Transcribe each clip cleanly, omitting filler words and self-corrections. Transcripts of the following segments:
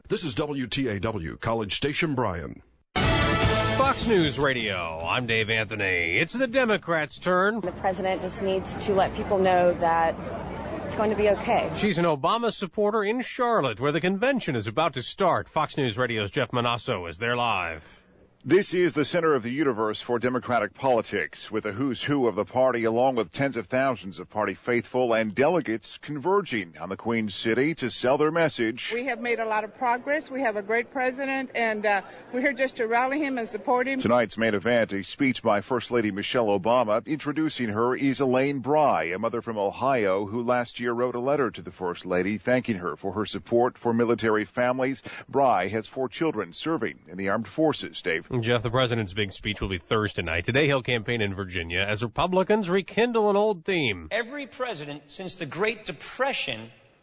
This is WTAW, College Station Bryan. Fox News Radio, I'm Dave Anthony. It's the Democrats' turn. The president just needs to let people know that it's going to be okay. She's an Obama supporter in Charlotte, where the convention is about to start. Fox News Radio's Jeff Manasso is there live. This is the center of the universe for Democratic politics, with a who's who of the party, along with tens of thousands of party faithful and delegates converging on the Queen City to sell their message. We have made a lot of progress. We have a great president, and we're here just to rally him and support him. Tonight's main event, a speech by First Lady Michelle Obama. Introducing her is Elaine Bry, a mother from Ohio who last year wrote a letter to the First Lady thanking her for her support for military families. Bry has 4 children serving in the armed forces. Dave. Jeff, the president's big speech will be Thursday night. Today he'll campaign in Virginia as Republicans rekindle an old theme. Every president since the Great Depression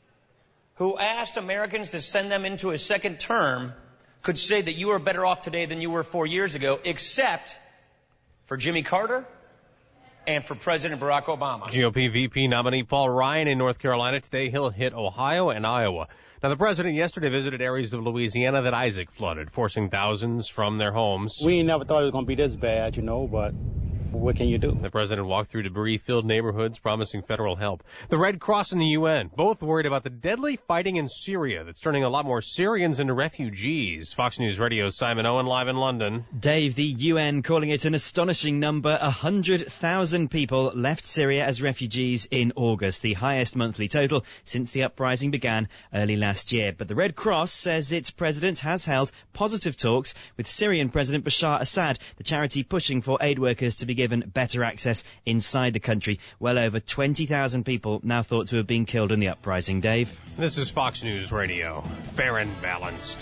who asked Americans to send them into a second term could say that you are better off today than you were 4 years ago, except for Jimmy Carter and for President Barack Obama. GOP VP nominee Paul Ryan in North Carolina. Today he'll hit Ohio and Iowa. Now, the president yesterday visited areas of Louisiana that Isaac flooded, forcing thousands from their homes. We never thought it was going to be this bad, but what can you do? The president walked through debris-filled neighborhoods, promising federal help. The Red Cross and the UN, both worried about the deadly fighting in Syria that's turning a lot more Syrians into refugees. Fox News Radio's Simon Owen live in London. Dave, the UN calling it an astonishing number. 100,000 people left Syria as refugees in August, the highest monthly total since the uprising began early last year. But the Red Cross says its president has held positive talks with Syrian President Bashar Assad, the charity pushing for aid workers to be given better access inside the country. Well over 20,000 people now thought to have been killed in the uprising. Dave. This is Fox News Radio. Fair and balanced.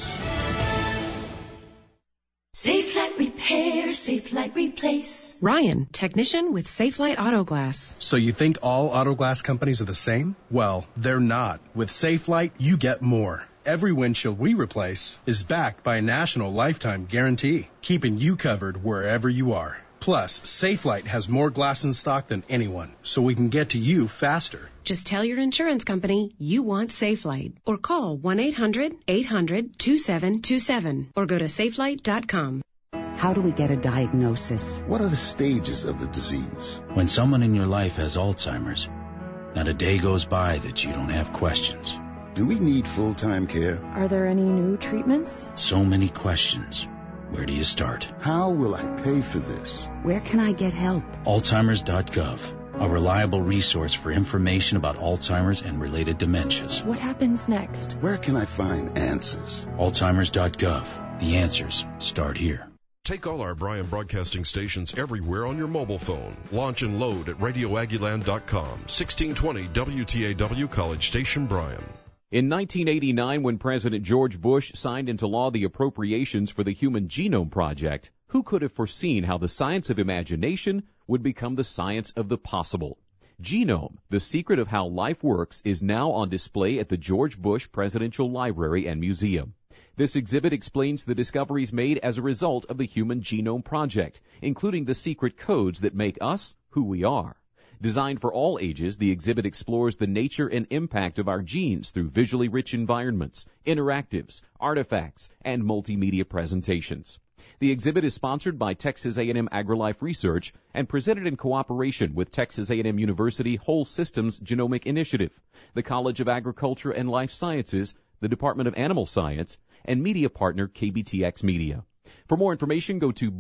Safelite Repair, Safelite Replace. Ryan, technician with Safelite Auto Glass. So you think all auto glass companies are the same? Well, they're not. With Safelite, you get more. Every windshield we replace is backed by a national lifetime guarantee, keeping you covered wherever you are. Plus, Safelite has more glass in stock than anyone, so we can get to you faster. Just tell your insurance company you want Safelite, or call 1-800-800-2727, or go to safelite.com. How do we get a diagnosis? What are the stages of the disease? When someone in your life has Alzheimer's, not a day goes by that you don't have questions. Do we need full-time care? Are there any new treatments? So many questions. Where do you start? How will I pay for this? Where can I get help? Alzheimers.gov, a reliable resource for information about Alzheimer's and related dementias. What happens next? Where can I find answers? Alzheimers.gov. The answers start here. Take all our Bryan Broadcasting stations everywhere on your mobile phone. Launch and load at radioaggieland.com. 1620 WTAW College Station Bryan. In 1989, when President George Bush signed into law the appropriations for the Human Genome Project, who could have foreseen how the science of imagination would become the science of the possible? Genome, the secret of how life works, is now on display at the George Bush Presidential Library and Museum. This exhibit explains the discoveries made as a result of the Human Genome Project, including the secret codes that make us who we are. Designed for all ages, the exhibit explores the nature and impact of our genes through visually rich environments, interactives, artifacts, and multimedia presentations. The exhibit is sponsored by Texas A&M AgriLife Research and presented in cooperation with Texas A&M University Whole Systems Genomic Initiative, the College of Agriculture and Life Sciences, the Department of Animal Science, and media partner KBTX Media. For more information, go to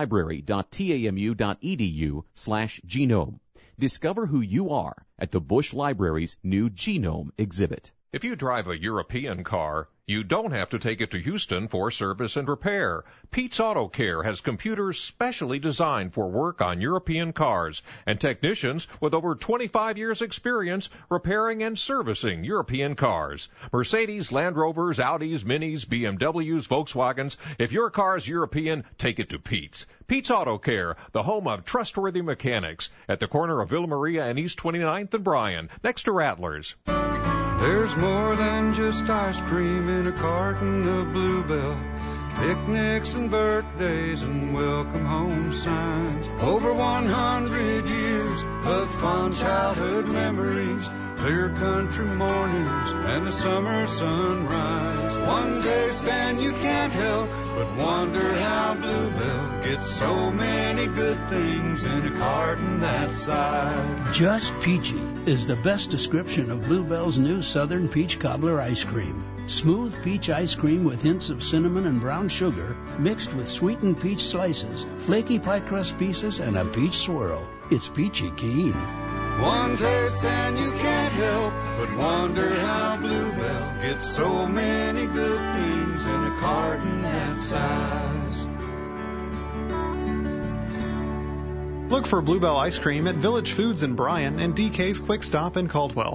bushlibrary.tamu.edu/genome. Discover who you are at the Bush Library's new Genome exhibit. If you drive a European car, you don't have to take it to Houston for service and repair. Pete's Auto Care has computers specially designed for work on European cars and technicians with over 25 years experience repairing and servicing European cars. Mercedes, Land Rovers, Audis, Minis, BMWs, Volkswagens. If your car's European, take it to Pete's. Pete's Auto Care, the home of trustworthy mechanics, at the corner of Villa Maria and East 29th and Bryan, next to Rattlers. There's more than just ice cream in a carton of Bluebell. Picnics and birthdays and welcome home signs. Over 100 years of fond childhood memories clear country mornings and a summer sunrise. One taste and you can't help but wonder how Bluebell gets so many good things in a carton that size. Just peachy is the best description of Bluebell's new Southern Peach Cobbler ice cream. Smooth peach ice cream with hints of cinnamon and brown sugar mixed with sweetened peach slices, flaky pie crust pieces, and a peach swirl. It's peachy keen. One taste and you can't help but wonder how Bluebell gets so many good things in a carton that size. Look for Bluebell ice cream at Village Foods in Bryan and DK's Quick Stop in Caldwell.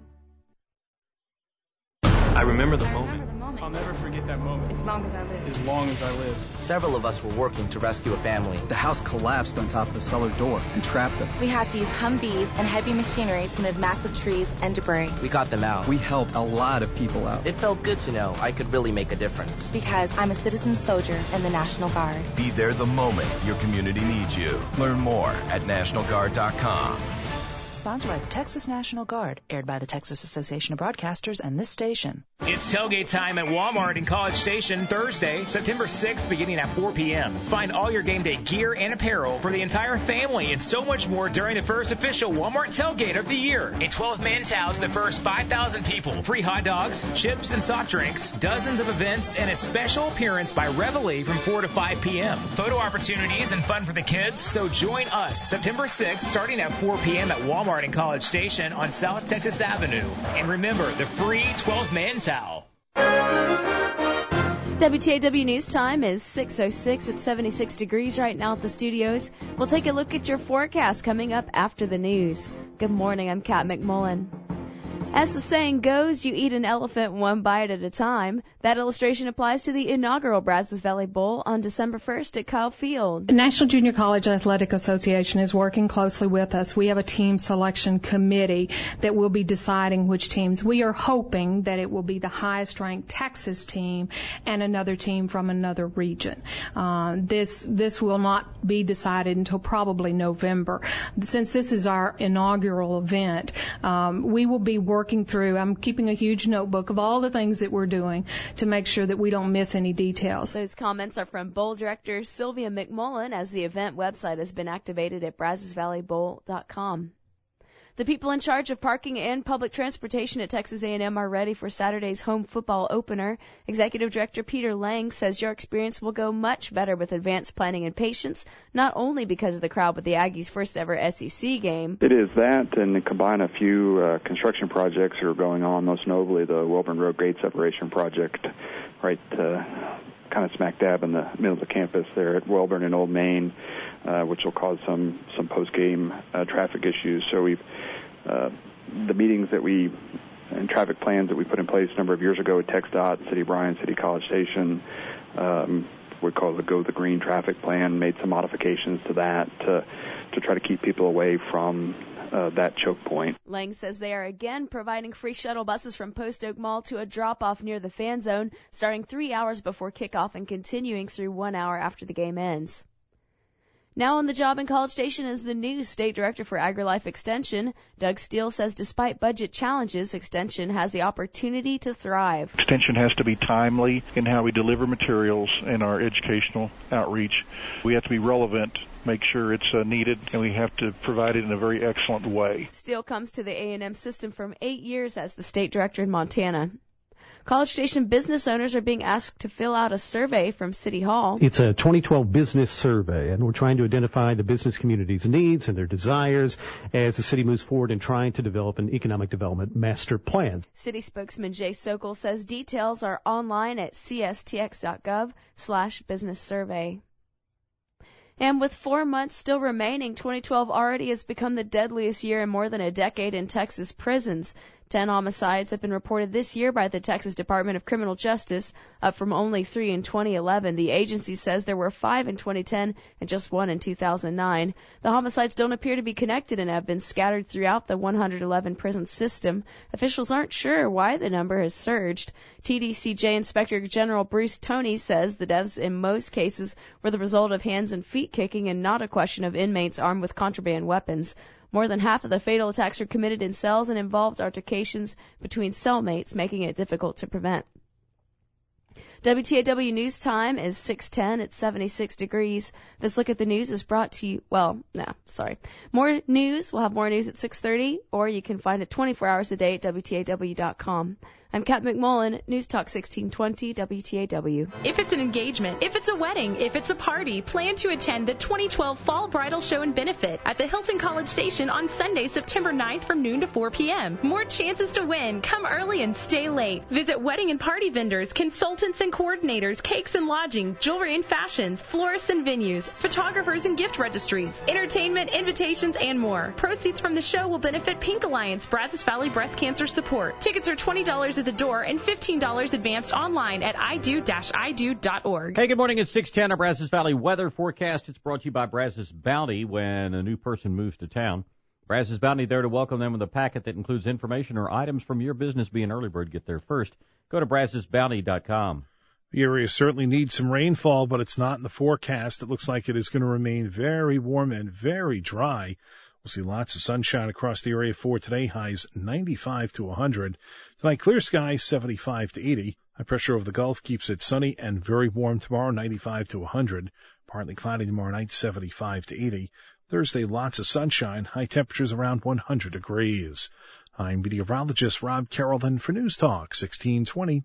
I remember the moment. I'll never forget that moment. As long as I live. As long as I live. Several of us were working to rescue a family. The house collapsed on top of the cellar door and trapped them. We had to use Humvees and heavy machinery to move massive trees and debris. We got them out. We helped a lot of people out. It felt good to know I could really make a difference. Because I'm a citizen soldier in the National Guard. Be there the moment your community needs you. Learn more at NationalGuard.com. Sponsored by the Texas National Guard, aired by the Texas Association of Broadcasters and this station. It's tailgate time at Walmart in College Station Thursday, September 6th, beginning at 4 p.m. Find all your game day gear and apparel for the entire family and so much more during the first official Walmart tailgate of the year. A 12-man towel to the first 5,000 people. Free hot dogs, chips, and soft drinks. Dozens of events and a special appearance by Reveille from 4 to 5 p.m. Photo opportunities and fun for the kids. So join us September 6th, starting at 4 p.m. at Walmart in College Station on South Texas Avenue. And remember, the free 12-man towel. WTAW News Time is 6:06 at 76 degrees right now at the studios. We'll take a look at your forecast coming up after the news. Good morning, I'm Kat McMullen. As the saying goes, you eat an elephant one bite at a time. That illustration applies to the inaugural Brazos Valley Bowl on December 1st at Kyle Field. The National Junior College Athletic Association is working closely with us. We have a team selection committee that will be deciding which teams. We are hoping that it will be the highest ranked Texas team and another team from another region. This will not be decided until probably November. Since this is our inaugural event, we will be working through. I'm keeping a huge notebook of all the things that we're doing to make sure that we don't miss any details. Those comments are from Bowl Director Sylvia McMullen as the event website has been activated at BrazosValleyBowl.com. The people in charge of parking and public transportation at Texas A&M are ready for Saturday's home football opener. Executive Director Peter Lang says your experience will go much better with advanced planning and patience, not only because of the crowd, but the Aggies' first ever SEC game. It is that, and combine a few construction projects that are going on, most notably the Welborn Road grade separation project, right kind of smack dab in the middle of the campus there at Welborn and Old Main, which will cause some post-game traffic issues. So we've the meetings that and traffic plans that we put in place a number of years ago at TxDOT, City of Bryan, City College Station, we call the Go the Green traffic plan, made some modifications to that to try to keep people away from that choke point. Lang says they are again providing free shuttle buses from Post Oak Mall to a drop-off near the fan zone, starting 3 hours before kickoff and continuing through 1 hour after the game ends. Now on the job in College Station is the new State Director for AgriLife Extension. Doug Steele says despite budget challenges, Extension has the opportunity to thrive. Extension has to be timely in how we deliver materials in our educational outreach. We have to be relevant, make sure it's needed, and we have to provide it in a very excellent way. Steele comes to the A&M system from 8 years as the State Director in Montana. College Station business owners are being asked to fill out a survey from City Hall. It's a 2012 business survey, and we're trying to identify the business community's needs and their desires as the city moves forward in trying to develop an economic development master plan. City spokesman Jay Sokol says details are online at cstx.gov/business survey. And with 4 months still remaining, 2012 already has become the deadliest year in more than a decade in Texas prisons. 10 homicides have been reported this year by the Texas Department of Criminal Justice, up from only 3 in 2011. The agency says there were 5 in 2010 and just 1 in 2009. The homicides don't appear to be connected and have been scattered throughout the 111 prison system. Officials aren't sure why the number has surged. TDCJ Inspector General Bruce Toney says the deaths in most cases were the result of hands and feet kicking and not a question of inmates armed with contraband weapons. More than half of the fatal attacks are committed in cells and involved altercations between cellmates, making it difficult to prevent. WTAW News Time is 6:10. It's 76 degrees. This look at the news is brought to you, more news. We'll have more news at 6:30, or you can find it 24 hours a day at WTAW.com. I'm Kat McMullen, News Talk 1620 WTAW. If it's an engagement, if it's a wedding, if it's a party, plan to attend the 2012 Fall Bridal Show and Benefit at the Hilton College Station on Sunday, September 9th from noon to 4 p.m. More chances to win. Come early and stay late. Visit wedding and party vendors, consultants and coordinators, cakes and lodging, jewelry and fashions, florists and venues, photographers and gift registries, entertainment, invitations, and more. Proceeds from the show will benefit Pink Alliance Brazos Valley Breast Cancer Support. Tickets are $20 at the door and $15 advanced online at ido-ido.org. Hey, good morning. It's 6:10. Our Brazos Valley weather forecast. It's brought to you by Brazos Bounty. When a new person moves to town, Brazos Bounty there to welcome them with a packet that includes information or items from your business. Be an early bird. Get there first. Go to brazosbounty.com. The area certainly needs some rainfall, but it's not in the forecast. It looks like it is going to remain very warm and very dry. We'll see lots of sunshine across the area for today. Highs 95 to 100. Tonight, clear skies 75 to 80. High pressure over the Gulf keeps it sunny and very warm tomorrow, 95 to 100. Partly cloudy tomorrow night, 75 to 80. Thursday, lots of sunshine. High temperatures around 100 degrees. I'm meteorologist Rob Carrollton for News Talk 1620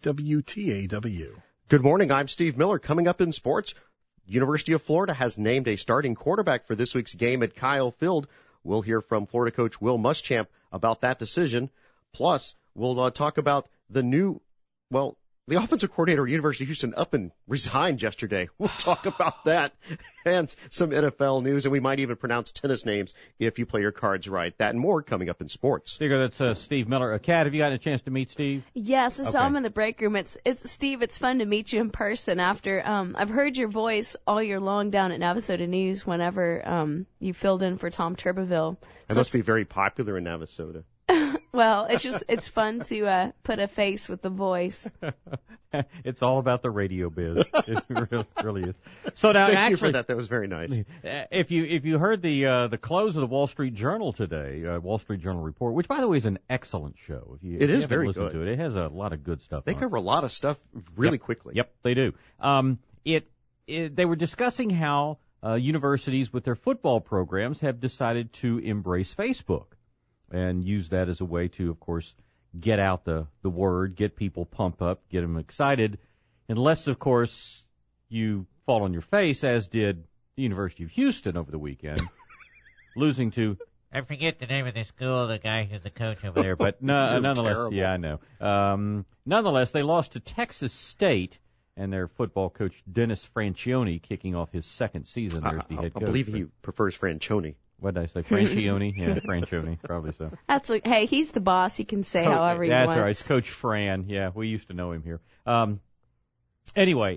WTAW. Good morning. I'm Steve Miller. Coming up in sports, University of Florida has named a starting quarterback for this week's game at Kyle Field. We'll hear from Florida coach Will Muschamp about that decision. Plus, we'll talk about the offensive coordinator at University of Houston up and resigned yesterday. We'll talk about that and some NFL news, and we might even pronounce tennis names if you play your cards right. That and more coming up in sports. There you go. That's Steve Miller. Kat, have you gotten a chance to meet Steve? Yes, I Okay. saw him in the break room. It's Steve, it's fun to meet you in person after I've heard your voice all year long down at Navasota News whenever you filled in for Tom Turbeville. It must be very popular in Navasota. Well, it's fun to put a face with the voice. It's all about the radio biz. It really is. So now, Thank you for that. That was very nice. If you heard the close of the Wall Street Journal today, Wall Street Journal Report, which by the way is an excellent show. It is very good. To it has a lot of good stuff. They cover a lot of stuff really quickly. Yep, they do. They were discussing how universities with their football programs have decided to embrace Facebook and use that as a way to, of course, get out the word, get people pumped up, get them excited, unless, of course, you fall on your face, as did the University of Houston over the weekend, losing to, I forget the name of the school, the guy who's the coach over there, but nonetheless, terrible. Yeah, I know. Nonetheless, they lost to Texas State, and their football coach, Dennis Franchione, kicking off his second season there as the head coach. I believe he prefers Franchione. What did I say? Franchione? Yeah, Franchione, probably so. Hey, he's the boss. He can say however he wants. That's right. It's Coach Fran. Yeah, we used to know him here. Anyway,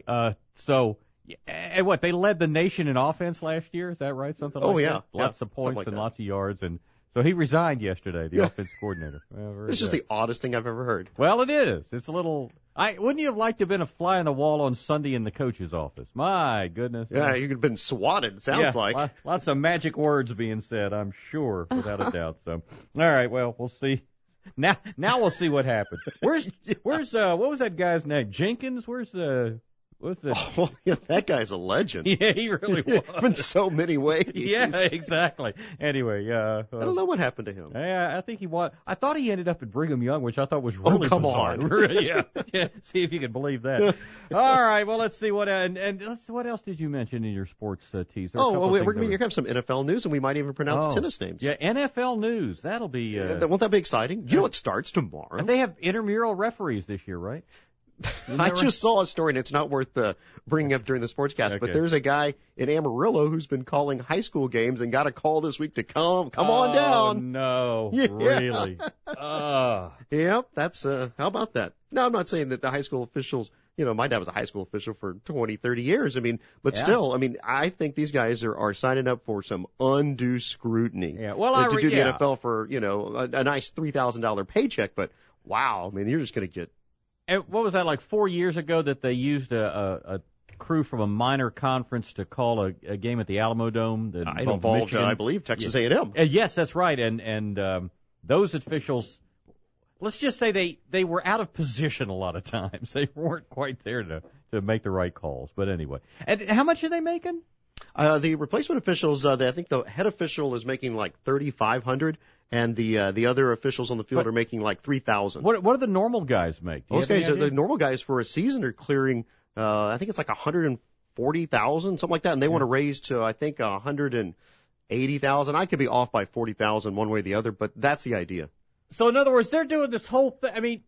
and what, they led the nation in offense last year? Is that right? Something like that? Yeah. Lots of points and lots of yards. And so he resigned yesterday, the offense coordinator. Well, this is the oddest thing I've ever heard. Well, it is. It's a little... wouldn't you have liked to have been a fly on the wall on Sunday in the coach's office? My goodness. Yeah, you could have been swatted, it sounds like. Lots of magic words being said, I'm sure, without a doubt. So, all right, well, we'll see. Now we'll see what happens. Where's what was that guy's name? Jenkins? What's the... Oh, yeah, that guy's a legend. Yeah, he really was. In so many ways. Yeah, exactly. Anyway, I don't know what happened to him. Yeah, I think I thought he ended up at Brigham Young, which I thought was really come bizarre. on. yeah. See if you can believe that. All right, well, let's see what what else did you mention in your sports tease? We're going to have some NFL news, and we might even pronounce tennis names. Yeah, NFL news. That'll be. Won't that be exciting? You know it starts tomorrow. And they have intramural referees this year, right? I just saw a story, and it's not worth bringing up during the sportscast, but there's a guy in Amarillo who's been calling high school games and got a call this week to come on down. No, yeah. Really? Yep, that's, how about that? Now, I'm not saying that the high school officials, my dad was a high school official for 20, 30 years. Still, I think these guys are signing up for some undue scrutiny. Yeah, well, to do the NFL for, a nice $3,000 paycheck, but wow, you're just going to get. And what was that, like 4 years ago, that they used a crew from a minor conference to call a game at the Alamo Dome. That involved I believe, Texas A&M. Yes, that's right. And those officials, let's just say they were out of position a lot of times. They weren't quite there to make the right calls. But anyway. And how much are they making? The replacement officials, I think the head official is making like $3,500, and the other officials on the field are making like $3,000. What do the normal guys make? Those guys, the normal guys for a season are clearing, I think it's like $140,000, something like that, and they want to raise to I think $180,000. I could be off by $40,000 one way or the other, but that's the idea. So in other words, they're doing this whole thing. I mean,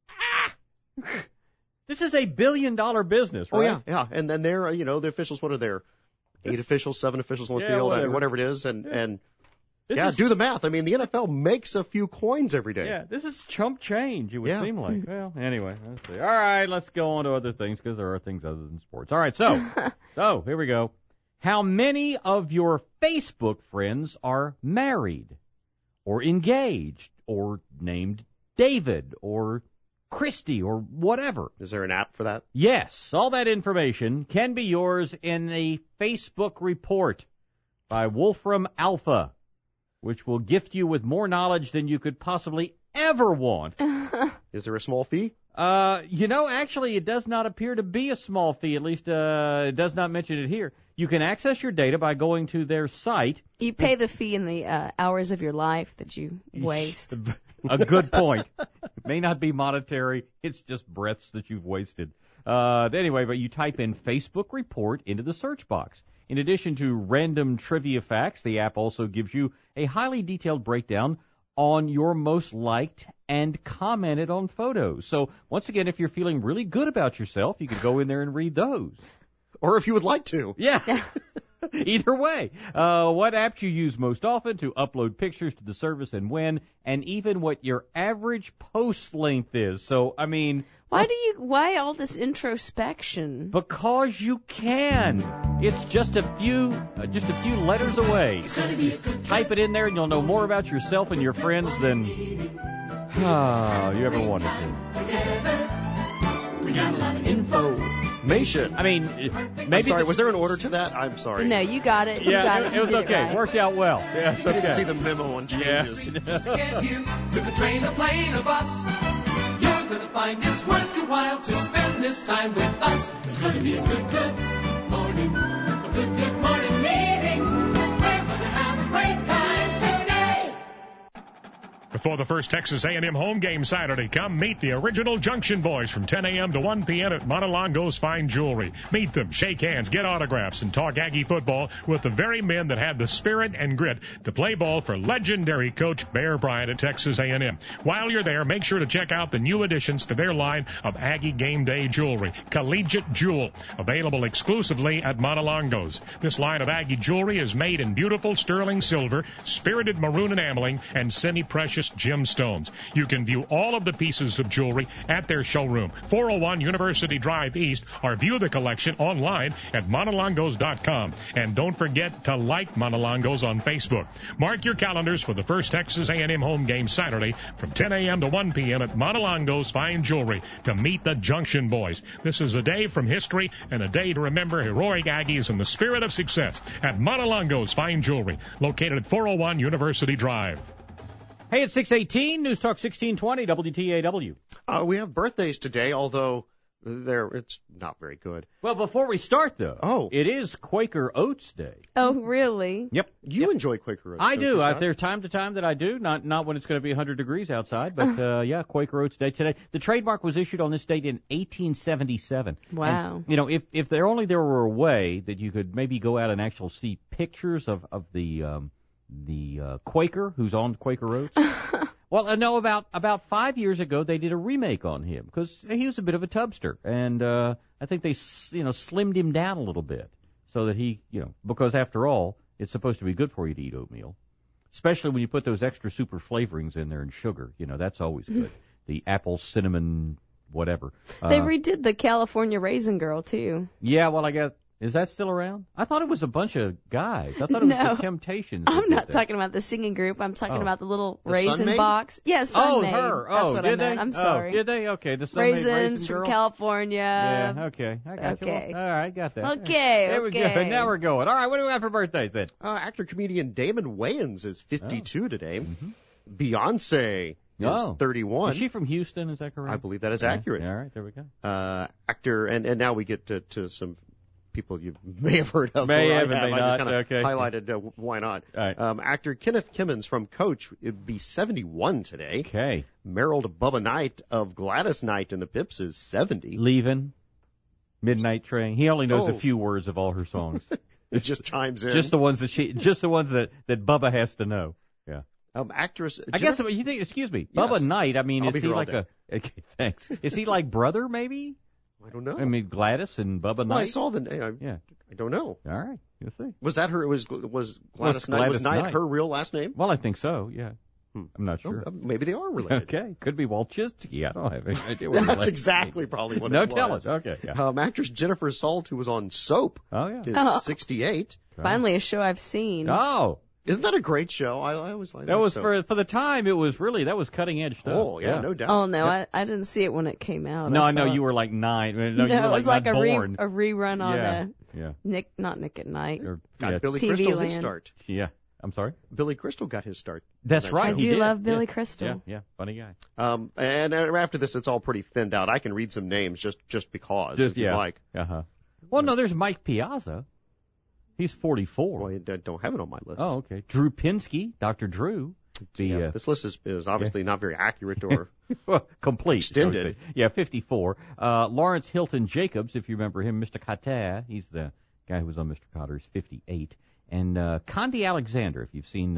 this is $1 billion business, right? Oh yeah, and then they're the officials. What are there? 8 officials, 7 officials on the field, whatever it is, and do the math. I mean, the NFL makes a few coins every day. Yeah, this is chump change, it would seem like. Well, anyway, let's see. All right, let's go on to other things, because there are things other than sports. All right, so here we go. How many of your Facebook friends are married, or engaged, or named David, or Christy, or whatever? Is there an app for that? Yes. All that information can be yours in a Facebook report by Wolfram Alpha, which will gift you with more knowledge than you could possibly ever want. Is there a small fee? Actually, it does not appear to be a small fee. At least, it does not mention it here. You can access your data by going to their site. You pay the fee in the hours of your life that you waste. A good point. It may not be monetary. It's just breaths that you've wasted. Anyway, but you type in Facebook report into the search box. In addition to random trivia facts, the app also gives you a highly detailed breakdown on your most liked and commented on photos. So once again, if you're feeling really good about yourself, you can go in there and read those. Or if you would like to. Yeah. Either way, what apps you use most often to upload pictures to the service and when, and even what your average post length is. So, I mean... Why all this introspection? Because you can. It's just a few letters away. Type it in there and you'll know more about yourself and your friends than you ever wanted to. Together, we got a lot of information. I mean, maybe... I'm sorry, was there an order to that? I'm sorry. No, you got it. Yeah, it was okay. It worked out well. Yeah, it's okay. I didn't see the memo on changes. Just to get you took a train, a plane, a bus. You're going to find it's worth your while to spend this time with us. It's going to be a good morning. A good morning meeting. We're going to have a great time today. Before the first Texas A&M home game Saturday, come meet the original Junction Boys from 10 a.m. to 1 p.m. at Montelongo's Fine Jewelry. Meet them, shake hands, get autographs, and talk Aggie football with the very men that had the spirit and grit to play ball for legendary Coach Bear Bryant at Texas A&M. While you're there, make sure to check out the new additions to their line of Aggie Game Day jewelry, Collegiate Jewel, available exclusively at Montelongo's. This line of Aggie jewelry is made in beautiful sterling silver, spirited maroon enameling, and semi-precious gemstones. You can view all of the pieces of jewelry at their showroom, 401 University Drive East, or view the collection online at Montelongos.com. And don't forget to like Montelongos on Facebook. Mark your calendars for the first Texas A&M home game Saturday from 10 a.m. to 1 p.m. at Montelongo's Fine Jewelry to meet the Junction Boys. This is a day from history and a day to remember heroic Aggies and the spirit of success at Montelongo's Fine Jewelry, located at 401 University Drive. Hey, it's 6:18, News Talk 1620, WTAW. We have birthdays today, although it's not very good. Well, before we start, though, it is Quaker Oats Day. Oh, really? Yep. You enjoy Quaker Oats. I do. There's time to time that I do, not when it's going to be 100 degrees outside, but Quaker Oats Day today. The trademark was issued on this date in 1877. Wow. And, if there were a way that you could maybe go out and actually see pictures of the Quaker who's on Quaker Oats. Well, no, about 5 years ago they did a remake on him because he was a bit of a tubster, and I think they slimmed him down a little bit so that he because after all it's supposed to be good for you to eat oatmeal, especially when you put those extra super flavorings in there and sugar. That's always good. The apple, cinnamon, whatever. They redid the California Raisin Girl too. Yeah, well, I guess. Is that still around? I thought it was a bunch of guys. I thought it was No. the Temptations. I'm not talking about the singing group. I'm talking about the little raisin Sunmaid? box. Yes, Sunmaid. Her. That's what I did meant. they? I'm sorry. Did they? Okay, the Sunmaid Raisins Raisin from Girl. California. Yeah, okay. I got Okay. you. All right, got that. Okay, There we go. okay. Now we're going. All right, what do we got for birthdays then? Actor-comedian Damon Wayans is 52 today. Beyonce is 31. Is she from Houston? Is that correct? I believe that is accurate. All right, there we go. Actor, and now we get to some people you may have heard of. May or have, I may just not. kind of Okay. highlighted why not. All right. Actor Kenneth Kimmons from Coach would be 71 today. Okay. Merrill Bubba Knight of Gladys Knight and the Pips is 70. Leaving. Midnight Train. He only knows a Oh. few words of all her songs. It just chimes in. Just the ones that that Bubba has to know. Yeah. Actress. I guess you think. Excuse me, Yes. Bubba Knight. I mean, I'll is be he here all like day. Okay, thanks. Is he like brother? Maybe. I don't know. I mean, Gladys and Bubba Knight. Well, I saw the name. Yeah. I don't know. All right. You'll see. Was that her? Was Gladys Knight? Gladys Was Knight Knight. her real last name? Well, I think so. Yeah. I'm not sure. Maybe they are related. Okay. Could be Walchisky. I don't have any idea. What That's related exactly to be. probably what No, it was. tell us. Okay. Yeah. Actress Jennifer Salt, who was on Soap, yeah. is 68. Finally, a show I've seen. Oh. Isn't that a great show? I always like that. That was Soap. for the time. It was really that was cutting edge stuff. Oh yeah, no doubt. Oh no, I didn't see it when it came out. No, I know saw it. you were like 9. No, No, you were it was like not a born. rerun on Yeah. not Nick at Night. Got Billy TV Crystal his Land. start. Yeah. I'm sorry? Billy Crystal got his start. That's right. I he do did. love Billy Yeah. Crystal. Yeah. Funny guy. And after this, it's all pretty thinned out. I can read some names just because, if you like. Uh-huh. Well, no, there's Mike Piazza. He's 44. Well, I don't have it on my list. Oh, okay. Drew Pinsky, Dr. Drew. This list is obviously not very accurate or complete. extended. Yeah, 54. Lawrence Hilton Jacobs, if you remember him, Mr. Kotter. He's the guy who was on Mr. Kotter. He's 58. And Condi Alexander, if you've seen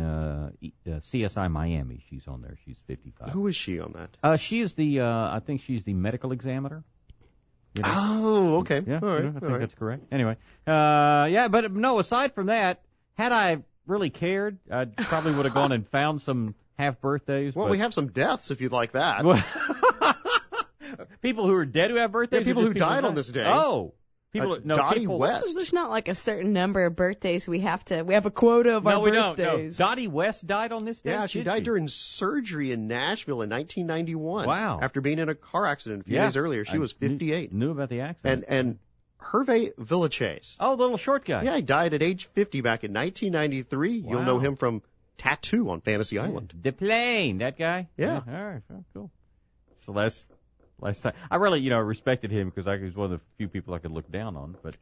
CSI Miami, she's on there. She's 55. Who is she on that? She is I think she's the medical examiner. You know? Oh, okay. Yeah, all right. I think that's correct. Anyway, but no, aside from that, had I really cared, I probably would have gone and found some half birthdays. Well, we have some deaths if you'd like that. People who are dead who have birthdays? Yeah, people or who just died on this day. Oh. Dottie West. So there's not like a certain number of birthdays we have a quota of our birthdays. No, Dottie West died on this day? Yeah, she died during surgery in Nashville in 1991. Wow. After being in a car accident a few days earlier. She was 58. Knew about the accident. And Hervé Villechaize. Oh, the little short guy. Yeah, he died at age 50 back in 1993. Wow. You'll know him from Tattoo on Fantasy Island. The plane, that guy? Yeah. All right, well, cool. So last time. I really, respected him because he was one of the few people I could look down on. But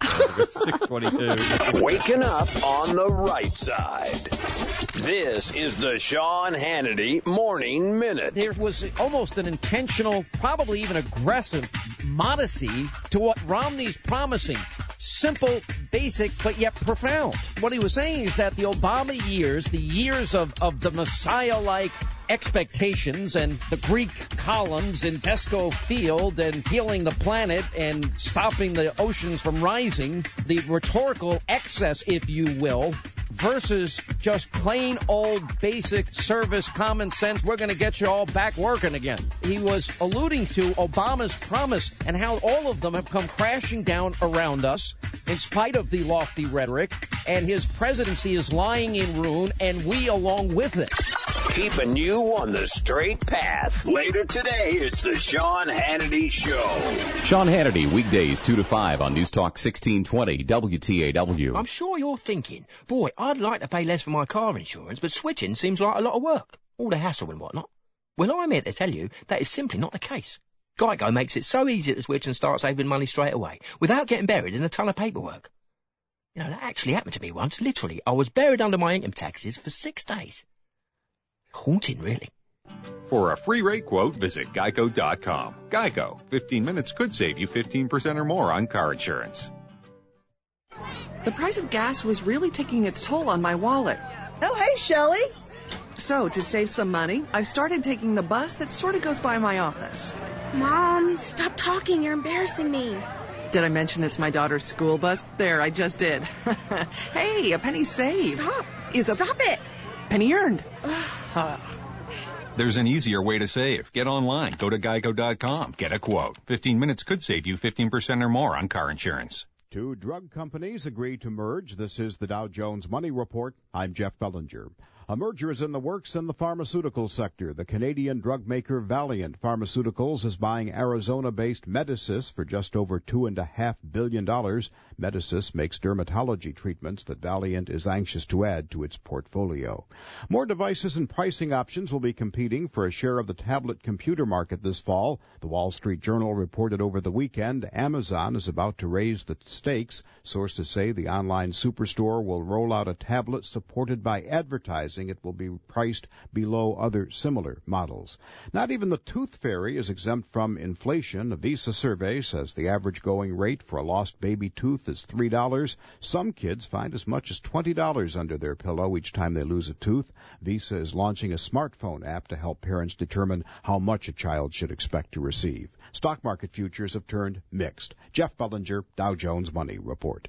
622. Waking up on the right side. This is the Sean Hannity Morning Minute. There was almost an intentional, probably even aggressive modesty to what Romney's promising. Simple, basic, but yet profound. What he was saying is that the Obama years, the years of the Messiah-like expectations and the Greek columns in Pesco Field and healing the planet and stopping the oceans from rising, the rhetorical excess, if you will, versus just plain old basic service common sense, we're going to get you all back working again. He was alluding to Obama's promise and how all of them have come crashing down around us in spite of the lofty rhetoric, and his presidency is lying in ruin, and we along with it. Keeping you on the straight path. Later today, it's the Sean Hannity Show. Sean Hannity, weekdays 2 to 5 on News Talk 1620 WTAW. I'm sure you're thinking, boy, I'd like to pay less for my car insurance, but switching seems like a lot of work. All the hassle and whatnot. Well, I'm here to tell you that is simply not the case. Geico makes it so easy to switch and start saving money straight away, without getting buried in a ton of paperwork. You know, that actually happened to me once. Literally, I was buried under my income taxes for 6 days. Haunting, really. For a free rate quote, visit Geico.com. Geico. 15 minutes could save you 15% or more on car insurance. The price of gas was really taking its toll on my wallet. Oh, hey, Shelley. So, to save some money, I've started taking the bus that sort of goes by my office. Mom, stop talking. You're embarrassing me. Did I mention it's my daughter's school bus? There, I just did. Hey, a penny saved. Stop. Stop it. Penny earned. There's an easier way to save. Get online. Go to Geico.com. Get a quote. 15 minutes could save you 15% or more on car insurance. Two drug companies agree to merge. This is the Dow Jones Money Report. I'm Jeff Bellinger. A merger is in the works in the pharmaceutical sector. The Canadian drug maker Valiant Pharmaceuticals is buying Arizona-based Medisys for just over $2.5 billion. Medisys makes dermatology treatments that Valiant is anxious to add to its portfolio. More devices and pricing options will be competing for a share of the tablet computer market this fall. The Wall Street Journal reported over the weekend Amazon is about to raise the stakes. Sources say the online superstore will roll out a tablet supported by advertising. It will be priced below other similar models. Not even the Tooth Fairy is exempt from inflation. A Visa survey says the average going rate for a lost baby tooth is $3. Some kids find as much as $20 under their pillow each time they lose a tooth. Visa is launching a smartphone app to help parents determine how much a child should expect to receive. Stock market futures have turned mixed. Jeff Bellinger, Dow Jones Money Report.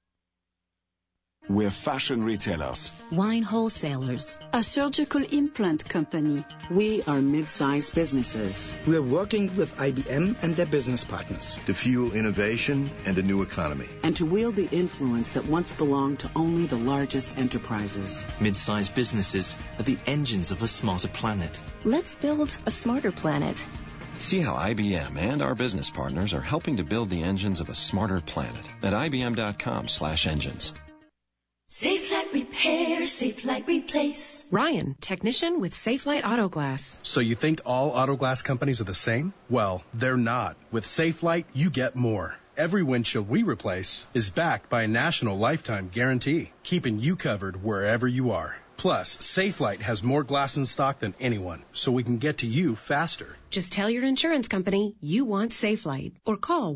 We're fashion retailers, wine wholesalers, a surgical implant company. We are mid-sized businesses. We're working with IBM and their business partners to fuel innovation and a new economy, and to wield the influence that once belonged to only the largest enterprises. Mid-sized businesses are the engines of a smarter planet. Let's build a smarter planet. See how IBM and our business partners are helping to build the engines of a smarter planet at IBM.com/engines. Safelite Repair, Safelite Replace. Ryan, technician with Safelite Auto Glass. So you think all auto glass companies are the same? Well, they're not. With Safelite, you get more. Every windshield we replace is backed by a national lifetime guarantee, keeping you covered wherever you are. Plus, Safelite has more glass in stock than anyone, so we can get to you faster. Just tell your insurance company you want Safelite, or call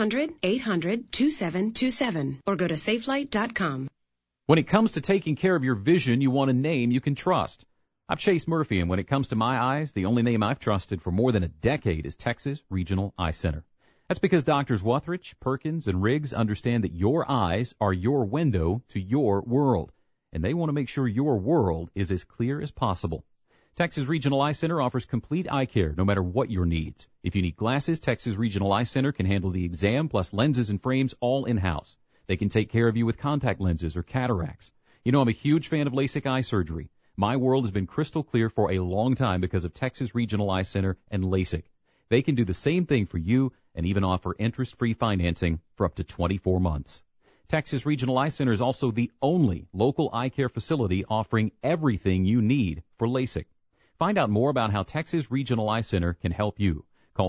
1-800-800-2727, or go to safelite.com. When it comes to taking care of your vision, you want a name you can trust. I'm Chase Murphy, and when it comes to my eyes, the only name I've trusted for more than a decade is Texas Regional Eye Center. That's because Doctors Wuthridge, Perkins, and Riggs understand that your eyes are your window to your world, and they want to make sure your world is as clear as possible. Texas Regional Eye Center offers complete eye care no matter what your needs. If you need glasses, Texas Regional Eye Center can handle the exam plus lenses and frames all in-house. They can take care of you with contact lenses or cataracts. You know, I'm a huge fan of LASIK eye surgery. My world has been crystal clear for a long time because of Texas Regional Eye Center and LASIK. They can do the same thing for you and even offer interest-free financing for up to 24 months. Texas Regional Eye Center is also the only local eye care facility offering everything you need for LASIK. Find out more about how Texas Regional Eye Center can help you. Call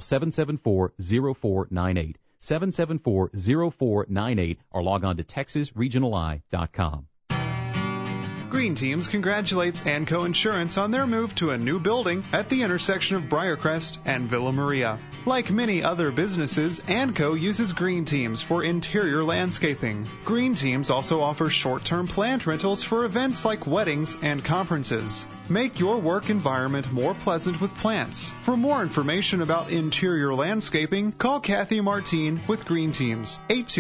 774-0498. 774-0498 or log on to texasregionaleye.com. Green Teams congratulates Anco Insurance on their move to a new building at the intersection of Briarcrest and Villa Maria. Like many other businesses, Anco uses Green Teams for interior landscaping. Green Teams also offers short-term plant rentals for events like weddings and conferences. Make your work environment more pleasant with plants. For more information about interior landscaping, call Kathy Martine with Green Teams,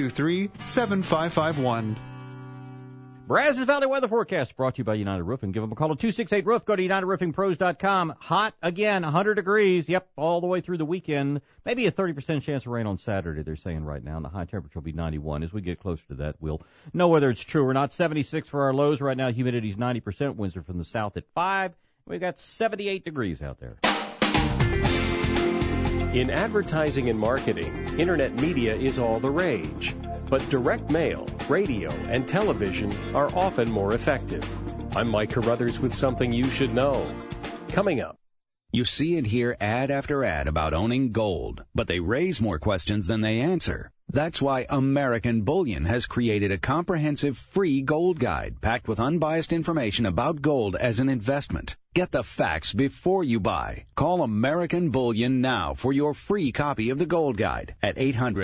823-7551. Brazos Valley Weather Forecast brought to you by United Roofing. Give them a call at 268-ROOF. Go to UnitedRoofingPros.com. Hot again, 100 degrees. Yep, all the way through the weekend. Maybe a 30% chance of rain on Saturday, they're saying right now. And the high temperature will be 91. As we get closer to that, we'll know whether it's true or not. 76 for our lows right now. Humidity's 90%. Winds are from the south at 5. We've got 78 degrees out there. In advertising and marketing, internet media is all the rage. But direct mail, radio, and television are often more effective. I'm Mike Carruthers with something you should know. Coming up. You see and hear ad after ad about owning gold, but they raise more questions than they answer. That's why American Bullion has created a comprehensive free gold guide packed with unbiased information about gold as an investment. Get the facts before you buy. Call American Bullion now for your free copy of the Gold Guide at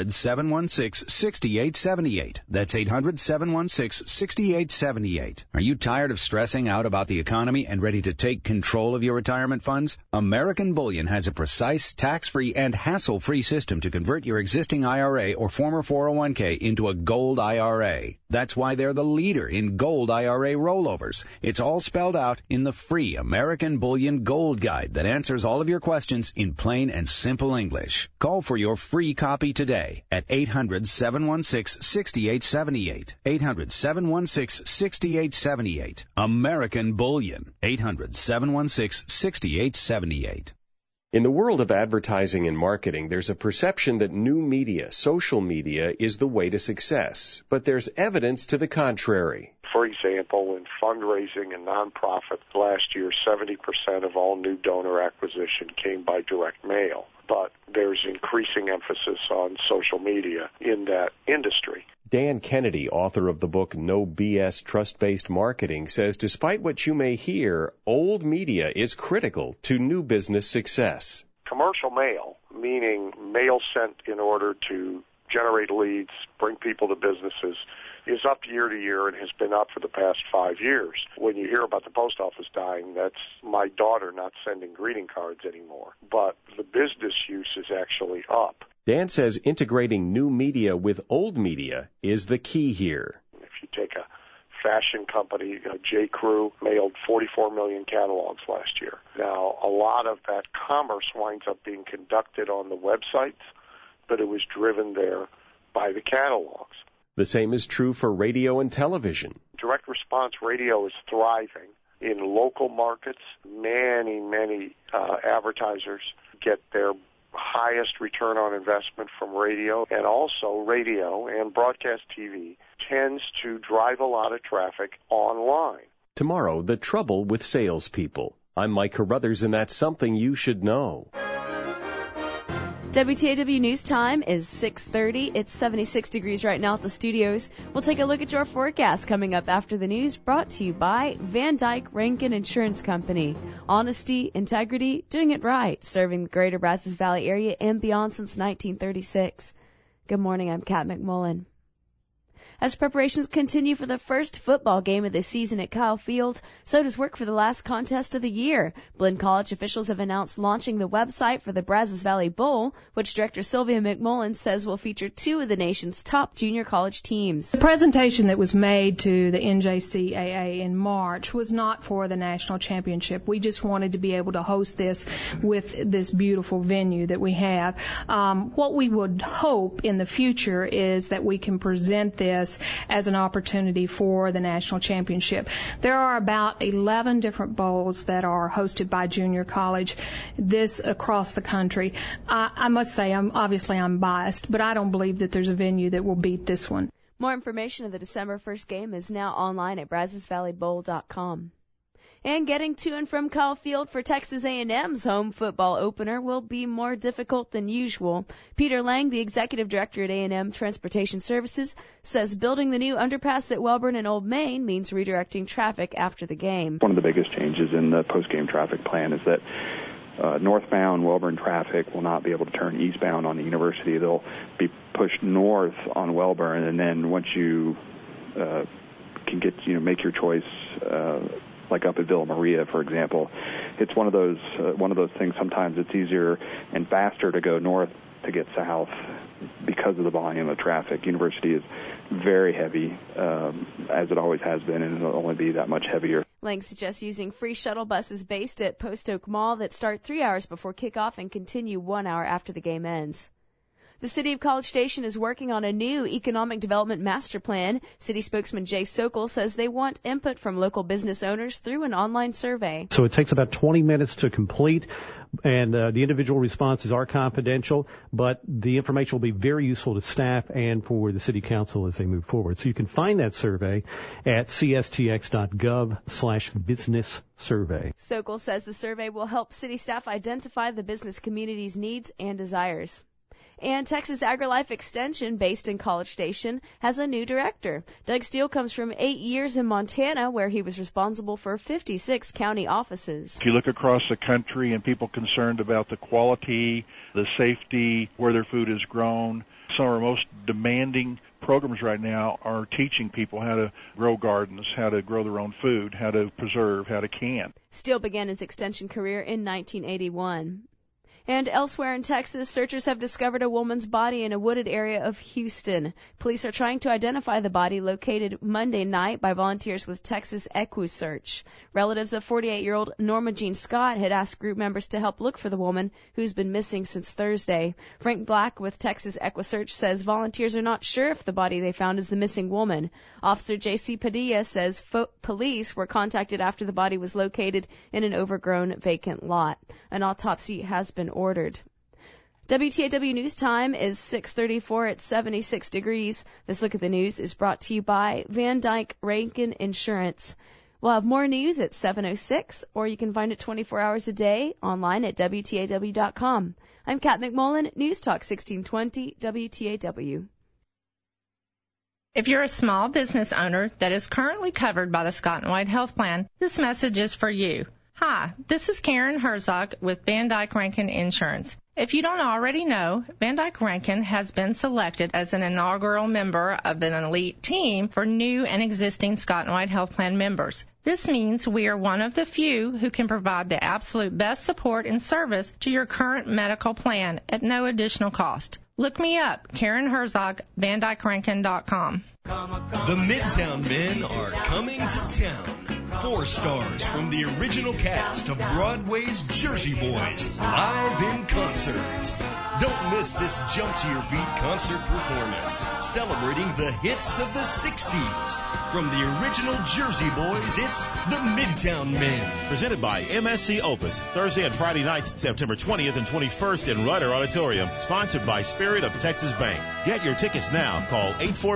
800-716-6878. That's 800-716-6878. Are you tired of stressing out about the economy and ready to take control of your retirement funds? American Bullion has a precise, tax-free, and hassle-free system to convert your existing IRA or former 401k into a gold IRA. That's why they're the leader in gold IRA rollovers. It's all spelled out in the free American American Bullion Gold Guide that answers all of your questions in plain and simple English. Call for your free copy today at 800-716-6878. 800-716-6878. American Bullion. 800-716-6878. In the world of advertising and marketing, there's a perception that new media, social media, is the way to success. But there's evidence to the contrary. For example, in fundraising and nonprofit, last year 70% of all new donor acquisition came by direct mail. But there's increasing emphasis on social media in that industry. Dan Kennedy, author of the book No BS Trust-Based Marketing, says despite what you may hear, old media is critical to new business success. Commercial mail, meaning mail sent in order to generate leads, bring people to businesses, is up year to year and has been up for the past 5 years. When you hear about the post office dying, that's my daughter not sending greeting cards anymore. But the business use is actually up. Dan says integrating new media with old media is the key here. If you take a fashion company, J. Crew mailed 44 million catalogs last year. Now, a lot of that commerce winds up being conducted on the websites, but it was driven there by the catalogs. The same is true for radio and television. Direct response radio is thriving. In local markets, many advertisers get their highest return on investment from radio, and also radio and broadcast TV tends to drive a lot of traffic online. Tomorrow, the trouble with salespeople. I'm Mike Carruthers, and that's something you should know. WTAW News Time is 6:30. It's 76 degrees right now at the studios. We'll take a look at your forecast coming up after the news, brought to you by Van Dyke Rankin Insurance Company. Honesty, integrity, doing it right, serving the greater Brazos Valley area and beyond since 1936. Good morning, I'm Kat McMullen. As preparations continue for the first football game of the season at Kyle Field, so does work for the last contest of the year. Blinn College officials have announced launching the website for the Brazos Valley Bowl, which Director Sylvia McMullen says will feature two of the nation's top junior college teams. The presentation that was made to the NJCAA in March was not for the national championship. We just wanted to be able to host this with this beautiful venue that we have. What we would hope in the future is that we can present this as an opportunity for the national championship. There are about 11 different bowls that are hosted by junior college, this across the country. I must say, I'm biased, but I don't believe that there's a venue that will beat this one. More information of the December 1st game is now online at BrazosValleyBowl.com. And getting to and from Kyle Field for Texas A&M's home football opener will be more difficult than usual. Peter Lang, the executive director at A&M Transportation Services, says building the new underpass at Welborn and Old Main means redirecting traffic after the game. One of the biggest changes in the post-game traffic plan is that northbound Welborn traffic will not be able to turn eastbound on the university. They'll be pushed north on Welborn, and then once you can get, make your choice, like up at Villa Maria, for example, it's one of those things. Sometimes it's easier and faster to go north to get south because of the volume of traffic. University is very heavy, as it always has been, and it'll only be that much heavier. Lang suggests using free shuttle buses based at Post Oak Mall that start 3 hours before kickoff and continue 1 hour after the game ends. The City of College Station is working on a new economic development master plan. City spokesman Jay Sokol says they want input from local business owners through an online survey. So it takes about 20 minutes to complete, and the individual responses are confidential, but the information will be very useful to staff and for the City Council as they move forward. So you can find that survey at cstx.gov/business survey. Sokol says the survey will help city staff identify the business community's needs and desires. And Texas AgriLife Extension, based in College Station, has a new director. Doug Steele comes from 8 years in Montana, where he was responsible for 56 county offices. If you look across the country and people concerned about the quality, the safety, where their food is grown, some of our most demanding programs right now are teaching people how to grow gardens, how to grow their own food, how to preserve, how to can. Steele began his extension career in 1981. And elsewhere in Texas, searchers have discovered a woman's body in a wooded area of Houston. Police are trying to identify the body located Monday night by volunteers with Texas EquiSearch. Relatives of 48-year-old Norma Jean Scott had asked group members to help look for the woman who's been missing since Thursday. Frank Black with Texas EquiSearch says volunteers are not sure if the body they found is the missing woman. Officer J.C. Padilla says police were contacted after the body was located in an overgrown vacant lot. An autopsy has been ordered. WTAW News Time is 6:34 at 76 degrees. This look at the news is brought to you by Van Dyke Rankin Insurance. We'll have more news at 7:06, or you can find it 24 hours a day online at WTAW.com. I'm Kat McMullen, News Talk 1620 WTAW. If you're a small business owner that is currently covered by the Scott & White Health Plan, this message is for you. Hi, this is Karen Herzog with Van Dyke Rankin Insurance. If you don't already know, Van Dyke Rankin has been selected as an inaugural member of an elite team for new and existing Scott & White Health Plan members. This means we are one of the few who can provide the absolute best support and service to your current medical plan at no additional cost. Look me up, Karen Herzog, VanDykeRankin.com. The Midtown Men are coming to town. 4 stars from the original cast of Broadway's Jersey Boys, live in concert. Don't miss this jump-to-your-beat concert performance, celebrating the hits of the 60s. From the original Jersey Boys, it's the Midtown Men. Presented by MSC Opus, Thursday and Friday nights, September 20th and 21st in Rutter Auditorium. Sponsored by Spirit of Texas Bank. Get your tickets now. Call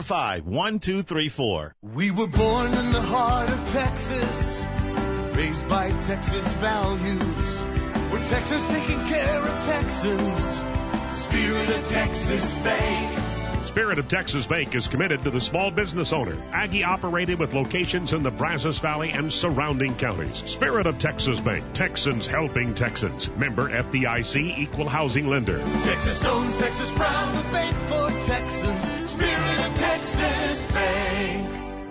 845-1234. We were born in the heart of Texas, raised by Texas values. We're Texas taking care of Texans. Spirit of Texas Bank. Spirit of Texas Bank is committed to the small business owner. Aggie operated with locations in the Brazos Valley and surrounding counties. Spirit of Texas Bank. Texans helping Texans. Member FDIC, equal housing lender. Texas owned, Texas proud, the bank for Texans. Spirit of Texas Bank.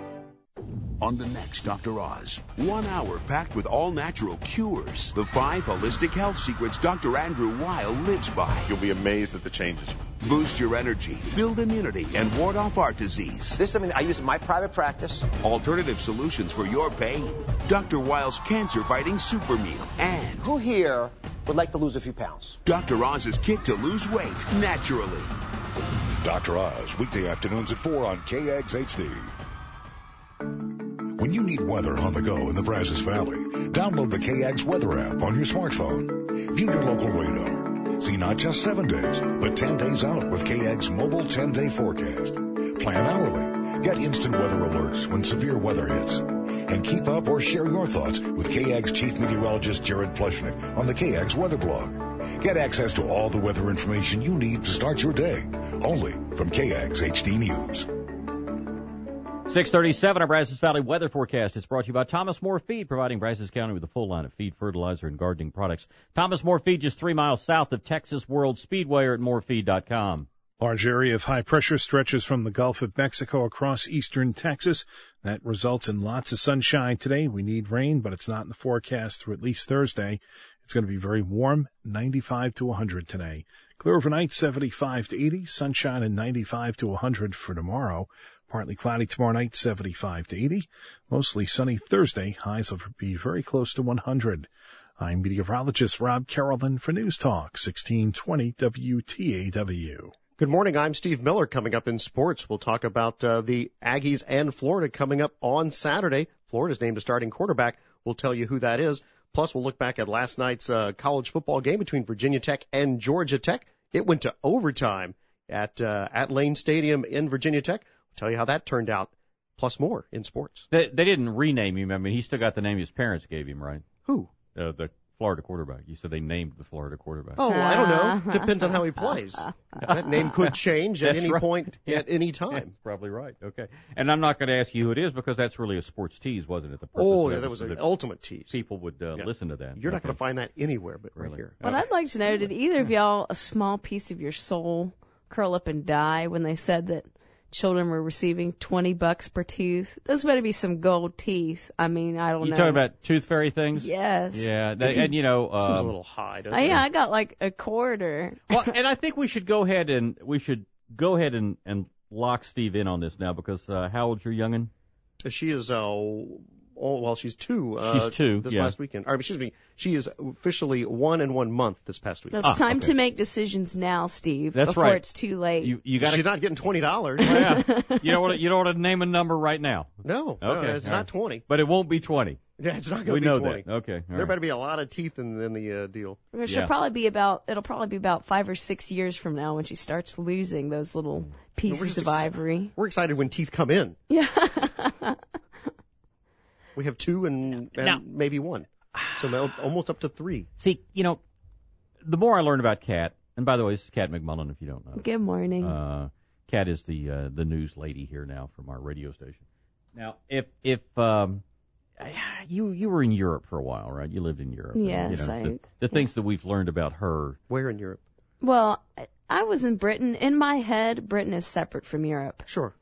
On the next Dr. Oz, 1 hour packed with all-natural cures. The 5 holistic health secrets Dr. Andrew Weil lives by. You'll be amazed at the changes. Boost your energy, build immunity, and ward off heart disease. This is something I use in my private practice. Alternative solutions for your pain. Dr. Weil's cancer-fighting super meal. And who here would like to lose a few pounds? Dr. Oz's kit to lose weight naturally. Dr. Oz, weekday afternoons at 4 on KAGS HD. When you need weather on the go in the Brazos Valley, download the KAGS weather app on your smartphone. View your local radar. See not just 7 days, but 10 days out with KAGS mobile 10-day forecast. Plan hourly. Get instant weather alerts when severe weather hits. And keep up or share your thoughts with KAGS Chief Meteorologist Jared Pleshnick on the KAGS weather blog. Get access to all the weather information you need to start your day. Only from KAGS HD News. 637, our Brazos Valley weather forecast is brought to you by Thomas More Feed, providing Brazos County with a full line of feed, fertilizer, and gardening products. Thomas More Feed, just 3 miles south of Texas World Speedway, or at morefeed.com. Large area of high pressure stretches from the Gulf of Mexico across eastern Texas. That results in lots of sunshine today. We need rain, but it's not in the forecast through at least Thursday. It's going to be very warm, 95 to 100 today. Clear overnight, 75 to 80. Sunshine and 95 to 100 for tomorrow. Partly cloudy tomorrow night, 75 to 80. Mostly sunny Thursday. Highs will be very close to 100. I'm meteorologist Rob Carrollton for News Talk 1620 WTAW. Good morning. I'm Steve Miller. Coming up in sports, we'll talk about the Aggies and Florida coming up on Saturday. Florida's named a starting quarterback. We'll tell you who that is. Plus, we'll look back at last night's college football game between Virginia Tech and Georgia Tech. It went to overtime at Lane Stadium in Virginia Tech. Tell you how that turned out, plus more in sports. They didn't rename him. I mean, he still got the name his parents gave him, right? Who? The Florida quarterback. You said they named the Florida quarterback. Oh, I don't know. Depends on how he plays. That name could change at any point, at any time. That's probably right. Okay. And I'm not going to ask you who it is because that's really a sports tease, wasn't it? The purpose oh, yeah, that was an ultimate tease. People would listen to that. You're not going to find that anywhere but right here. Well, I'd like to know, did either of y'all, a small piece of your soul, curl up and die when they said that children were receiving $20 per tooth. Those better be some gold teeth. I mean, I don't know. You talking about tooth fairy things? Yes. Yeah, and you know, seems a little high, doesn't it? Yeah, I got like a quarter. Well, and I think we should go ahead and lock Steve in on this now because how old's your youngin'? She is she's 2. She's 2. This last weekend. Or, excuse me. She is officially 1 and 1 month this past week. It's time to make decisions now, Steve. That's before right. It's too late. You got. She's not getting $20. Yeah. You don't want to name a number right now. No. Okay. It's not 20. But it won't be 20. Yeah, it's not going to be 20. We know that. Okay. There better be a lot of teeth in the deal. It'll probably be about 5 or 6 years from now when she starts losing those little pieces of ivory. We're excited when teeth come in. Yeah. We have 2 and maybe 1. So almost up to 3. See, you know, the more I learn about Kat, and by the way, this is Kat McMullen, if you don't know. Good morning. Kat is the news lady here now from our radio station. Now, if you were in Europe for a while, right? You lived in Europe. Yes, the things that we've learned about her. Where in Europe? Well, I was in Britain. In my head, Britain is separate from Europe. Sure.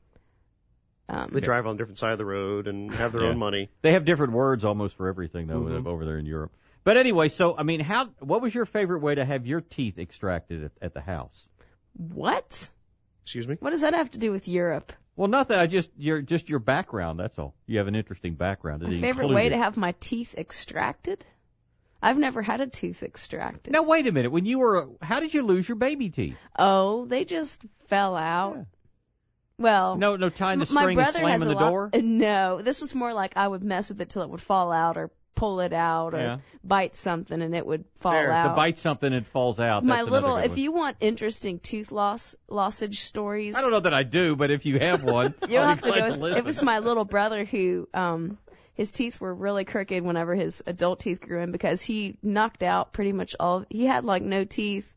They drive on a different side of the road and have their own money. They have different words almost for everything, though, over there in Europe. But anyway, so, I mean, what was your favorite way to have your teeth extracted at the house? What? Excuse me? What does that have to do with Europe? Well, nothing. Your background, that's all. You have an interesting background. My favorite way to have my teeth extracted? I've never had a tooth extracted. Now, wait a minute. How did you lose your baby teeth? Oh, they just fell out. Yeah. Well, no tying the string and slamming the door? No, this was more like I would mess with it till it would fall out or pull it out or bite something and it would fall out. To bite something and it falls out. That's if you want interesting tooth lossage stories. I don't know that I do, but if you have one, you'll I'll have be glad to to go. listen. It was my little brother who, his teeth were really crooked whenever his adult teeth grew in because he knocked out pretty much he had like no teeth.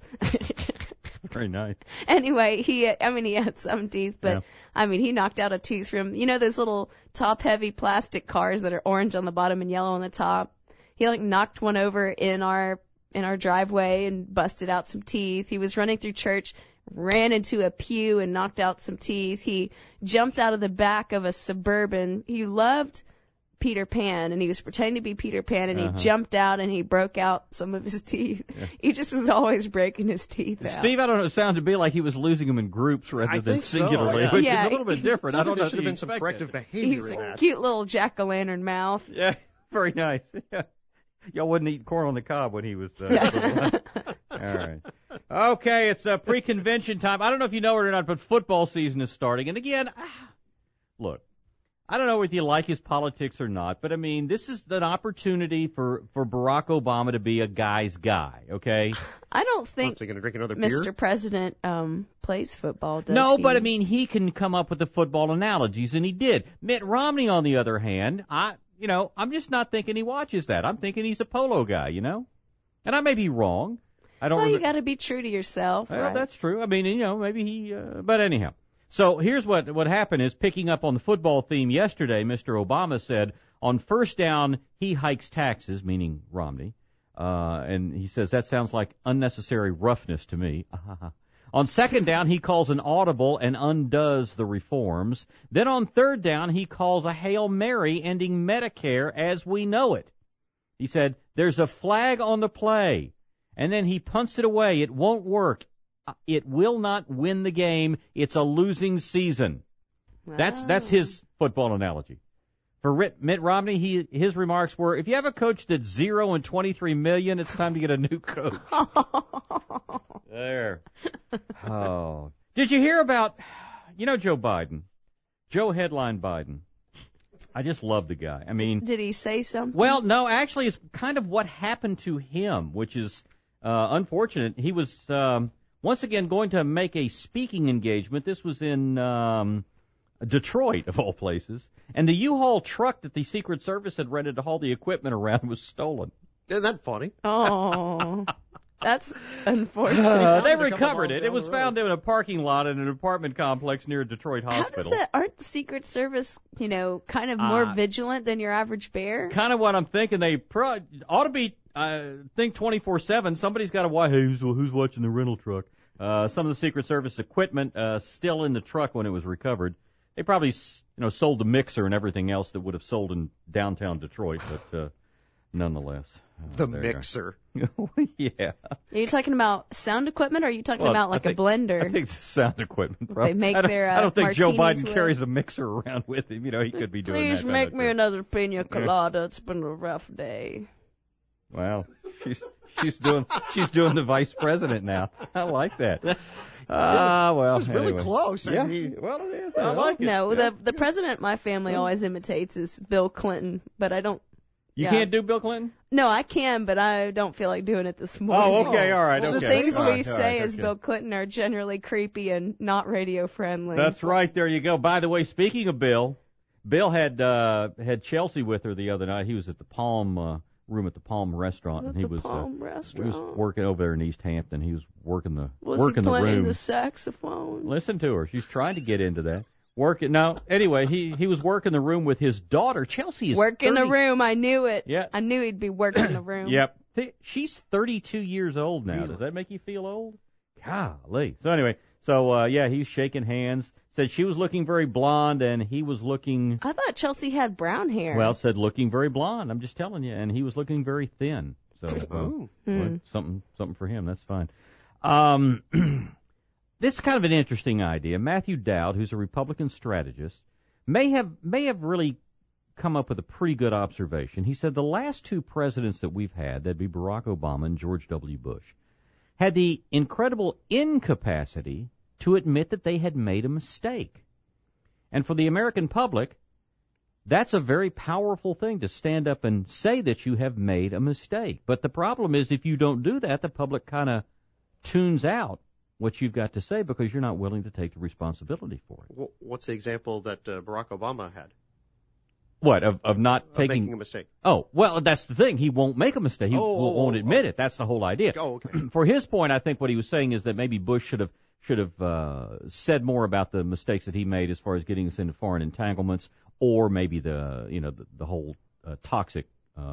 Very nice. Anyway, he had some teeth, but he knocked out a tooth from, those little top-heavy plastic cars that are orange on the bottom and yellow on the top. He knocked one over in our driveway and busted out some teeth. He was running through church, ran into a pew and knocked out some teeth. He jumped out of the back of a Suburban. He loved Peter Pan, and he was pretending to be Peter Pan, and he jumped out and he broke out some of his teeth. Yeah. He just was always breaking his teeth out. Steve, I don't know, it sounded to be like he was losing them in groups rather than singularly, which is a little bit different. I don't know. There should have been some corrective behavior He's in that. Cute little jack-o'-lantern mouth. Yeah, very nice. Yeah. Y'all wouldn't eat corn on the cob when he was All right. Okay, it's pre-convention time. I don't know if you know it or not, but football season is starting. And again, look, I don't know if you like his politics or not, but this is an opportunity for Barack Obama to be a guy's guy, okay? I don't think gonna drink another Mr. beer? President plays football, does No, he? but he can come up with the football analogies, and he did. Mitt Romney, on the other hand, I'm just not thinking he watches that. I'm thinking he's a polo guy, And I may be wrong. You got to be true to yourself. Well, right? That's true. Maybe he. But anyhow. So here's what happened is, picking up on the football theme yesterday, Mr. Obama said on first down he hikes taxes, meaning Romney, and he says that sounds like unnecessary roughness to me. On second down he calls an audible and undoes the reforms. Then on third down he calls a Hail Mary ending Medicare as we know it. He said there's a flag on the play, and then he punts it away. It won't work. It will not win the game. It's a losing season. Wow. That's his football analogy. For Mitt Romney, his remarks were, if you have a coach that's 0 and $23 million, it's time to get a new coach. There. Oh. Did you hear about, Joe Biden? Joe Headline Biden. I just love the guy. Did he say something? Well, no, actually it's kind of what happened to him, which is unfortunate. He was once again going to make a speaking engagement. This was in Detroit, of all places. And the U-Haul truck that the Secret Service had rented to haul the equipment around was stolen. Isn't that funny? Oh, that's unfortunate. They recovered it. It was found in a parking lot in an apartment complex near a Detroit hospital. Aren't the Secret Service, kind of more vigilant than your average bear? Kind of what I'm thinking. They ought to be, think 24/7. Somebody's got to watch. Hey, who's watching the rental truck? Some of the Secret Service equipment still in the truck when it was recovered. They probably, sold the mixer and everything else that would have sold in downtown Detroit, but nonetheless. The mixer. Yeah. Are you talking about sound equipment, or are you talking about a blender? I think the sound equipment. They make their I don't think Joe Biden with. carries a mixer around with him. He could be doing that. Please make me another pina colada. It's been a rough day. Wow, she's doing the vice president now. I like that. Well, it was really anyway. close. Yeah. I mean, well, it is. I like it. No, the president my family always imitates is Bill Clinton, but I don't. You can't do Bill Clinton? No, I can, but I don't feel like doing it this morning. Oh, okay, all right, The okay. things All we right, say okay. as Bill Clinton are generally creepy and not radio friendly. That's right. There you go. By the way, speaking of Bill had Chelsea with her the other night. He was at the Palm room at the Palm restaurant, and he was working over there in East Hampton. He was working the Was working he playing the room. the saxophone? Listen to her. She's trying to get into that. Anyway, he was working the room with his daughter. Chelsea is working 30. the room. I knew it. Yeah. I knew he'd be working the room. Yep. She's 32 years old now. Does that make you feel old? Golly. So anyway, he's shaking hands. Said she was looking very blonde, and he was looking. I thought Chelsea had brown hair. Well, said looking very blonde. I'm just telling you, and he was looking very thin. So something for him. That's fine. This is kind of an interesting idea. Matthew Dowd, who's a Republican strategist, may have really come up with a pretty good observation. He said the last two presidents that we've had, that'd be Barack Obama and George W. Bush, had the incredible incapacity to admit that they had made a mistake. And for the American public, that's a very powerful thing to stand up and say that you have made a mistake. But the problem is if you don't do that, the public kind of tunes out what you've got to say because you're not willing to take the responsibility for it. Well, what's the example that Barack Obama had? What, of not making a mistake? Oh, well, that's the thing. He won't make a mistake. He won't admit it. That's the whole idea. Oh, okay. For his point, I think what he was saying is that maybe Bush should have said more about the mistakes that he made as far as getting us into foreign entanglements, or maybe the whole toxic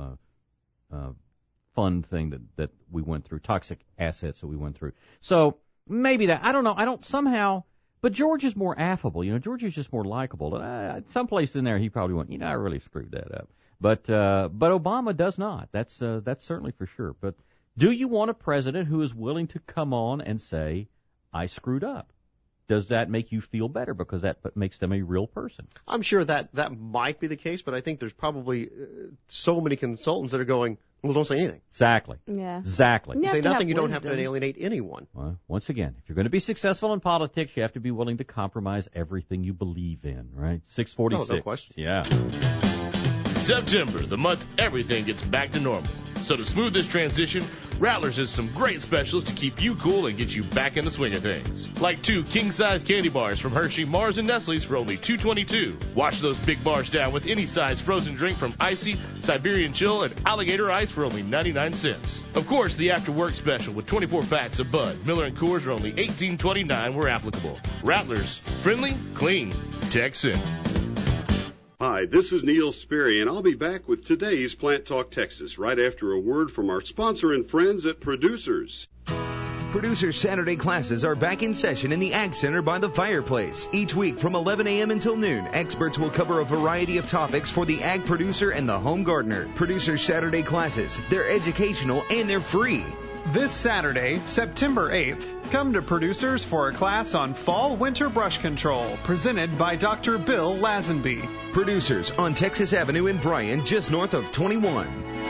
fund thing that we went through, toxic assets that we went through. So maybe that, I don't know, but George is more affable. George is just more likable. Someplace in there he probably went, I really screwed that up. But Obama does not. That's certainly for sure. But do you want a president who is willing to come on and say, I screwed up? Does that make you feel better because that makes them a real person? I'm sure that might be the case, but I think there's probably so many consultants that are going, well, don't say anything. Exactly. Yeah. Exactly. You say nothing, you don't have to alienate anyone. Well, once again, if you're going to be successful in politics, you have to be willing to compromise everything you believe in, right? 646. No question. Yeah. September, the month everything gets back to normal. So to smooth this transition, Rattlers has some great specials to keep you cool and get you back in the swing of things. Like 2 king-size candy bars from Hershey, Mars, and Nestle's for only $2.22. Wash those big bars down with any size frozen drink from Icy, Siberian Chill, and Alligator Ice for only 99 cents. Of course, the after-work special with 24 packs of Bud, Miller, and Coors for only $18.29 were applicable. Rattlers, friendly, clean, Texan. Hi, this is Neil Sperry, and I'll be back with today's Plant Talk Texas right after a word from our sponsor and friends at Producers. Producers Saturday classes are back in session in the Ag Center by the fireplace. Each week from 11 a.m. until noon, experts will cover a variety of topics for the ag producer and the home gardener. Producers Saturday classes, they're educational and they're free. This Saturday, September 8th, come to Producers for a class on fall-winter brush control, presented by Dr. Bill Lazenby. Producers on Texas Avenue in Bryan, just north of 21.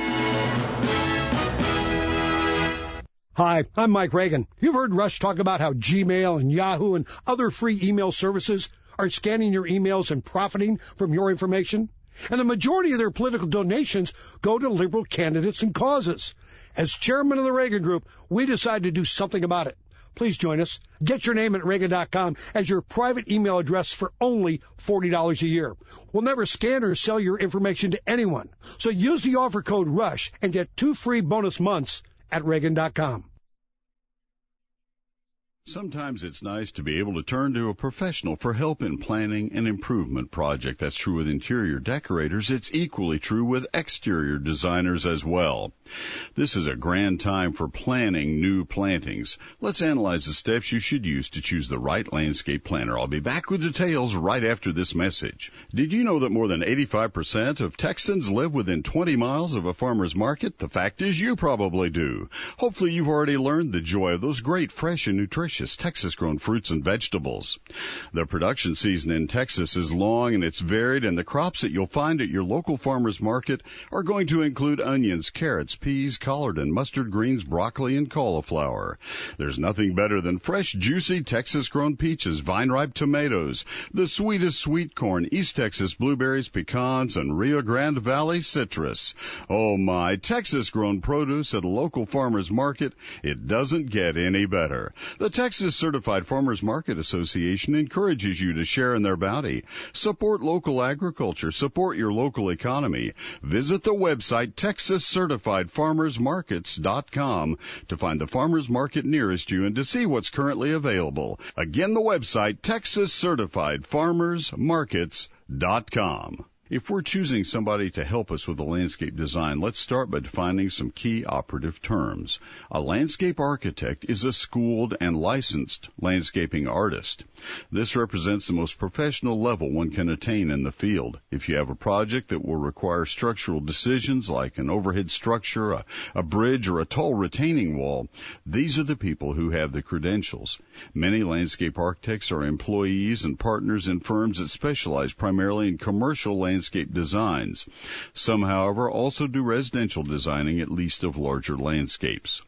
Hi, I'm Mike Reagan. You've heard Rush talk about how Gmail and Yahoo and other free email services are scanning your emails and profiting from your information. And the majority of their political donations go to liberal candidates and causes. As chairman of the Reagan Group, we decided to do something about it. Please join us. Get your name at Reagan.com as your private email address for only $40 a year. We'll never scan or sell your information to anyone. So use the offer code RUSH and get 2 free bonus months at Reagan.com. Sometimes it's nice to be able to turn to a professional for help in planning an improvement project. That's true with interior decorators. It's equally true with exterior designers as well. This is a grand time for planning new plantings. Let's analyze the steps you should use to choose the right landscape planter. I'll be back with details right after this message. Did you know that more than 85% of Texans live within 20 miles of a farmer's market? The fact is you probably do. Hopefully you've already learned the joy of those great fresh and nutritious Texas-grown fruits and vegetables. The production season in Texas is long and it's varied, and the crops that you'll find at your local farmer's market are going to include onions, carrots, peas, collard and mustard greens, broccoli, and cauliflower. There's nothing better than fresh, juicy Texas-grown peaches, vine-ripe tomatoes, the sweetest sweet corn, East Texas blueberries, pecans, and Rio Grande Valley citrus. Oh my, Texas-grown produce at a local farmer's market, it doesn't get any better. The Texas Certified Farmers Market Association encourages you to share in their bounty. Support local agriculture. Support your local economy. Visit the website TexasCertifiedFarmersMarkets.com to find the farmer's market nearest you and to see what's currently available. Again, the website TexasCertifiedFarmersMarkets.com. If we're choosing somebody to help us with the landscape design, let's start by defining some key operative terms. A landscape architect is a schooled and licensed landscaping artist. This represents the most professional level one can attain in the field. If you have a project that will require structural decisions like an overhead structure, a bridge, or a tall retaining wall, these are the people who have the credentials. Many landscape architects are employees and partners in firms that specialize primarily in commercial landscape designs. Some, however, also do residential designing, at least of larger landscapes.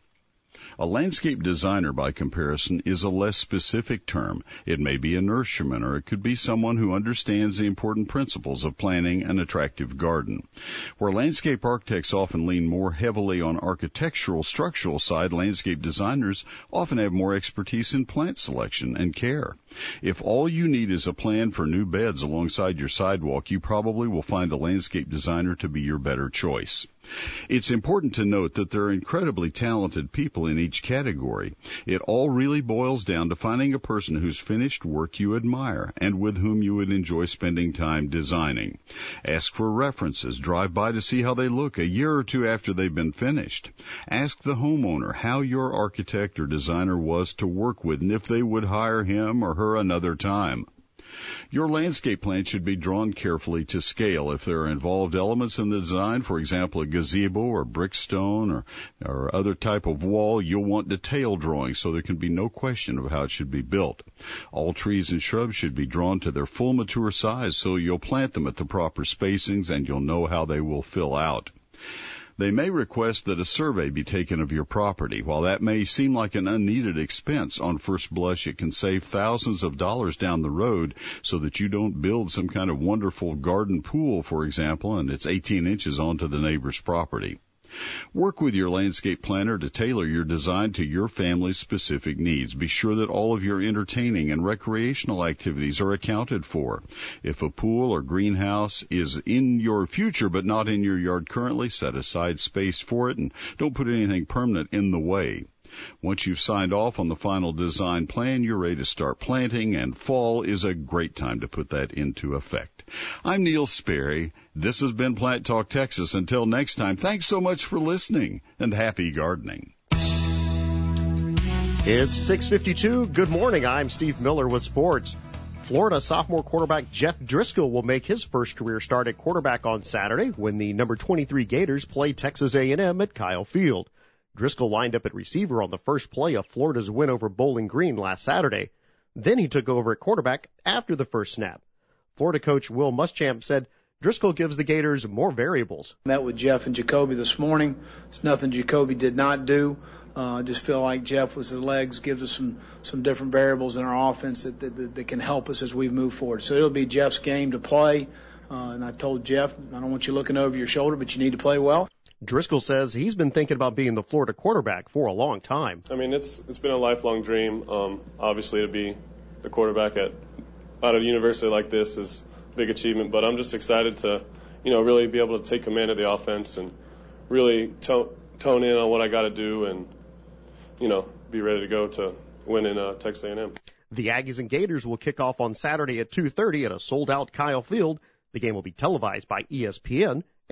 A landscape designer, by comparison, is a less specific term. It may be a nurseryman, or it could be someone who understands the important principles of planning an attractive garden. Where landscape architects often lean more heavily on architectural, structural side, landscape designers often have more expertise in plant selection and care. If all you need is a plan for new beds alongside your sidewalk, you probably will find a landscape designer to be your better choice. It's important to note that there are incredibly talented people in each category. It all really boils down to finding a person whose finished work you admire and with whom you would enjoy spending time designing. Ask for references. Drive by to see how they look a year or two after they've been finished. Ask the homeowner how your architect or designer was to work with and if they would hire him or her another time. Your landscape plan should be drawn carefully to scale. If there are involved elements in the design, for example, a gazebo or brick stone or other type of wall, you'll want detailed drawings so there can be no question of how it should be built. All trees and shrubs should be drawn to their full mature size so you'll plant them at the proper spacings and you'll know how they will fill out. They may request that a survey be taken of your property. While that may seem like an unneeded expense, on first blush it can save thousands of dollars down the road so that you don't build some kind of wonderful garden pool, for example, and it's 18 inches onto the neighbor's property. Work with your landscape planner to tailor your design to your family's specific needs. Be sure that all of your entertaining and recreational activities are accounted for. If a pool or greenhouse is in your future but not in your yard currently, set aside space for it and don't put anything permanent in the way. Once you've signed off on the final design plan, you're ready to start planting, and fall is a great time to put that into effect. I'm Neil Sperry. This has been Plant Talk Texas. Until next time, thanks so much for listening, and happy gardening. It's 6:52. Good morning. I'm Steve Miller with sports. Florida sophomore quarterback Jeff Driscoll will make his first career start at quarterback on Saturday when the number 23 Gators play Texas A&M at Kyle Field. Driscoll lined up at receiver on the first play of Florida's win over Bowling Green last Saturday. Then he took over at quarterback after the first snap. Florida coach Will Muschamp said Driscoll gives the Gators more variables. Met with Jeff and Jacoby this morning. It's nothing Jacoby did not do. Just feel like Jeff with the legs gives us some different variables in our offense that can help us as we move forward. So it'll be Jeff's game to play. And I told Jeff, I don't want you looking over your shoulder, but you need to play well. Driscoll says he's been thinking about being the Florida quarterback for a long time. I mean, it's been a lifelong dream. Obviously, to be the quarterback at a university like this is a big achievement. But I'm just excited to, really be able to take command of the offense and really tone in on what I got to do and, be ready to go to win in Texas A&M. The Aggies and Gators will kick off on Saturday at 2:30 at a sold-out Kyle Field. The game will be televised by ESPN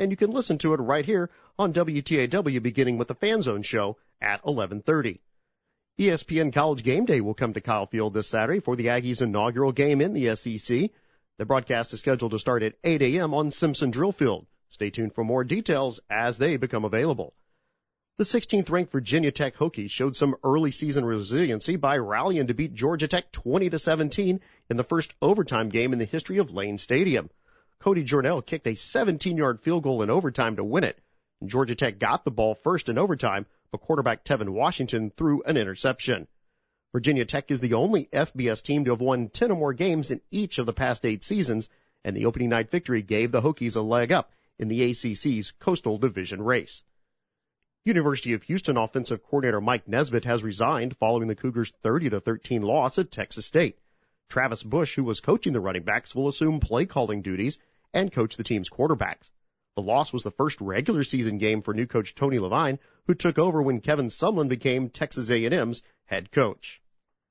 and you can listen to it right here on WTAW beginning with the Fan Zone show at 11:30. ESPN College Game Day will come to Kyle Field this Saturday for the Aggies' inaugural game in the SEC. The broadcast is scheduled to start at 8 a.m. on Simpson Drill Field. Stay tuned for more details as they become available. The 16th-ranked Virginia Tech Hokies showed some early season resiliency by rallying to beat Georgia Tech 20-17 in the first overtime game in the history of Lane Stadium. Cody Jornell kicked a 17-yard field goal in overtime to win it. Georgia Tech got the ball first in overtime, but quarterback Tevin Washington threw an interception. Virginia Tech is the only FBS team to have won 10 or more games in each of the past 8 seasons, and the opening night victory gave the Hokies a leg up in the ACC's Coastal Division race. University of Houston offensive coordinator Mike Nesbitt has resigned following the Cougars' 30-13 loss at Texas State. Travis Bush, who was coaching the running backs, will assume play calling duties and coach the team's quarterbacks. The loss was the first regular season game for new coach Tony Levine, who took over when Kevin Sumlin became Texas A&M's head coach.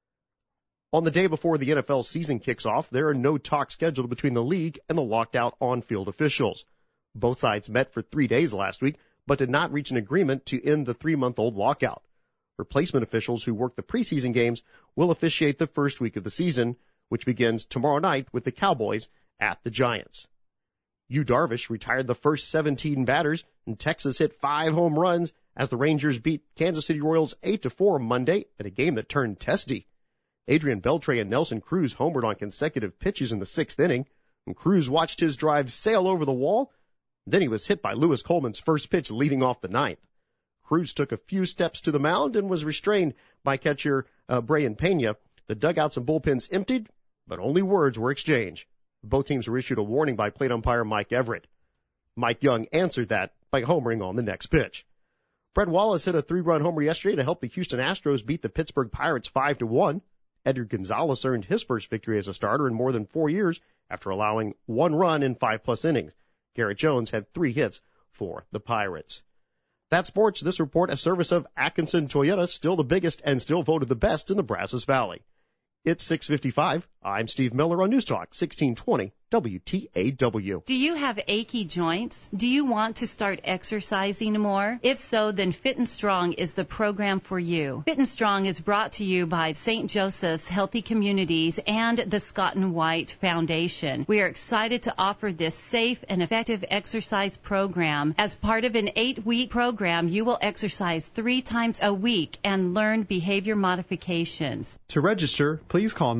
On the day before the NFL season kicks off, there are no talks scheduled between the league and the locked-out on-field officials. Both sides met for 3 days last week, but did not reach an agreement to end the 3-month-old lockout. Replacement officials who work the preseason games will officiate the first week of the season, which begins tomorrow night with the Cowboys at the Giants. Yu Darvish retired the first 17 batters, and Texas hit 5 home runs as the Rangers beat Kansas City Royals 8-4 Monday in a game that turned testy. Adrian Beltre and Nelson Cruz homered on consecutive pitches in the 6th inning, and Cruz watched his drive sail over the wall. Then he was hit by Lewis Coleman's first pitch leading off the 9th. Cruz took a few steps to the mound and was restrained by catcher Brian Pena. The dugouts and bullpens emptied, but only words were exchanged. Both teams were issued a warning by plate umpire Mike Everett. Mike Young answered that by homering on the next pitch. Brett Wallace hit a 3-run homer yesterday to help the Houston Astros beat the Pittsburgh Pirates 5-1. Edgar Gonzalez earned his first victory as a starter in more than 4 years after allowing 1 run in 5+ innings. Garrett Jones had 3 hits for the Pirates. That's sports. This report a service of Atkinson Toyota, still the biggest and still voted the best in the Brazos Valley. It's 6:55. I'm Steve Miller on News Talk 1620 WTAW. Do you have achy joints? Do you want to start exercising more? If so, then Fit and Strong is the program for you. Fit and Strong is brought to you by St. Joseph's Healthy Communities and the Scott and White Foundation. We are excited to offer this safe and effective exercise program. As part of an 8-week program, you will exercise 3 times a week and learn behavior modifications. To register, please call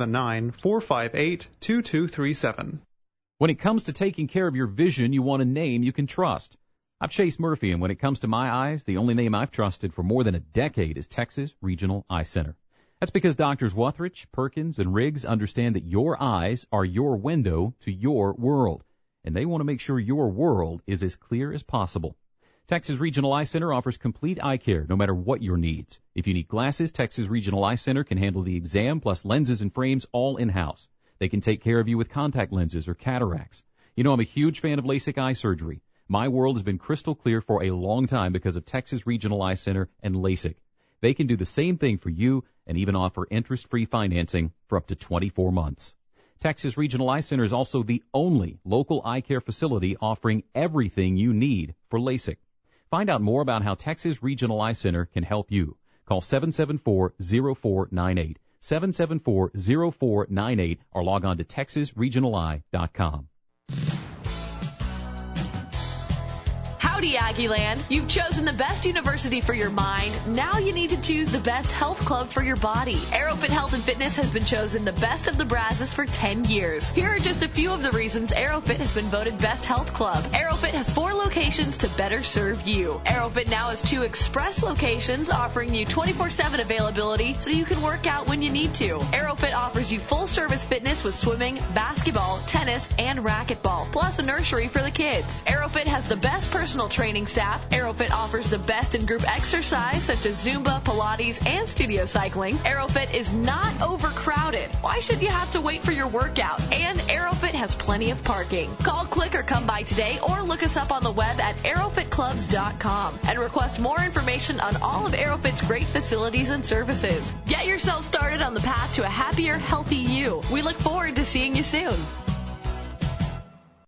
979-458-2237. When it comes to taking care of your vision, you want a name you can trust. I'm Chase Murphy, and when it comes to my eyes, the only name I've trusted for more than a decade is Texas Regional Eye Center. That's because Doctors Wuthridge, Perkins, and Riggs understand that your eyes are your window to your world, and they want to make sure your world is as clear as possible. Texas Regional Eye Center offers complete eye care no matter what your needs. If you need glasses, Texas Regional Eye Center can handle the exam plus lenses and frames all in-house. They can take care of you with contact lenses or cataracts. You know, I'm a huge fan of LASIK eye surgery. My world has been crystal clear for a long time because of Texas Regional Eye Center and LASIK. They can do the same thing for you and even offer interest-free financing for up to 24 months. Texas Regional Eye Center is also the only local eye care facility offering everything you need for LASIK. Find out more about how Texas Regional Eye Center can help you. Call 774-0498. 774-0498 or log on to TexasRegionalEye.com. Howdy, Aggieland. You've chosen the best university for your mind. Now you need to choose the best health club for your body. AeroFit Health and Fitness has been chosen the best of the Brazos for 10 years. Here are just a few of the reasons AeroFit has been voted Best Health Club. AeroFit has 4 locations to better serve you. AeroFit now has 2 express locations offering you 24/7 availability so you can work out when you need to. AeroFit offers you full-service fitness with swimming, basketball, tennis, and racquetball, plus a nursery for the kids. AeroFit has the best personal training staff. AeroFit offers the best in group exercise such as Zumba, Pilates, and studio cycling. AeroFit is not overcrowded. Why should you have to wait for your workout? And AeroFit has plenty of parking. Call, click, or come by today or look us up on the web at aerofitclubs.com and request more information on all of AeroFit's great facilities and services. Get yourself started on the path to a happier, healthy you. We look forward to seeing you soon.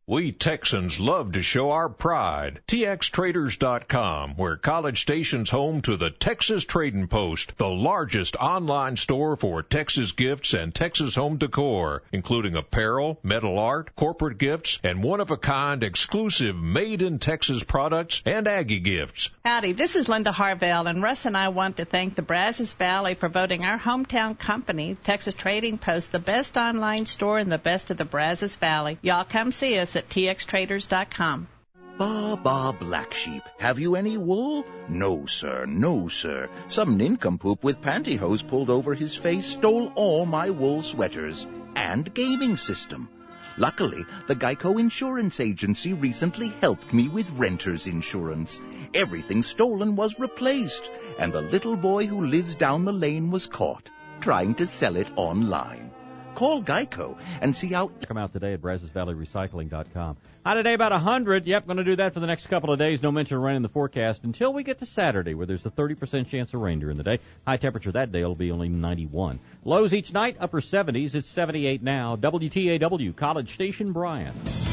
We Texans love to show our pride. TXTraders.com, where College Station's home to the Texas Trading Post, the largest online store for Texas gifts and Texas home decor, including apparel, metal art, corporate gifts, and one-of-a-kind exclusive made-in-Texas products and Aggie gifts. Howdy, this is Linda Harvell, and Russ and I want to thank the Brazos Valley for voting our hometown company, Texas Trading Post, the best online store and the best of the Brazos Valley. Y'all come see us at TXTraders.com. Ba, black sheep. Have you any wool? No, sir. No, sir. Some nincompoop with pantyhose pulled over his face stole all my wool sweaters and gaming system. Luckily, the Geico Insurance Agency recently helped me with renter's insurance. Everything stolen was replaced, and the little boy who lives down the lane was caught trying to sell it online. Call Geico and see how... Come out today at BrazosValleyRecycling.com. High today about 100. Yep, going to do that for the next couple of days. No mention of rain in the forecast until we get to Saturday, where there's a 30% chance of rain during the day. High temperature that day will be only 91. Lows each night, upper 70s. It's 78 now. WTAW, College Station, Bryan.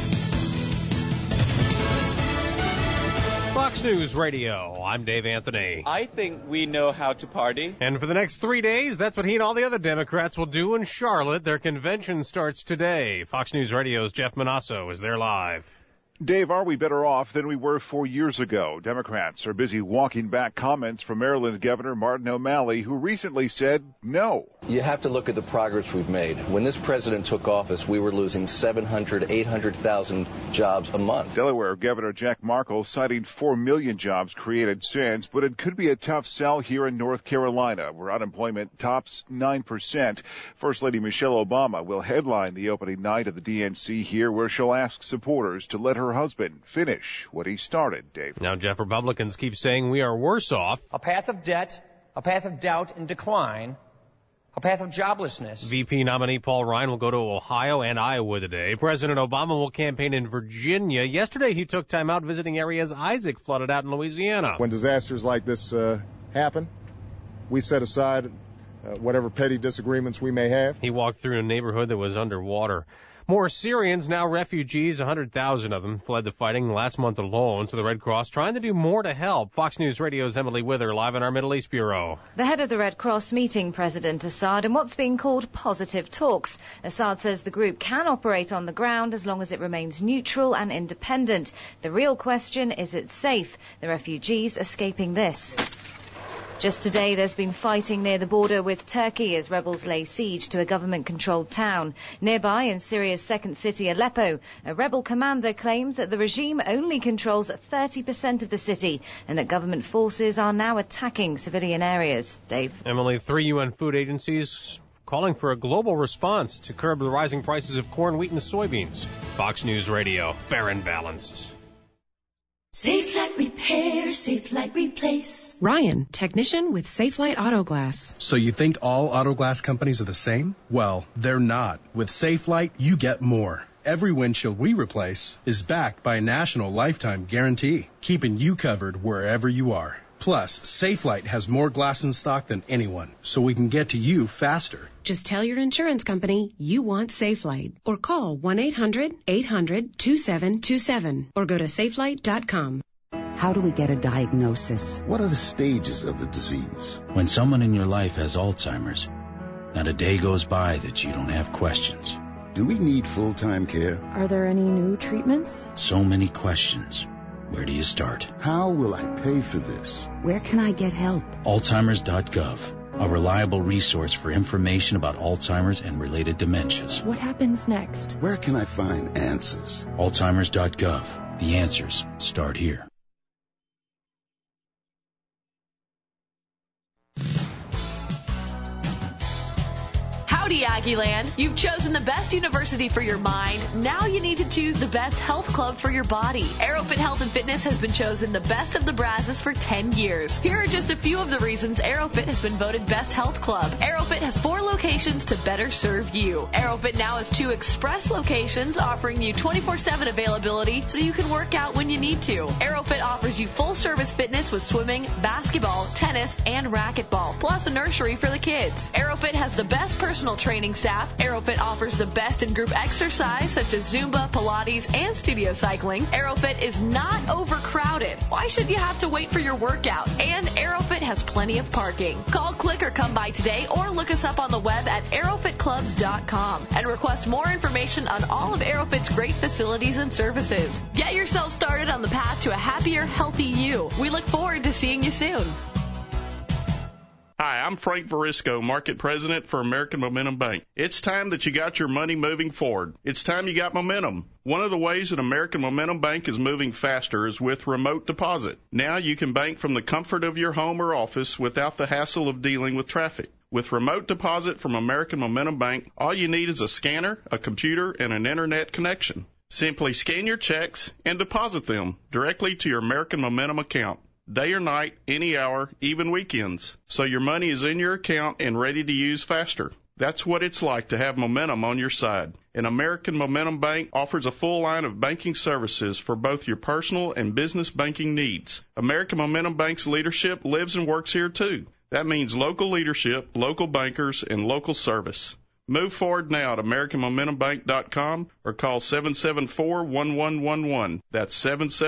Fox News Radio, I'm Dave Anthony. I think we know how to party. And for the next 3 days, that's what he and all the other Democrats will do in Charlotte. Their convention starts today. Fox News Radio's Jeff Manasso is there live. Dave, are we better off than we were 4 years ago? Democrats are busy walking back comments from Maryland Governor Martin O'Malley, who recently said no. You have to look at the progress we've made. When this president took office, we were losing 700,000, 800,000 jobs a month. Delaware Governor Jack Markle citing 4 million jobs created since, but it could be a tough sell here in North Carolina, where unemployment tops 9%. First Lady Michelle Obama will headline the opening night of the DNC here, where she'll ask supporters to let her husband finish what he started, Dave. Now, Jeff, Republicans keep saying we are worse off. A path of debt, a path of doubt and decline, a path of joblessness. VP nominee Paul Ryan will go to Ohio and Iowa today. President Obama will campaign in Virginia. Yesterday, he took time out visiting areas Isaac flooded out in Louisiana. When disasters like this happen, we set aside whatever petty disagreements we may have. He walked through a neighborhood that was underwater. More Syrians, now refugees, 100,000 of them fled the fighting last month alone, so the Red Cross trying to do more to help. Fox News Radio's Emily Wither live in our Middle East Bureau. The head of the Red Cross meeting President Assad in what's being called positive talks. Assad says the group can operate on the ground as long as it remains neutral and independent. The real question is it's safe. The refugees escaping this. Just today, there's been fighting near the border with Turkey as rebels lay siege to a government-controlled town. Nearby, in Syria's second city, Aleppo, a rebel commander claims that the regime only controls 30% of the city and that government forces are now attacking civilian areas. Dave? Emily, 3 UN food agencies calling for a global response to curb the rising prices of corn, wheat, and soybeans. Fox News Radio, fair and balanced. Safelite Repair, Safelite Replace. Ryan, technician with Safelite Auto Glass. So you think all auto glass companies are the same? Well, they're not. With Safelite, you get more. Every windshield we replace is backed by a national lifetime guarantee, keeping you covered wherever you are. Plus, Safelite has more glass in stock than anyone, so we can get to you faster. Just tell your insurance company you want Safelite or call 1-800-800-2727 or go to safelite.com. How do we get a diagnosis? What are the stages of the disease? When someone in your life has Alzheimer's, not a day goes by that you don't have questions. Do we need full-time care? Are there any new treatments? So many questions. Where do you start? How will I pay for this? Where can I get help? Alzheimers.gov, a reliable resource for information about Alzheimer's and related dementias. What happens next? Where can I find answers? Alzheimers.gov. The answers start here. Howdy, Aggieland. You've chosen the best university for your mind. Now you need to choose the best health club for your body. Aerofit Health and Fitness has been chosen the best of the Brazos for 10 years. Here are just a few of the reasons Aerofit has been voted best health club. Aerofit has 4 locations to better serve you. Aerofit now has 2 express locations offering you 24/7 availability so you can work out when you need to. Aerofit offers you full-service fitness with swimming, basketball, tennis, and racquetball, plus a nursery for the kids. Aerofit has the best personal professional training staff, Aerofit offers the best in group exercise such as Zumba, Pilates, and studio cycling. Aerofit is not overcrowded. Why should you have to wait for your workout? And Aerofit has plenty of parking. Call, click, or come by today, or look us up on the web at aerofitclubs.com and request more information on all of Aerofit's great facilities and services. Get yourself started on the path to a happier, healthy you. We look forward to seeing you soon. Hi, I'm Frank Verisco, Market President for American Momentum Bank. It's time that you got your money moving forward. It's time you got momentum. One of the ways that American Momentum Bank is moving faster is with remote deposit. Now you can bank from the comfort of your home or office without the hassle of dealing with traffic. With remote deposit from American Momentum Bank, all you need is a scanner, a computer, and an internet connection. Simply scan your checks and deposit them directly to your American Momentum account. Day or night, any hour, even weekends. So your money is in your account and ready to use faster. That's what it's like to have momentum on your side. And American Momentum Bank offers a full line of banking services for both your personal and business banking needs. American Momentum Bank's leadership lives and works here too. That means local leadership, local bankers, and local service. Move forward now at AmericanMomentumBank.com or call 774-1111. That's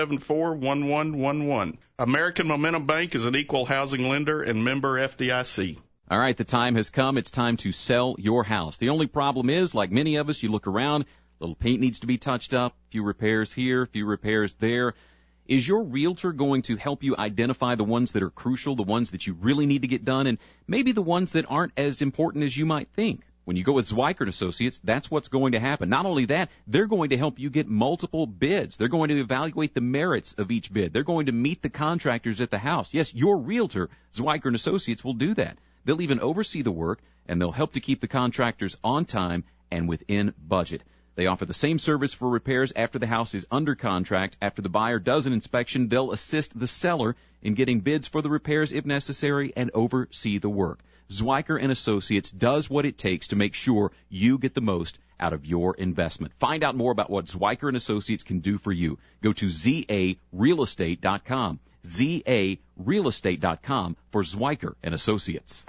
774-1111. American Momentum Bank is an equal housing lender and member FDIC. All right, the time has come. It's time to sell your house. The only problem is, like many of us, you look around, a little paint needs to be touched up, a few repairs here, a few repairs there. Is your realtor going to help you identify the ones that are crucial, the ones that you really need to get done, and maybe the ones that aren't as important as you might think? When you go with Zwiker & Associates, that's what's going to happen. Not only that, they're going to help you get multiple bids. They're going to evaluate the merits of each bid. They're going to meet the contractors at the house. Yes, your realtor, Zwiker & Associates, will do that. They'll even oversee the work, and they'll help to keep the contractors on time and within budget. They offer the same service for repairs after the house is under contract. After the buyer does an inspection, they'll assist the seller in getting bids for the repairs if necessary and oversee the work. Zwiker & Associates does what it takes to make sure you get the most out of your investment. Find out more about what Zwiker & Associates can do for you. Go to zarealestate.com. zarealestate.com for Zwiker & Associates.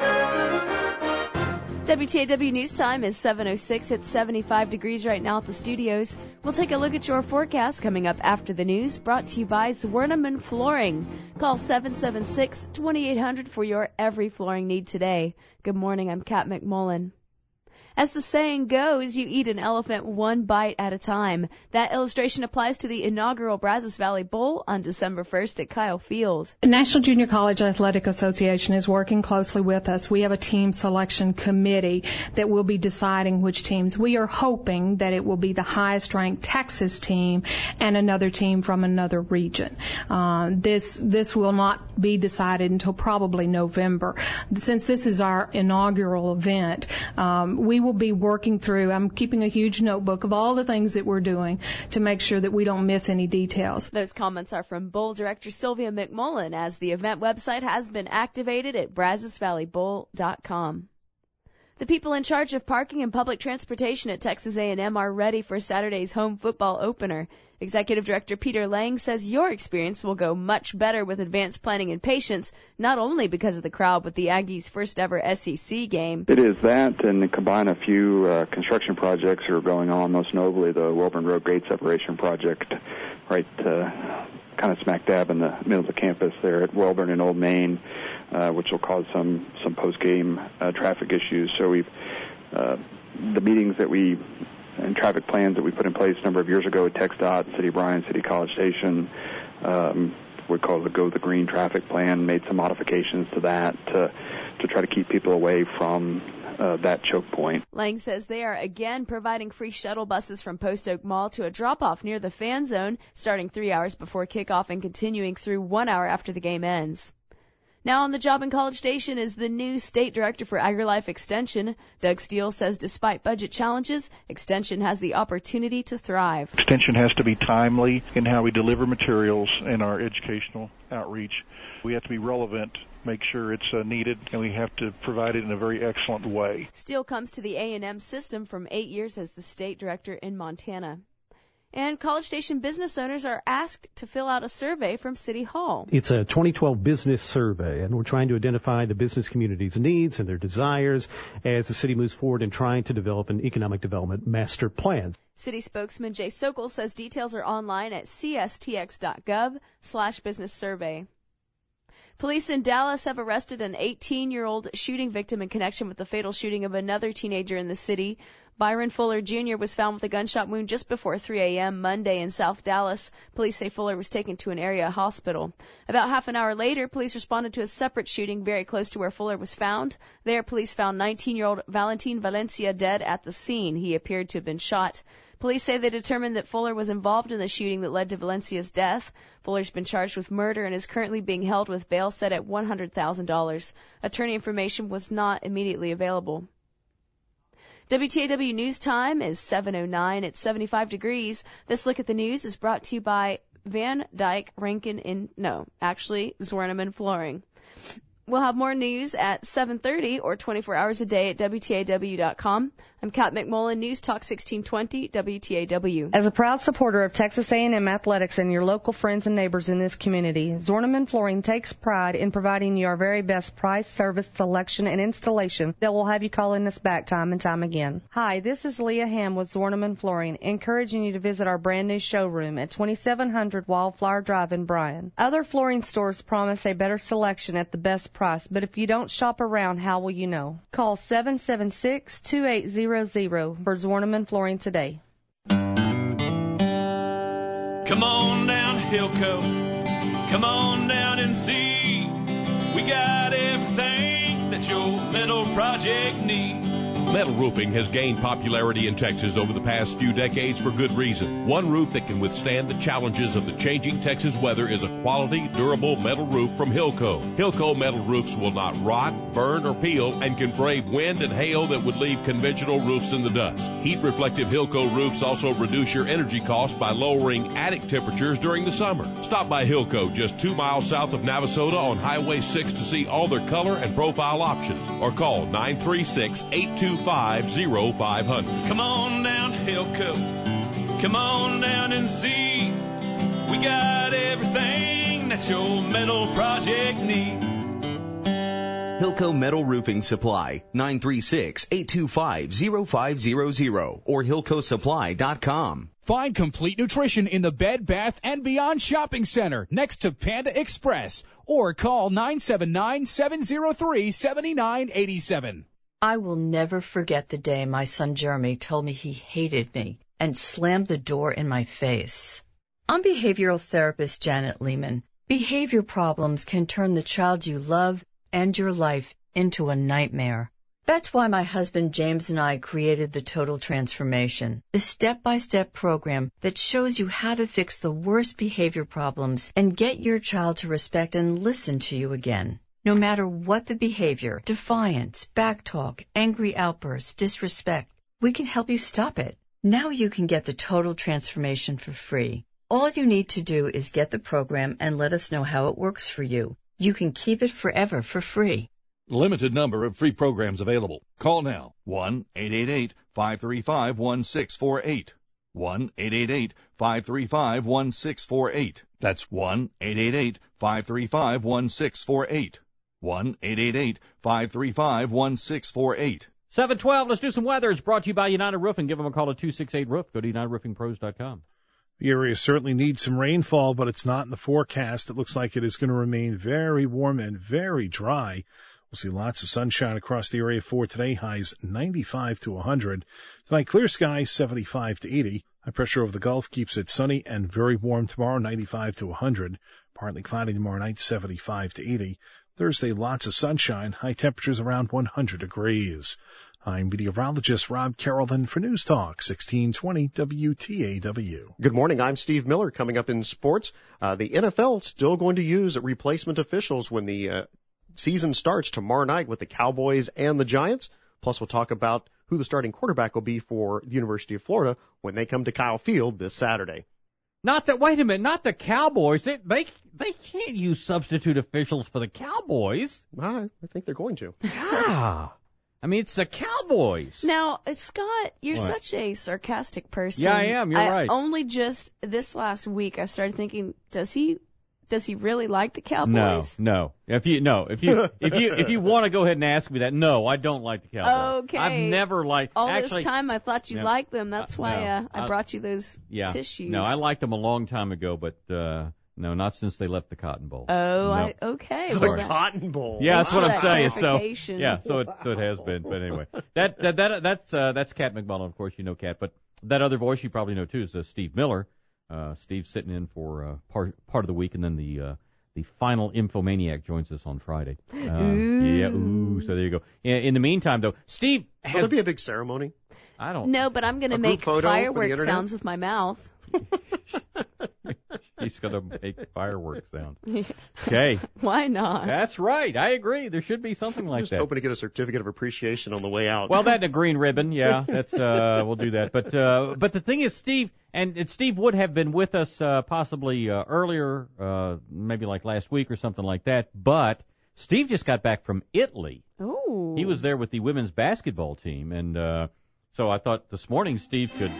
WTAW News Time is 7:06. It's 75 degrees right now at the studios. We'll take a look at your forecast coming up after the news, brought to you by Zwerneman Flooring. Call 776-2800 for your every flooring need today. Good morning, I'm Kat McMullen. As the saying goes, you eat an elephant one bite at a time. That illustration applies to the inaugural Brazos Valley Bowl on December 1st at Kyle Field. The National Junior College Athletic Association is working closely with us. We have a team selection committee that will be deciding which teams. We are hoping that it will be the highest ranked Texas team and another team from another region. This will not be decided until probably November. Since this is our inaugural event, we will be working through, I'm keeping a huge notebook of all the things that we're doing to make sure that we don't miss any details. Those comments are from Bowl Director Sylvia McMullen as the event website has been activated at BrazosValleyBowl.com. The people in charge of parking and public transportation at Texas A&M are ready for Saturday's home football opener. Executive Director Peter Lang says your experience will go much better with advanced planning and patience, not only because of the crowd, but the Aggies' first ever SEC game. It is that, and combine a few construction projects that are going on, most notably the Welborn Road grade separation project, right kind of smack dab in the middle of the campus there at Welborn and Old Main, which will cause some post-game traffic issues. So we've the meetings that we and traffic plans that we put in place a number of years ago at TxDOT, City of Bryan, City College Station, we call it the Go the Green traffic plan, made some modifications to that to try to keep people away from that choke point. Lang says they are again providing free shuttle buses from Post Oak Mall to a drop-off near the fan zone, starting 3 hours before kickoff and continuing through 1 hour after the game ends. Now on the job in College Station is the new State Director for AgriLife Extension. Doug Steele says despite budget challenges, Extension has the opportunity to thrive. Extension has to be timely in how we deliver materials in our educational outreach. We have to be relevant, make sure it's needed, and we have to provide it in a very excellent way. Steele comes to the A&M system from 8 years as the State Director in Montana. And College Station business owners are asked to fill out a survey from City Hall. It's a 2012 business survey, and we're trying to identify the business community's needs and their desires as the city moves forward in trying to develop an economic development master plan. City spokesman Jay Sokol says details are online at cstx.gov/business survey. Police in Dallas have arrested an 18-year-old shooting victim in connection with the fatal shooting of another teenager in the city. Byron Fuller Jr. was found with a gunshot wound just before 3 a.m. Monday in South Dallas. Police say Fuller was taken to an area hospital. About half an hour later, police responded to a separate shooting very close to where Fuller was found. There, police found 19-year-old Valentin Valencia dead at the scene. He appeared to have been shot. Police say they determined that Fuller was involved in the shooting that led to Valencia's death. Fuller's been charged with murder and is currently being held with bail set at $100,000. Attorney information was not immediately available. WTAW News Time is 7:09 at 75 degrees. This look at the news is brought to you by Van Dyke Zwerneman Flooring. We'll have more news at 7:30 or 24 hours a day at WTAW.com. I'm Kat McMullen, News Talk 1620, WTAW. As a proud supporter of Texas A&M athletics and your local friends and neighbors in this community, Zwerneman Flooring takes pride in providing you our very best price, service, selection, and installation that will have you calling us back time and time again. Hi, this is Leah Ham with Zwerneman Flooring, encouraging you to visit our brand new showroom at 2700 Wildflower Drive in Bryan. Other flooring stores promise a better selection at the best price, but if you don't shop around, how will you know? Call 776-2800 for Zwerneman Flooring today. Come on down to Hilco. Come on down and see. We got everything that your metal project needs. Metal roofing has gained popularity in Texas over the past few decades for good reason. One roof that can withstand the challenges of the changing Texas weather is a quality, durable metal roof from Hilco. Hilco metal roofs will not rot, burn, or peel and can brave wind and hail that would leave conventional roofs in the dust. Heat-reflective Hilco roofs also reduce your energy costs by lowering attic temperatures during the summer. Stop by Hilco just 2 miles south of Navasota on Highway 6 to see all their color and profile options, or call 936-825-0500. Come on down to Hilco. Come on down and see. We got everything that your metal project needs. Hilco Metal Roofing Supply, 936-825-0500 or HilcoSupply.com. Find complete nutrition in the Bed Bath & Beyond Shopping Center next to Panda Express or call 979-703-7987. I will never forget the day my son Jeremy told me he hated me and slammed the door in my face. I'm behavioral therapist Janet Lehman. Behavior problems can turn the child you love and your life into a nightmare. That's why my husband James and I created the Total Transformation, the step-by-step program that shows you how to fix the worst behavior problems and get your child to respect and listen to you again. No matter what the behavior, defiance, backtalk, angry outbursts, disrespect, we can help you stop it. Now you can get the Total Transformation for free. All you need to do is get the program and let us know how it works for you. You can keep it forever for free. Limited number of free programs available. Call now. 1-888-535-1648. 1-888-535-1648. That's 1-888-535-1648. 1-888-535-1648. 712, let's do some weather. It's brought to you by United Roofing. Give them a call at 268-ROOF. Go to UnitedRoofingPros.com. The area certainly needs some rainfall, but it's not in the forecast. It looks like it is going to remain very warm and very dry. We'll see lots of sunshine across the area for today. Highs 95 to 100. Tonight, clear skies 75 to 80. High pressure over the Gulf keeps it sunny and very warm tomorrow, 95 to 100. Partly cloudy tomorrow night, 75 to 80. Thursday, lots of sunshine. High temperatures around 100 degrees. I'm meteorologist Rob Carrollton for News Talk 1620 WTAW. Good morning. I'm Steve Miller. Coming up in sports, the NFL still going to use replacement officials when the season starts tomorrow night with the Cowboys and the Giants. Plus, we'll talk about who the starting quarterback will be for the University of Florida when they come to Kyle Field this Saturday. Wait a minute, not the Cowboys. They can't use substitute officials for the Cowboys. I think they're going to. Yeah. I mean, it's the Cowboys. Now, Scott, you're What? such a sarcastic person. Yeah, I am. You're right. Only just this last week I started thinking, does he really like the Cowboys? No. If you want to go ahead and ask me that, no, I don't like the Cowboys. Okay. I've never liked. All actually, this time I thought you no, liked them. That's why I brought you those yeah, tissues. No, I liked them a long time ago, but no, not since they left the Cotton Bowl. Oh, no. okay. The Cotton Bowl. Yeah, that's what I'm saying. So clarification. yeah, so it has been. But anyway, that's Kat McMullen, of course, you know Kat. But that other voice you probably know too is Steve Miller. Steve's sitting in for part of the week, and then the final Infomaniac joins us on Friday. So there you go. In the meantime, though, Steve has. Will there be a big ceremony? I don't. No, but I'm going to make fireworks sounds with my mouth. He's going to make fireworks sounds. Okay. Why not? That's right. I agree. There should be something like Just that. hoping to get a certificate of appreciation on the way out. Well, that and a green ribbon. Yeah, that's we'll do that. But the thing is, Steve, and Steve would have been with us possibly earlier, maybe like last week or something like that. But Steve just got back from Italy. Oh. He was there with the women's basketball team, and so I thought this morning Steve could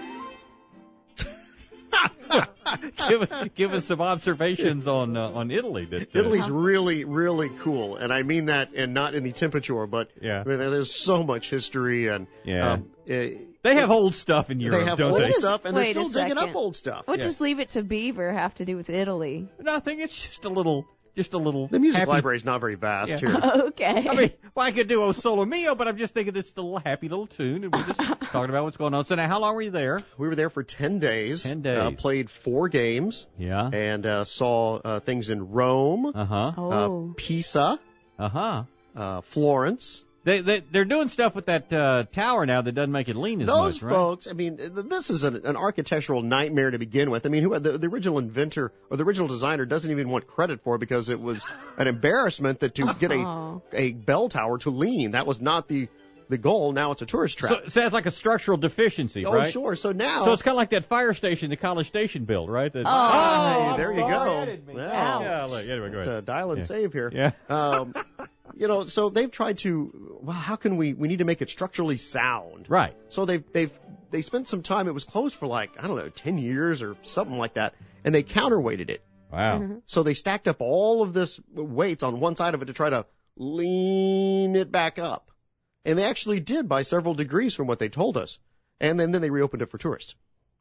give us some observations on Italy. Italy's really, really cool, and I mean that, and not in the temperature, but yeah. I mean, there's so much history, and they have old stuff in Europe, they have don't old they? stuff, and they're Wait a still digging second. up old stuff. What does Leave It to Beaver have to do with Italy? Nothing. It's just a little. The music happy... library is not very vast here. Okay. I mean, well, I could do O Solo Mio, but I'm just thinking it's a little happy little tune, and we're just talking about what's going on. So now, how long were you there? We were there for 10 days. 10 days. Played 4 games. Yeah. And saw things in Rome. Pisa. Florence. They're doing stuff with that tower now that doesn't make it lean as Those much, right? folks, I mean, this is an architectural nightmare to begin with. I mean, the original inventor or the original designer doesn't even want credit for it because it was an embarrassment that to get a bell tower to lean. That was not the goal. Now it's a tourist trap. So it sounds like a structural deficiency, right? Oh, sure. So now. So it's kind of like that fire station the College Station built, right? Hey, there you go. Wow. Yeah, anyway, go ahead. Dial and save here. Yeah. So they've tried to, well, how can we need to make it structurally sound. Right. So they spent some time, it was closed for 10 years or something like that, and they counterweighted it. Wow. Mm-hmm. So they stacked up all of this weights on one side of it to try to lean it back up. And they actually did by several degrees from what they told us. And then they reopened it for tourists.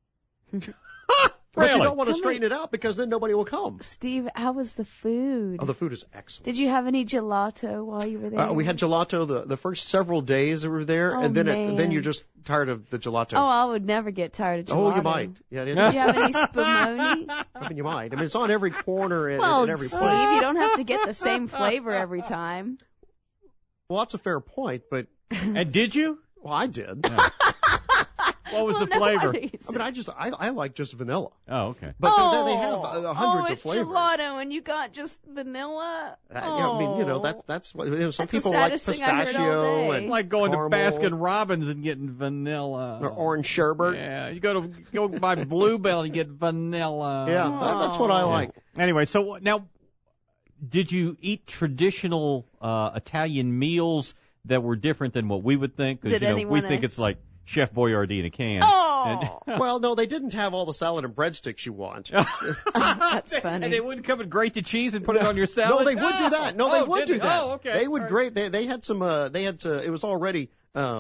But you don't want to straighten it out because then nobody will come. Steve, how was the food? Oh, the food is excellent. Did you have any gelato while you were there? We had gelato the first several days that we were there, and then you're just tired of the gelato. Oh, I would never get tired of gelato. Oh, you might. Yeah. Did you have any spumoni? I mean, you might. I mean, it's on every corner and every Steve, place. you don't have to get the same flavor every time. Well, that's a fair point, but. And did you? Well, I did. Yeah. What was the flavor? I mean, I like just vanilla. Oh, okay. But they have hundreds of flavors. Oh, it's gelato, and you got just vanilla. Yeah, I mean, that's what some people like pistachio and like going caramel. to Baskin Robbins and getting vanilla or orange sherbet. Yeah, you go buy Bluebell and get vanilla. Yeah, that's what I like. Anyway, so now, did you eat traditional Italian meals that were different than what we would think? Because we think it's like Chef Boyardee in a can. Oh! Well, no, they didn't have all the salad and breadsticks you want. That's funny. And they wouldn't come and grate the cheese and put it on your salad? No, they would do that. No, they would do that. Oh, okay. They would grate. They had some. It was already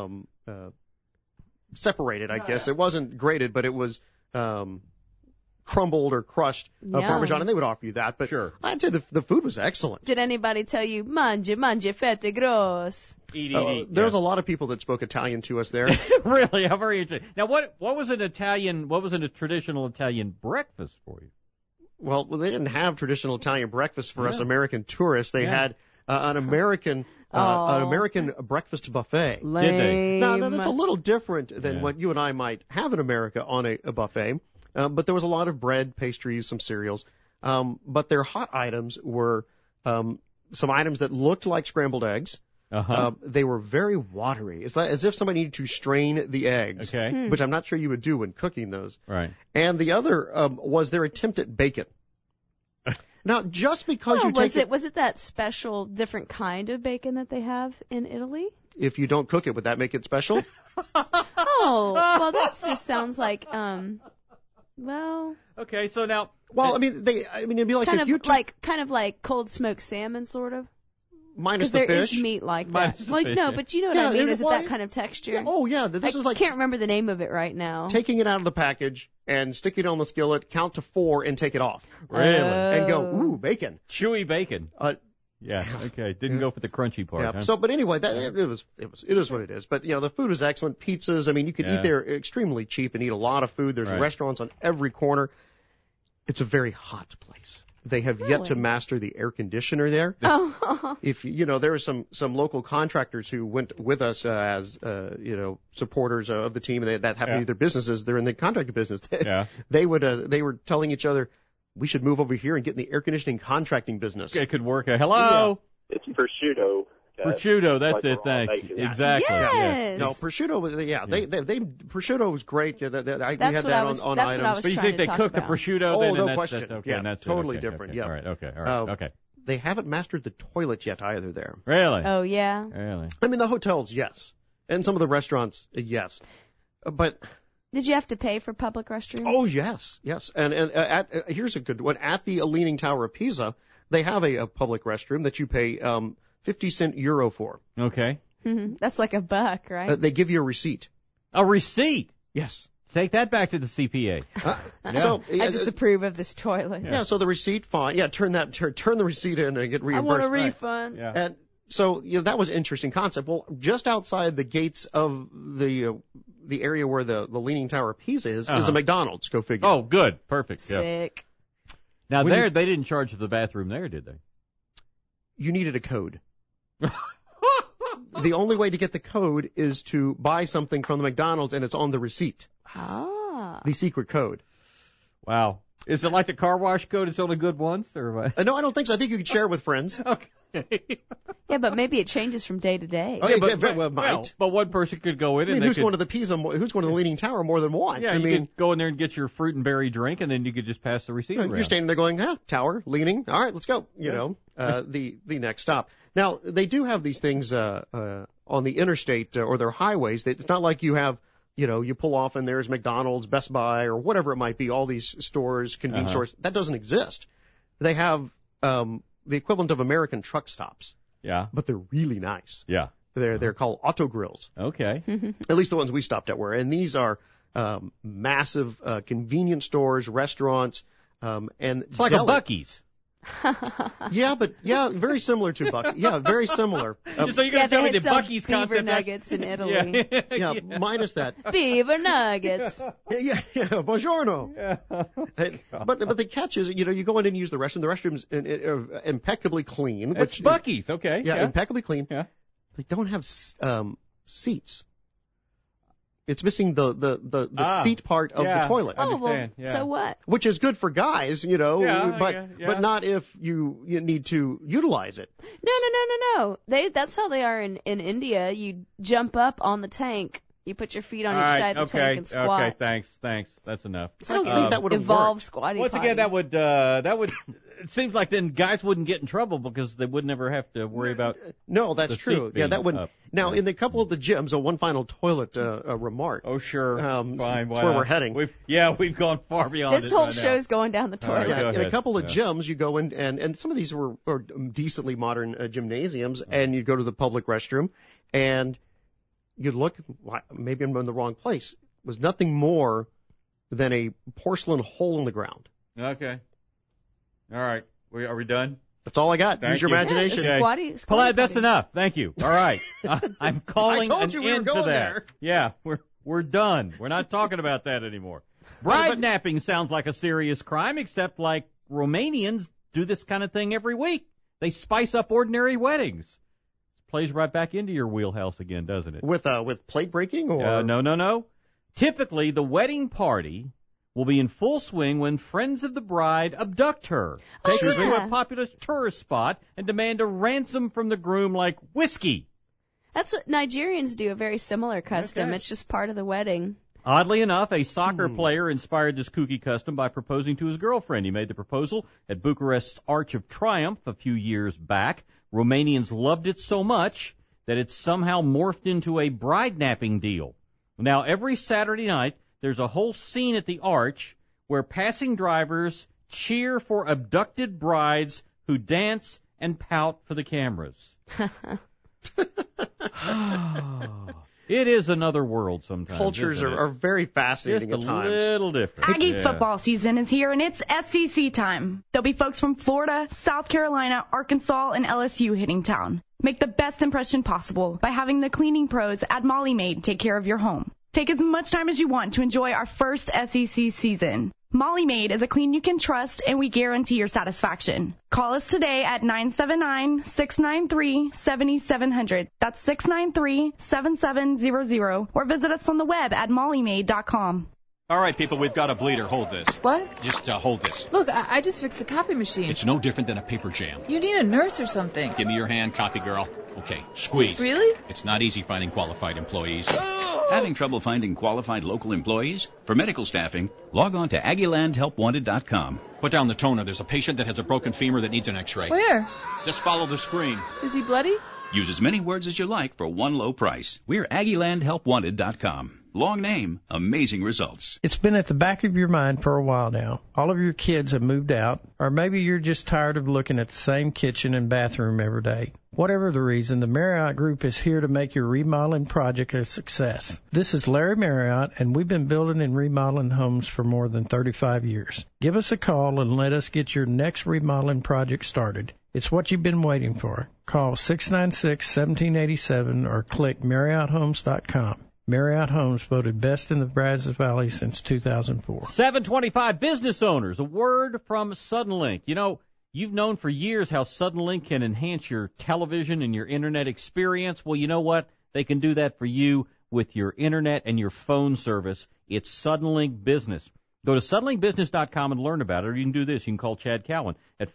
separated, I guess. It wasn't grated, but it was crumbled or crushed Parmesan, and they would offer you that. But sure. I'd say the food was excellent. Did anybody tell you, mangi, fette, gross? Eat. There's a lot of people that spoke Italian to us there. Really? How very interesting. Now, what was an Italian? What was a traditional Italian breakfast for you? Well, they didn't have traditional Italian breakfast for us American tourists. They had an American breakfast buffet. Lame. Did they? Now, that's a little different than what you and I might have in America on a buffet. But there was a lot of bread, pastries, some cereals. But their hot items were some items that looked like scrambled eggs. They were very watery. It's like, as if somebody needed to strain the eggs, which I'm not sure you would do when cooking those. Right. And the other was their attempt at bacon. Now, just because was it that special different kind of bacon that they have in Italy? if you don't cook it, would that make it special? Oh, well, that just sounds like, well. Okay, so now. Well, it'd be like kind if of you took, kind of like cold smoked salmon, sort of. Minus the fish. Because there is meat like that. Like, no, but you know what I mean? Is it that kind of texture? Yeah, oh, yeah. This is like. I can't remember the name of it right now. Taking it out of the package and sticking it on the skillet, count to 4 and take it off. Really? And go, ooh, bacon. Chewy bacon. Yeah. Okay. Didn't go for the crunchy part. Yeah. Huh? So, but anyway, it is what it is. But the food is excellent. Pizzas. I mean, you can eat there extremely cheap and eat a lot of food. There's restaurants on every corner. It's a very hot place. They have yet to master the air conditioner there. Oh. If there were some local contractors who went with us as supporters of the team that happen to be their businesses. They're in the contractor business. They were telling each other, we should move over here and get in the air conditioning contracting business. It could work. Hello. Yeah. It's prosciutto. Prosciutto, that's it. Thanks. Exactly. Yes. No, prosciutto was prosciutto was great. We had that on items. But you think they cook the prosciutto? Oh, then no that's, question. That's okay. That's totally okay, different. Okay. Yeah. All right. Okay. All right. Okay. They haven't mastered the toilet yet either there. Really? Oh yeah. Really? I mean, the hotels, yes, and some of the restaurants, yes, but. Did you have to pay for public restrooms? Oh yes. And here's a good one. At the Leaning Tower of Pisa, they have a public restroom that you pay 50 euro for. Okay. That's like $1, right? They give you a receipt. A receipt? Yes. Take that back to the CPA. So I disapprove of this toilet. Yeah. So the receipt, fine. Yeah. Turn the receipt in and get reimbursed. I want a refund. Right. Yeah. And so that was an interesting concept. Well, just outside the gates of the area where the Leaning Tower of Pisa is a McDonald's. Go figure. Oh, good. Perfect. Sick. Now they didn't charge for the bathroom there, did they? You needed a code. The only way to get the code is to buy something from the McDonald's and it's on the receipt. Ah. The secret code. Wow. Is it like the car wash code? It's only good once, or what? No, I don't think so. I think you can share it with friends. Okay. Yeah, but maybe it changes from day to day. Oh, yeah, but might. But one person could go in and who's going to the Pisa? Who's going to the Leaning Tower more than once? Yeah, you could go in there and get your fruit and berry drink, and then you could just pass the receipt around. You're standing there going, Tower, Leaning. All right, let's go. The next stop. Now they do have these things on the interstate or their highways. That it's not like you have. You pull off and there's McDonald's, Best Buy, or whatever it might be, all these stores, convenience stores. That doesn't exist. They have the equivalent of American truck stops. Yeah. But they're really nice. Yeah. They're called auto grills. Okay. At least the ones we stopped at were. And these are massive convenience stores, restaurants, and it's like a Buc-ee's. Yeah, very similar to Buc-ee's. Yeah, very similar. So you're going to tell me the Buc-ee's concept? Beaver nuggets in Italy. Yeah, minus that. Beaver nuggets. Yeah, buongiorno. Yeah. But the catch is, you go in and use the restroom. The restroom's impeccably clean. It's Buc-ee's, okay. Yeah, impeccably clean. Yeah. They don't have seats. It's missing the seat part of the toilet. Oh, well, so what? Which is good for guys, but not if you need to utilize it. No. That's how they are in India. You jump up on the tank. You put your feet on each side of the tank and squat. Okay, thanks. That's enough. It's like that would evolved squatty Once potty. again, that would. It seems like then guys wouldn't get in trouble because they would never have to worry about. No, that's true. Yeah, that wouldn't. Now, in a couple of the gyms, one final toilet remark. Oh, sure. Fine. That's where we're heading. We've gone far beyond this whole show's going down the toilet. Yeah, in a couple of gyms, you go in, and some of these were decently modern gymnasiums, and you go to the public restroom, and you'd look, maybe I'm in the wrong place. It was nothing more than a porcelain hole in the ground. Okay. All right. Are we done? That's all I got. Use your imagination. Yeah, squatty that's enough. Thank you. All right. I'm calling I told you we were going there. Yeah, we're done. We're not talking about that anymore. Bride napping sounds like a serious crime, except like Romanians do this kind of thing every week. They spice up ordinary weddings. Plays right back into your wheelhouse again, doesn't it? With plate breaking or no. Typically, the wedding party will be in full swing when friends of the bride abduct her, take her to a popular tourist spot, and demand a ransom from the groom like whiskey. That's what Nigerians do, a very similar custom. Okay. It's just part of the wedding. Oddly enough, a soccer player inspired this kooky custom by proposing to his girlfriend. He made the proposal at Bucharest's Arch of Triumph a few years back. Romanians loved it so much that it's somehow morphed into a bride napping deal. Now, every Saturday night, there's a whole scene at the Arch where passing drivers cheer for abducted brides who dance and pout for the cameras. It is another world sometimes. Cultures are very fascinating at times. Just a little different. Aggie football season is here, and it's SEC time. There'll be folks from Florida, South Carolina, Arkansas, and LSU hitting town. Make the best impression possible by having the cleaning pros at Molly Maid take care of your home. Take as much time as you want to enjoy our first SEC season. Molly Maid is a clean you can trust, and we guarantee your satisfaction. Call us today at 979-693-7700. That's 693-7700. Or visit us on the web at mollymaid.com. All right, people, we've got a bleeder. Hold this. What? Just hold this. Look, I just fixed the copy machine. It's no different than a paper jam. You need a nurse or something. Give me your hand, copy girl. Okay, squeeze. Really? It's not easy finding qualified employees. Having trouble finding qualified local employees? For medical staffing, log on to AggielandHelpWanted.com. Put down the toner. There's a patient that has a broken femur that needs an x-ray. Where? Just follow the screen. Is he bloody? Use as many words as you like for one low price. We're AggielandHelpWanted.com. Long name, amazing results. It's been at the back of your mind for a while now. All of your kids have moved out, or maybe you're just tired of looking at the same kitchen and bathroom every day. Whatever the reason, the Marriott Group is here to make your remodeling project a success. This is Larry Marriott, and we've been building and remodeling homes for more than 35 years. Give us a call and let us get your next remodeling project started. It's what you've been waiting for. Call 696-1787 or click MarriottHomes.com. Marriott Homes voted best in the Brazos Valley since 2004. 725 business owners, a word from Suddenlink. You know, you've known for years how Suddenlink can enhance your television and your internet experience. Well, you know what? They can do that for you with your internet and your phone service. It's Suddenlink Business. Go to suddenlinkbusiness.com and learn about it, or you can do this. You can call Chad Cowan at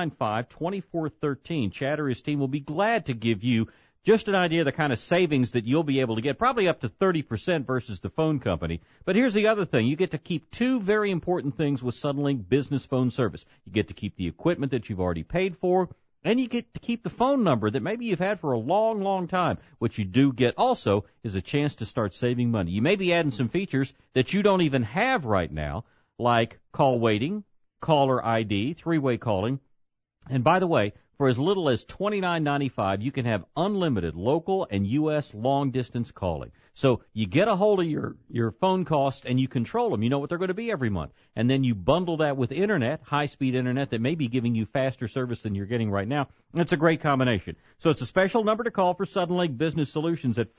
595-2413. Chad or his team will be glad to give you just an idea of the kind of savings that you'll be able to get, probably up to 30% versus the phone company. But here's the other thing. You get to keep two very important things with Suddenlink Business Phone Service. You get to keep the equipment that you've already paid for, and you get to keep the phone number that maybe you've had for a long, long time. What you do get also is a chance to start saving money. You may be adding some features that you don't even have right now, like call waiting, caller ID, three-way calling. And by the way, for as little as $29.95, you can have unlimited local and U.S. long-distance calling. So you get a hold of your phone costs and you control them. You know what they're going to be every month. And then you bundle that with internet, high-speed internet that may be giving you faster service than you're getting right now. It's a great combination. So it's a special number to call for Suddenlink Business Solutions at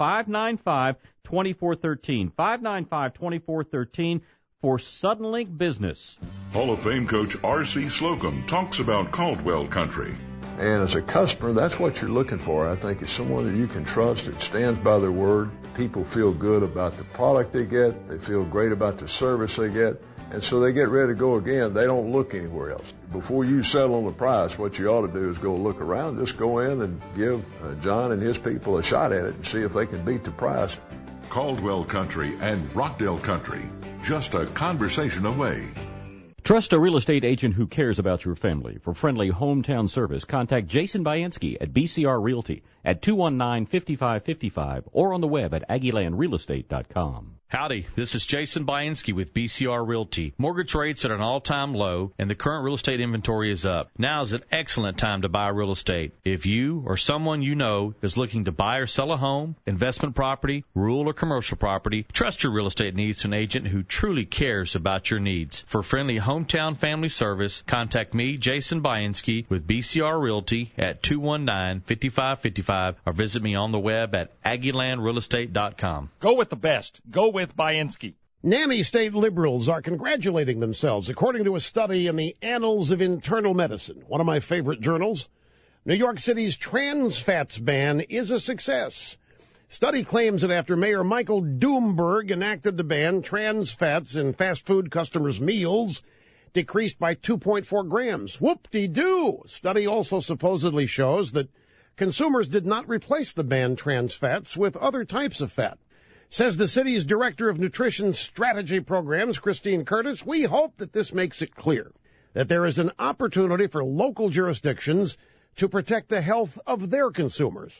595-2413. 595-2413. For Suddenlink Business. Hall of Fame coach R.C. Slocum talks about Caldwell Country. And as a customer, that's what you're looking for. I think it's someone that you can trust, that stands by their word. People feel good about the product they get. They feel great about the service they get. And so they get ready to go again. They don't look anywhere else. Before you settle on the price, what you ought to do is go look around. Just go in and give John and his people a shot at it and see if they can beat the price. Caldwell Country and Rockdale Country, just a conversation away. Trust a real estate agent who cares about your family. For friendly hometown service, contact Jason Bainski at BCR Realty at 219-5555 or on the web at AggielandRealEstate.com. Howdy, this is Jason Bainski with BCR Realty. Mortgage rates at an all-time low, and the current real estate inventory is up. Now is an excellent time to buy real estate. If you or someone you know is looking to buy or sell a home, investment property, rural or commercial property, trust your real estate needs to an agent who truly cares about your needs. For friendly hometown family service, contact me, Jason Bainski, with BCR Realty at 219-5555 or visit me on the web at AggielandRealEstate.com. Go with the best. Go with Bainski. NAMI state liberals are congratulating themselves, according to a study in the Annals of Internal Medicine, one of my favorite journals. New York City's trans fats ban is a success. Study claims that after Mayor Michael Bloomberg enacted the ban, trans fats in fast food customers' meals decreased by 2.4 grams. Whoop-de-doo! Study also supposedly shows that consumers did not replace the banned trans fats with other types of fat. Says the city's Director of Nutrition Strategy Programs, Christine Curtis, we hope that this makes it clear that there is an opportunity for local jurisdictions to protect the health of their consumers.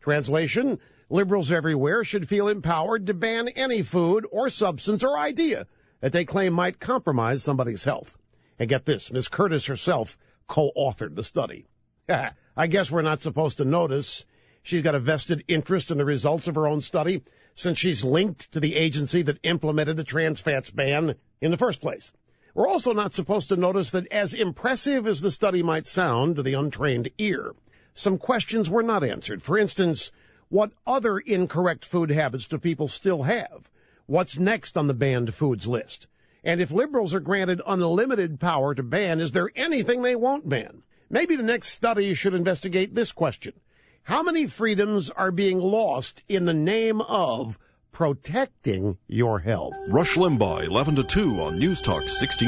Translation, liberals everywhere should feel empowered to ban any food or substance or idea that they claim might compromise somebody's health. And get this, Ms. Curtis herself co-authored the study. I guess we're not supposed to notice she's got a vested interest in the results of her own study since she's linked to the agency that implemented the trans fats ban in the first place. We're also not supposed to notice that as impressive as the study might sound to the untrained ear, some questions were not answered. For instance, what other incorrect food habits do people still have? What's next on the banned foods list? And if liberals are granted unlimited power to ban, is there anything they won't ban? Maybe the next study should investigate this question. How many freedoms are being lost in the name of protecting your health? Rush Limbaugh, 11 to 2 on News Talk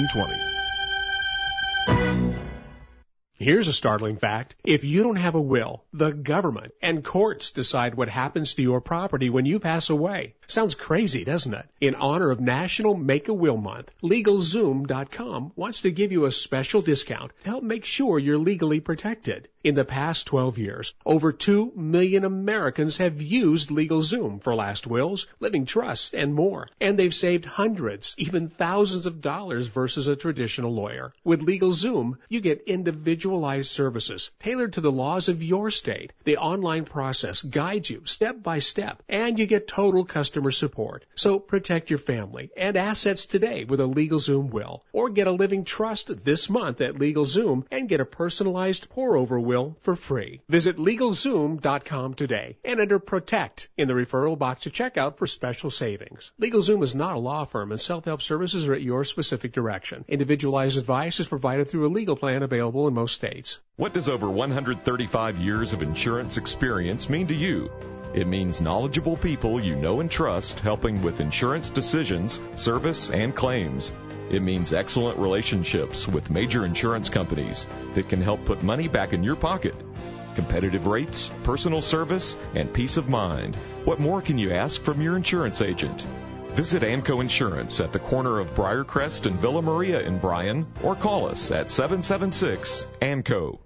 1620. Here's a startling fact. If you don't have a will, the government and courts decide what happens to your property when you pass away. Sounds crazy, doesn't it? In honor of National Make-A-Will Month, LegalZoom.com wants to give you a special discount to help make sure you're legally protected. In the past 12 years, over 2 million Americans have used LegalZoom for last wills, living trusts, and more. And they've saved hundreds, even thousands of dollars versus a traditional lawyer. With LegalZoom, you get individualized services tailored to the laws of your state. The online process guides you step by step, and you get total customer support. So protect your family and assets today with a LegalZoom will. Or get a living trust this month at LegalZoom and get a personalized pour-over will for free. Visit LegalZoom.com today and enter PROTECT in the referral box to check out for special savings. LegalZoom is not a law firm and self-help services are at your specific direction. Individualized advice is provided through a legal plan available in most states. What does over 135 years of insurance experience mean to you? It means knowledgeable people you know and trust helping with insurance decisions, service, and claims. It means excellent relationships with major insurance companies that can help put money back in your pocket. Competitive rates, personal service, and peace of mind. What more can you ask from your insurance agent? Visit ANCO Insurance at the corner of Briarcrest and Villa Maria in Bryan, or call us at 776-ANCO.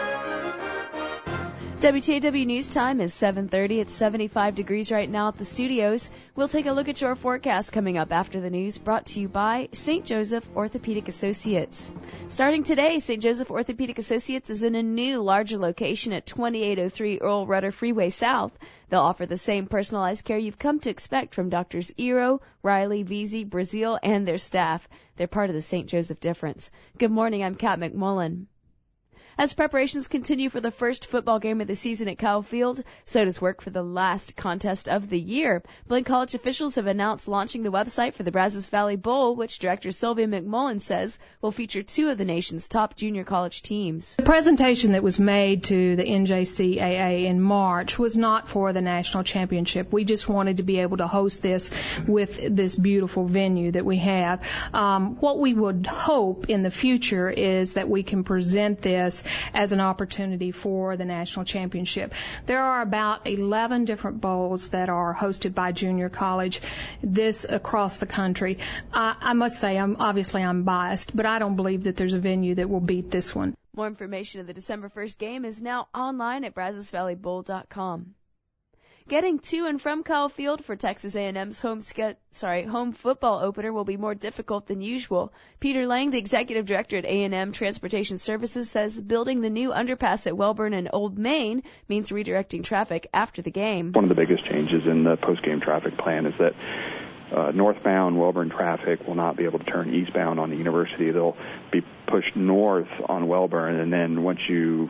WTAW News Time is 7:30. It's 75 degrees right now at the studios. We'll take a look at your forecast coming up after the news, brought to you by St. Joseph Orthopedic Associates. Starting today, St. Joseph Orthopedic Associates is in a new, larger location at 2803 Earl Rudder Freeway South. They'll offer the same personalized care you've come to expect from Drs. Ero, Riley, Veazey, Brazil, and their staff. They're part of the St. Joseph difference. Good morning, I'm Kat McMullen. As preparations continue for the first football game of the season at Kyle Field, so does work for the last contest of the year. Blaine College officials have announced launching the website for the Brazos Valley Bowl, which Director Sylvia McMullen says will feature 2 of the nation's top junior college teams. The presentation that was made to the NJCAA in March was not for the national championship. We just wanted to be able to host this with this beautiful venue that we have. What we would hope in the future is that we can present this as an opportunity for the national championship. There are about 11 different bowls that are hosted by junior college, this across the country. I must say, I'm biased, but I don't believe that there's a venue that will beat this one. More information of the December 1st game is now online at BrazosValleyBowl.com. Getting to and from Kyle Field for Texas A&M's home football opener will be more difficult than usual. Peter Lang, the executive director at A&M Transportation Services, says building the new underpass at Welborn and Old Main means redirecting traffic after the game. One of the biggest changes in the post-game traffic plan is that northbound Welborn traffic will not be able to turn eastbound on the university. They'll be pushed north on Welborn, and then once you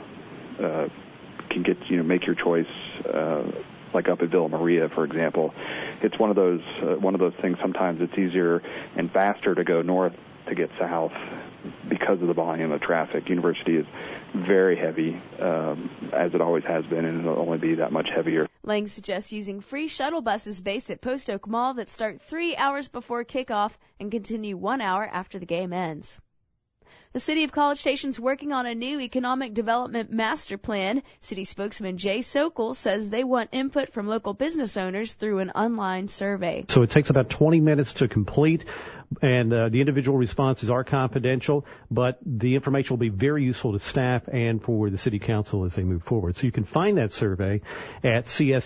can make your choice. Like up at Villa Maria, for example, it's one of those things. Sometimes it's easier and faster to go north to get south because of the volume of traffic. University is very heavy, as it always has been, and it'll only be that much heavier. Lang suggests using free shuttle buses based at Post Oak Mall that start 3 hours before kickoff and continue 1 hour after the game ends. The City of College Station's working on a new economic development master plan. City spokesman Jay Sokol says they want input from local business owners through an online survey. So it takes about 20 minutes to complete. And the individual responses are confidential, but the information will be very useful to staff and for the City Council as they move forward. So you can find that survey at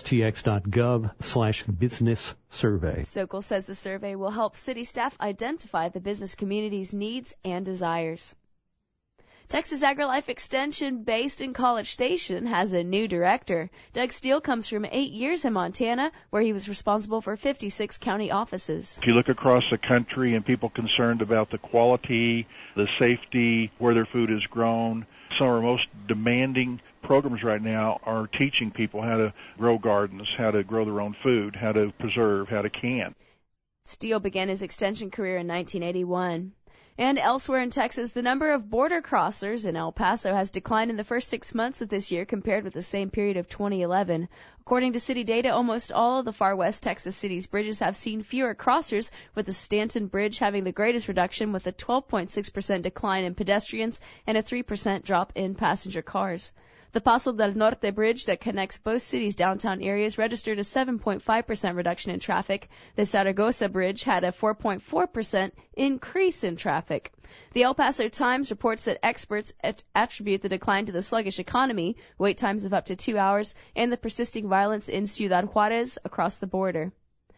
cstx.gov/business survey. Sokol says the survey will help city staff identify the business community's needs and desires. Texas AgriLife Extension, based in College Station, has a new director. Doug Steele comes from 8 years in Montana, where he was responsible for 56 county offices. If you look across the country and people concerned about the quality, the safety, where their food is grown, some of our most demanding programs right now are teaching people how to grow gardens, how to grow their own food, how to preserve, how to can. Steele began his extension career in 1981. And elsewhere in Texas, the number of border crossers in El Paso has declined in the first 6 months of this year compared with the same period of 2011. According to city data, almost all of the far west Texas cities' bridges have seen fewer crossers, with the Stanton Bridge having the greatest reduction with a 12.6% decline in pedestrians and a 3% drop in passenger cars. The Paso del Norte Bridge that connects both cities' downtown areas registered a 7.5% reduction in traffic. The Zaragoza Bridge had a 4.4% increase in traffic. The El Paso Times reports that experts attribute the decline to the sluggish economy, wait times of up to 2 hours, and the persisting violence in Ciudad Juarez across the border.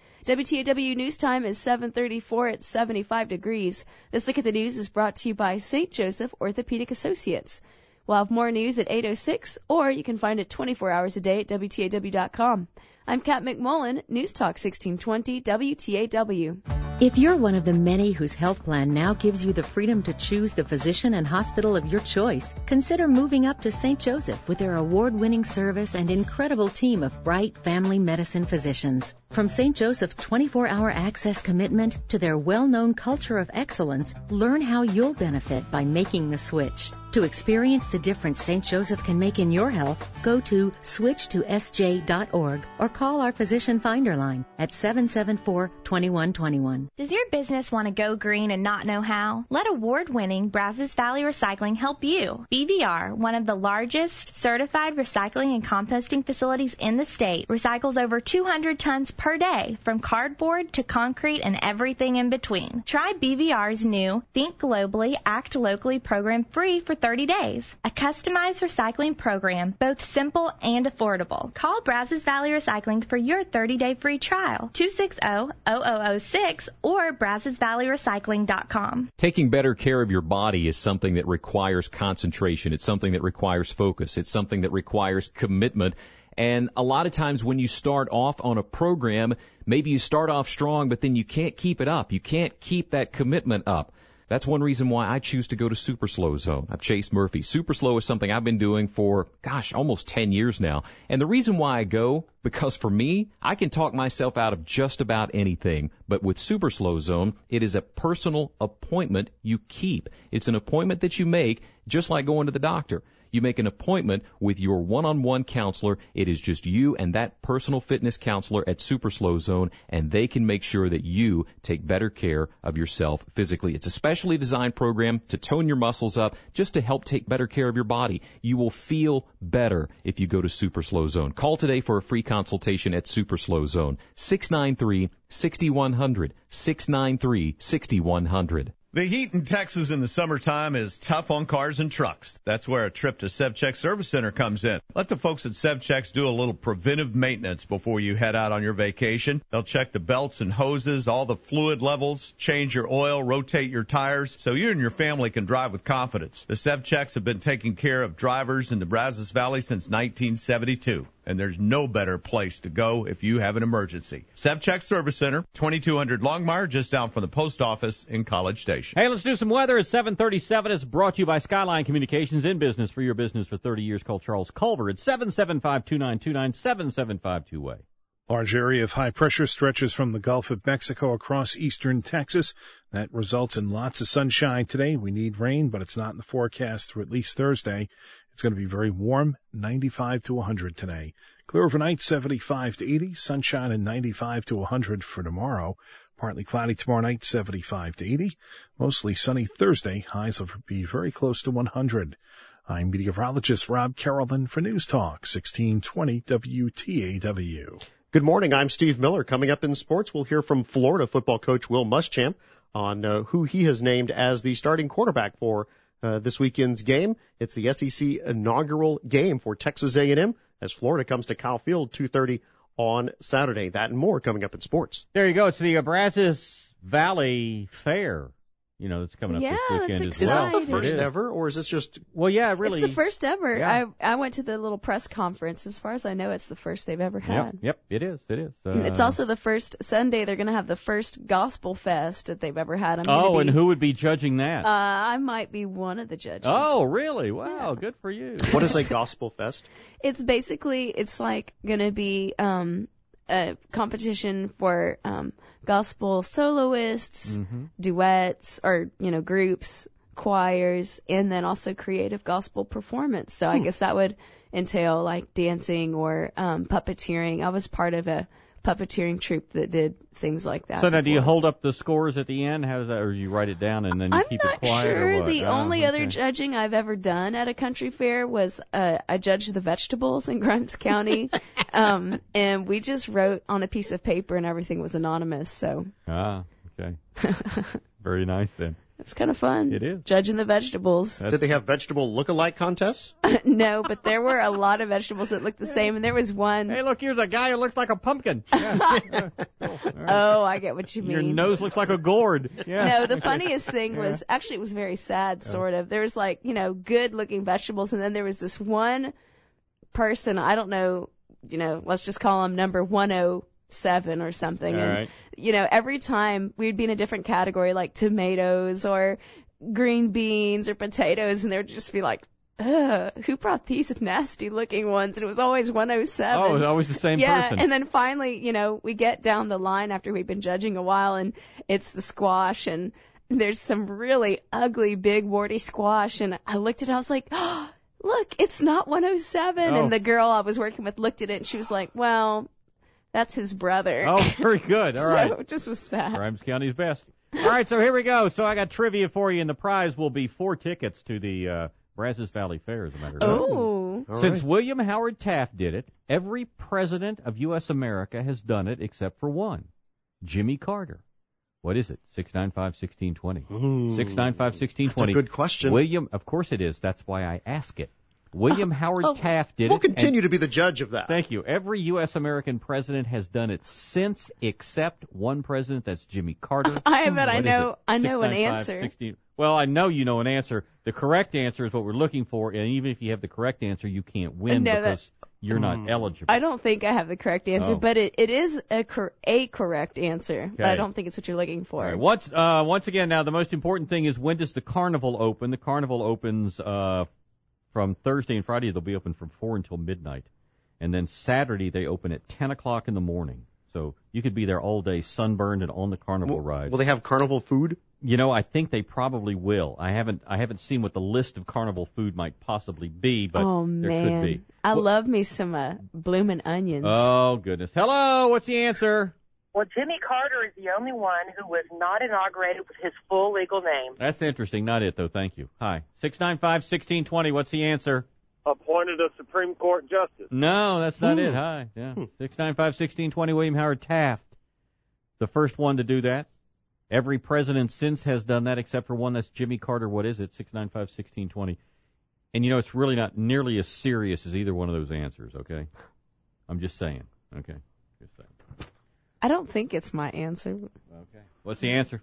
WTAW News Time is 7:34 at 75 degrees. This look at the news is brought to you by St. Joseph Orthopedic Associates. We'll have more news at 8:06, or you can find it 24 hours a day at WTAW.com. I'm Kat McMullen, News Talk 1620 WTAW. If you're one of the many whose health plan now gives you the freedom to choose the physician and hospital of your choice, consider moving up to St. Joseph with their award-winning service and incredible team of bright family medicine physicians. From St. Joseph's 24-hour access commitment to their well-known culture of excellence, learn how you'll benefit by making the switch. To experience the difference St. Joseph can make in your health, go to switchtosj.org or call our Physician Finder line at 774-2121. Does your business want to go green and not know how? Let award-winning Brazos Valley Recycling help you. BVR, one of the largest certified recycling and composting facilities in the state, recycles over 200 tons per day from cardboard to concrete and everything in between. Try BVR's new Think Globally, Act Locally program free for 30 days. A customized recycling program, both simple and affordable. Call Brazos Valley Recycling for your 30-day free trial. 260-0006 or BrazosValleyRecycling.com. Taking better care of your body is something that requires concentration. It's something that requires focus. It's something that requires commitment. And a lot of times when you start off on a program, maybe you start off strong, but then you can't keep it up. You can't keep that commitment up. That's one reason why I choose to go to Super Slow Zone. I'm Chase Murphy. Super Slow is something I've been doing for, almost 10 years now. And the reason why I go, because for me, I can talk myself out of just about anything. But with Super Slow Zone, it is a personal appointment you keep. It's an appointment that you make just like going to the doctor. You make an appointment with your one-on-one counselor. It is just you and that personal fitness counselor at Super Slow Zone, and they can make sure that you take better care of yourself physically. It's a specially designed program to tone your muscles up, just to help take better care of your body. You will feel better if you go to Super Slow Zone. Call today for a free consultation at Super Slow Zone. 693-6100. 693-6100. The heat in Texas in the summertime is tough on cars and trucks. That's where a trip to SevCheck Service Center comes in. Let the folks at SevCheck do a little preventive maintenance before you head out on your vacation. They'll check the belts and hoses, all the fluid levels, change your oil, rotate your tires, so you and your family can drive with confidence. The SevChecks have been taking care of drivers in the Brazos Valley since 1972. And there's no better place to go if you have an emergency. SevCheck Service Center, 2200 Longmire, just down from the post office in College Station. Hey, let's do some weather at 7:37. It's brought to you by Skyline Communications, in business for your business for 30 years. Call Charles Culver at 775-2929, 775-2way. Large area of high pressure stretches from the Gulf of Mexico across eastern Texas. That results in lots of sunshine today. We need rain, but it's not in the forecast through at least Thursday. It's going to be very warm, 95 to 100 today. Clear overnight, 75 to 80. Sunshine and 95 to 100 for tomorrow. Partly cloudy tomorrow night, 75 to 80. Mostly sunny Thursday. Highs will be very close to 100. I'm meteorologist Rob Carrollton for News Talk 1620 WTAW. Good morning. I'm Steve Miller. Coming up in sports, we'll hear from Florida football coach Will Muschamp. on who he has named as the starting quarterback for this weekend's game. It's the SEC inaugural game for Texas A&M as Florida comes to Kyle Field 2:30 on Saturday. That and more coming up in sports. There you go. It's the Brazos Valley Fair. It's coming up this weekend as well. Is that the first ever, or is this just... Well, yeah, really. It's the first ever. Yeah. I went to the little press conference. As far as I know, it's the first they've ever had. Yep, it is. It's also the first Sunday they're going to have the first Gospel Fest that they've ever had. And who would be judging that? I might be one of the judges. Oh, really? Wow, good for you. What is a Gospel Fest? It's basically, it's like going to be a competition for gospel soloists, duets, or, groups, choirs, and then also creative gospel performance. So I guess that would entail like dancing or puppeteering. I was part of a puppeteering troupe that did things like that. So now, do you hold up the scores at the end? How does that, or do you write it down and then you keep it quiet? I'm not sure. Or what? The only other judging I've ever done at a country fair was I judged the vegetables in Grimes County, and we just wrote on a piece of paper and everything was anonymous. So. Okay. Very nice then. It's kind of fun. It is. Judging the vegetables. Did they have vegetable look-alike contests? No, but there were a lot of vegetables that looked the same, and there was one. Hey, look, here's a guy who looks like a pumpkin. Oh, I get what you mean. Your nose looks like a gourd. Yeah. No, the funniest thing was, actually it was very sad, sort of. There was like, good-looking vegetables, and then there was this one person, I don't know, let's just call him number 107 or something. All and, right. Every time we'd be in a different category, like tomatoes or green beans or potatoes, and there'd just be like, ugh, who brought these nasty looking ones? And it was always 107. Oh, it was always the same person. And then finally, we get down the line after we've been judging a while, and it's the squash, and there's some really ugly, big, warty squash, and I looked at it, I was like, oh, look, it's not 107. Oh. And the girl I was working with looked at it, and she was like, well, that's his brother. Oh, very good. All right. So it just was sad. Grimes County's best. All right, so here we go. So I got trivia for you, and the prize will be 4 tickets to the Brazos Valley Fair, as a matter of fact. Oh. Since William Howard Taft did it, every president of U.S. America has done it except for one, Jimmy Carter. What is it? 695-1620. 695-1620. That's a good question. William, of course it is. That's why I ask it. William Howard Taft did it. We'll continue to be the judge of that. Thank you. Every U.S. American president has done it since, except one president. That's Jimmy Carter. I know an answer. 16. Well, I know you know an answer. The correct answer is what we're looking for, and even if you have the correct answer, you can't win because you're not eligible. I don't think I have the correct answer, but it is a correct answer. Okay. But I don't think it's what you're looking for. All right. Once again, now the most important thing is, when does the carnival open? The carnival opens from Thursday and Friday. They'll be open from 4 until midnight. And then Saturday they open at 10 o'clock in the morning. So you could be there all day, sunburned and on the carnival rides. Will they have carnival food? I think they probably will. I haven't seen what the list of carnival food might possibly be, but there could be. I love me some bloomin' onions. Oh, goodness. Hello, what's the answer? Well, Jimmy Carter is the only one who was not inaugurated with his full legal name. That's interesting. Not it, though. Thank you. Hi. 695-1620. What's the answer? Appointed a Supreme Court justice. No, that's not it. Hi. Yeah. 695-1620. William Howard Taft, the first one to do that. Every president since has done that except for one. That's Jimmy Carter. What is it? 695-1620. And, it's really not nearly as serious as either one of those answers, okay? I'm just saying. Okay. Just saying. I don't think it's my answer. Okay. What's the answer?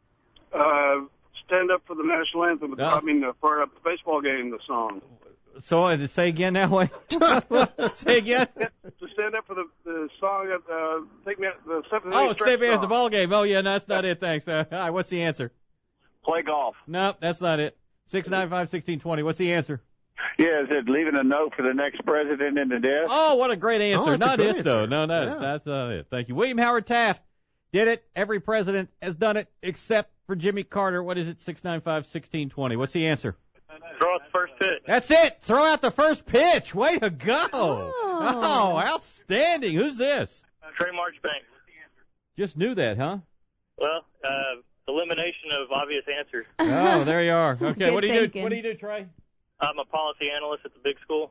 Stand up for the national anthem. For a baseball game, the song. So, say again now. Wait. Say again. To stand up for the song. Take me out the 7th. Oh, stay me at the ball game. Oh, yeah, no, that's not it. Thanks. All right, what's the answer? Play golf. No, that's not it. 695-1620. What's the answer? Yeah, is it leaving a note for the next president in the desk? Oh, what a great answer. Not it, answer. though. No, that's not it. Thank you. William Howard Taft did it. Every president has done it except for Jimmy Carter. What is it? 695-1620. What's the answer? Throw out the first pitch. That's it. Throw out the first pitch. Way to go. Oh, outstanding. Who's this? Trey Marchbanks. Just knew that, huh? Well, elimination of obvious answers. Oh, there you are. Okay, Good what do you thinking. do? What do you do, Trey? I'm a policy analyst at the big school.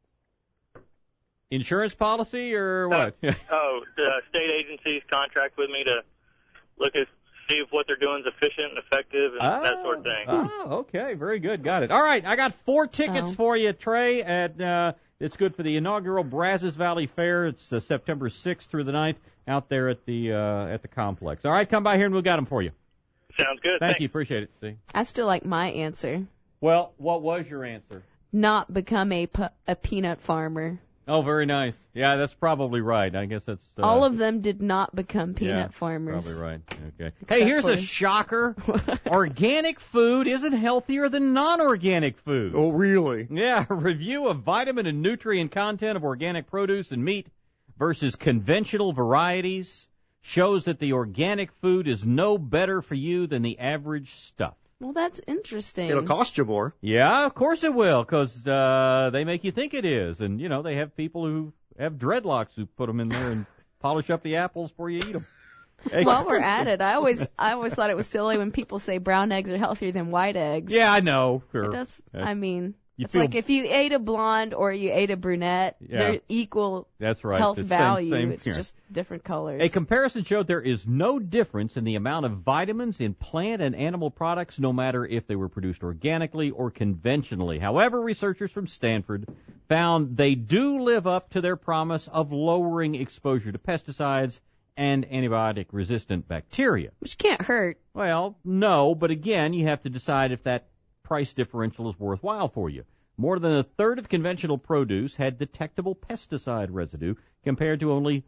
Insurance policy or what? State agencies contract with me to see if what they're doing is efficient and effective and that sort of thing. Oh, okay. Very good. Got it. All right. I got 4 tickets for you, Trey. It's good for the inaugural Brazos Valley Fair. It's September 6th through the 9th out there at the complex. All right. Come by here and we'll get them for you. Sounds good. Thank you. Appreciate it, Steve. I still like my answer. Well, what was your answer? Not become a peanut farmer. Oh, very nice. Yeah, that's probably right. I guess that's... all of them did not become peanut farmers. Probably right. Okay. Hey, here's a shocker. Organic food isn't healthier than non-organic food. Oh, really? Yeah, a review of vitamin and nutrient content of organic produce and meat versus conventional varieties shows that the organic food is no better for you than the average stuff. Well, that's interesting. It'll cost you more. Yeah, of course it will, because they make you think it is. And, they have people who have dreadlocks who put them in there and polish up the apples before you eat them. Hey. While we're at it, I always thought it was silly when people say brown eggs are healthier than white eggs. Yeah, I know. Sure. It does. It's like if you ate a blonde or you ate a brunette, they're equal health value. It's just different colors. A comparison showed there is no difference in the amount of vitamins in plant and animal products, no matter if they were produced organically or conventionally. However, researchers from Stanford found they do live up to their promise of lowering exposure to pesticides and antibiotic-resistant bacteria. Which can't hurt. Well, no, but again, you have to decide if that price differential is worthwhile for you. More than a third of conventional produce had detectable pesticide residue compared to only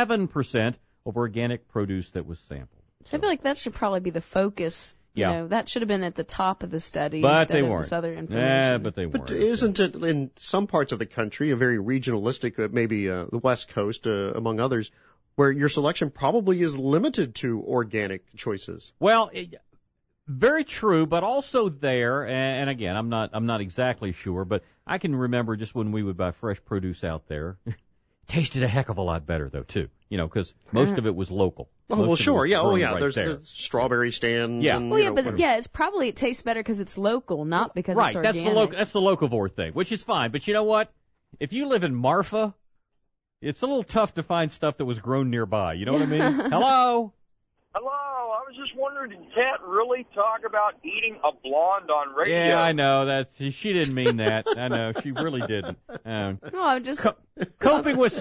7% of organic produce that was sampled. So. I feel like that should probably be the focus. That should have been at the top of the study but instead they of this other information. Yeah, but they weren't. But isn't it in some parts of the country, a very regionalistic, maybe the West Coast, among others, where your selection probably is limited to organic choices? Well, very true, but also there, and again, I'm not exactly sure, but I can remember just when we would buy fresh produce out there, tasted a heck of a lot better though too, because most of it was local. Oh, well, sure, yeah, right there's the strawberry stands. Yeah, and, it tastes better because it's local, not because it's organic. Right, that's the locavore thing, which is fine. But you know what? If you live in Marfa, it's a little tough to find stuff that was grown nearby. You know what I mean? Hello. Hello, I was just wondering, did Kat really talk about eating a blonde on radio? Yeah, I know. She didn't mean that. I know, she really didn't. No, I'm just coping with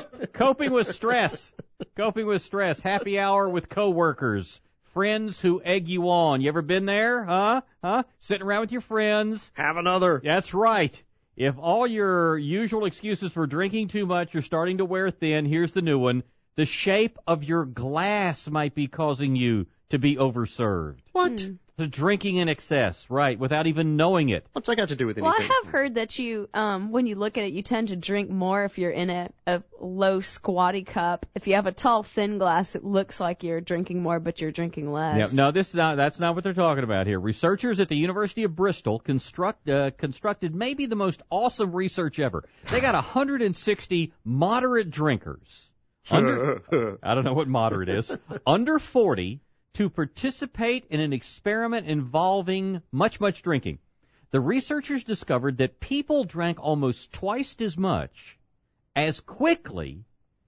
stress. Coping with stress. Happy hour with coworkers. Friends who egg you on. You ever been there? Huh? Sitting around with your friends. Have another. That's right. If all your usual excuses for drinking too much are starting to wear thin, here's the new one. The shape of your glass might be causing you to be overserved. What? The drinking in excess, right, without even knowing it. What's that got to do with anything? Well, I have heard that you, when you look at it, you tend to drink more if you're in a low squatty cup. If you have a tall, thin glass, it looks like you're drinking more, but you're drinking less. Yeah, no, that's not what they're talking about here. Researchers at the University of Bristol constructed maybe the most awesome research ever. They got 160 moderate drinkers. I don't know what moderate is. Under 40 to participate in an experiment involving much drinking. The researchers discovered that people drank almost twice as much as quickly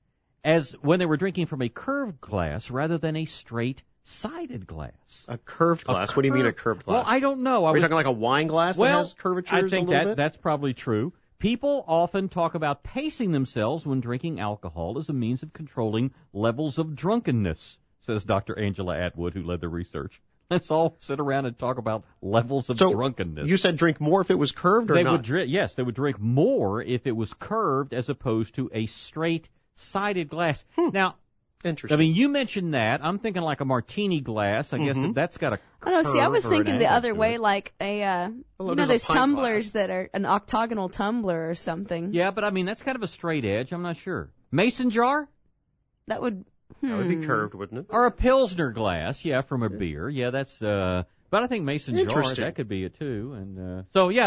as when they were drinking from a curved glass rather than a straight-sided glass. A curved glass? What do you mean a curved glass? Well, I don't know. Are you talking like a wine glass that has curvatures I think a little bit? That's probably true. People often talk about pacing themselves when drinking alcohol as a means of controlling levels of drunkenness, says Dr. Angela Atwood, who led the research. Let's all sit around and talk about levels of drunkenness. You said drink more if it was curved or not? Yes, they would drink more if it was curved as opposed to a straight-sided glass. Now, interesting. I mean, you mentioned that. I'm thinking like a martini glass. I guess that's got a curve. I was thinking the other way, like those tumblers that are an octagonal tumbler or something. Yeah, but I mean, that's kind of a straight edge. I'm not sure. Mason jar? That would be curved, wouldn't it? Or a Pilsner glass, from a beer. Yeah, that's, but I think Mason jar, that could be it too. And,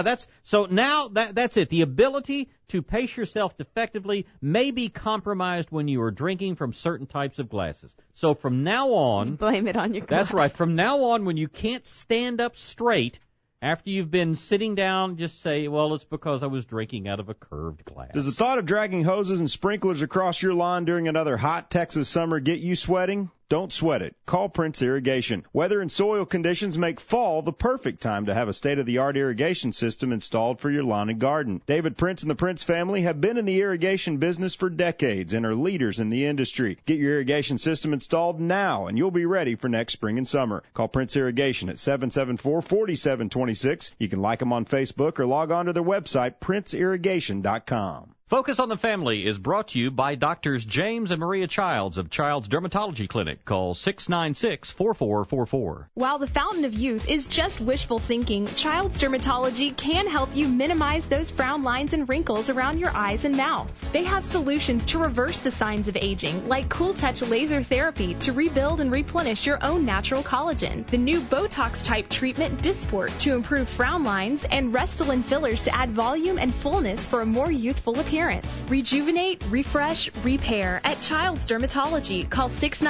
now that's it. The ability to pace yourself effectively may be compromised when you are drinking from certain types of glasses. So from now on. Just blame it on your glass. That's right. From now on, when you can't stand up straight, after you've been sitting down, just say, well, it's because I was drinking out of a curved glass. Does the thought of dragging hoses and sprinklers across your lawn during another hot Texas summer get you sweating? Don't sweat it. Call Prince Irrigation. Weather and soil conditions make fall the perfect time to have a state-of-the-art irrigation system installed for your lawn and garden. David Prince and the Prince family have been in the irrigation business for decades and are leaders in the industry. Get your irrigation system installed now, and you'll be ready for next spring and summer. Call Prince Irrigation at 774-4726. You can like them on Facebook or log on to their website, princeirrigation.com. Focus on the Family is brought to you by Doctors James and Maria Childs of Child's Dermatology Clinic. Call 696-4444. While the fountain of youth is just wishful thinking, Child's Dermatology can help you minimize those frown lines and wrinkles around your eyes and mouth. They have solutions to reverse the signs of aging, like Cool Touch laser therapy to rebuild and replenish your own natural collagen, the new Botox-type treatment Dysport to improve frown lines, and Restylane fillers to add volume and fullness for a more youthful appearance. Rejuvenate, refresh, repair at Child's Dermatology. Call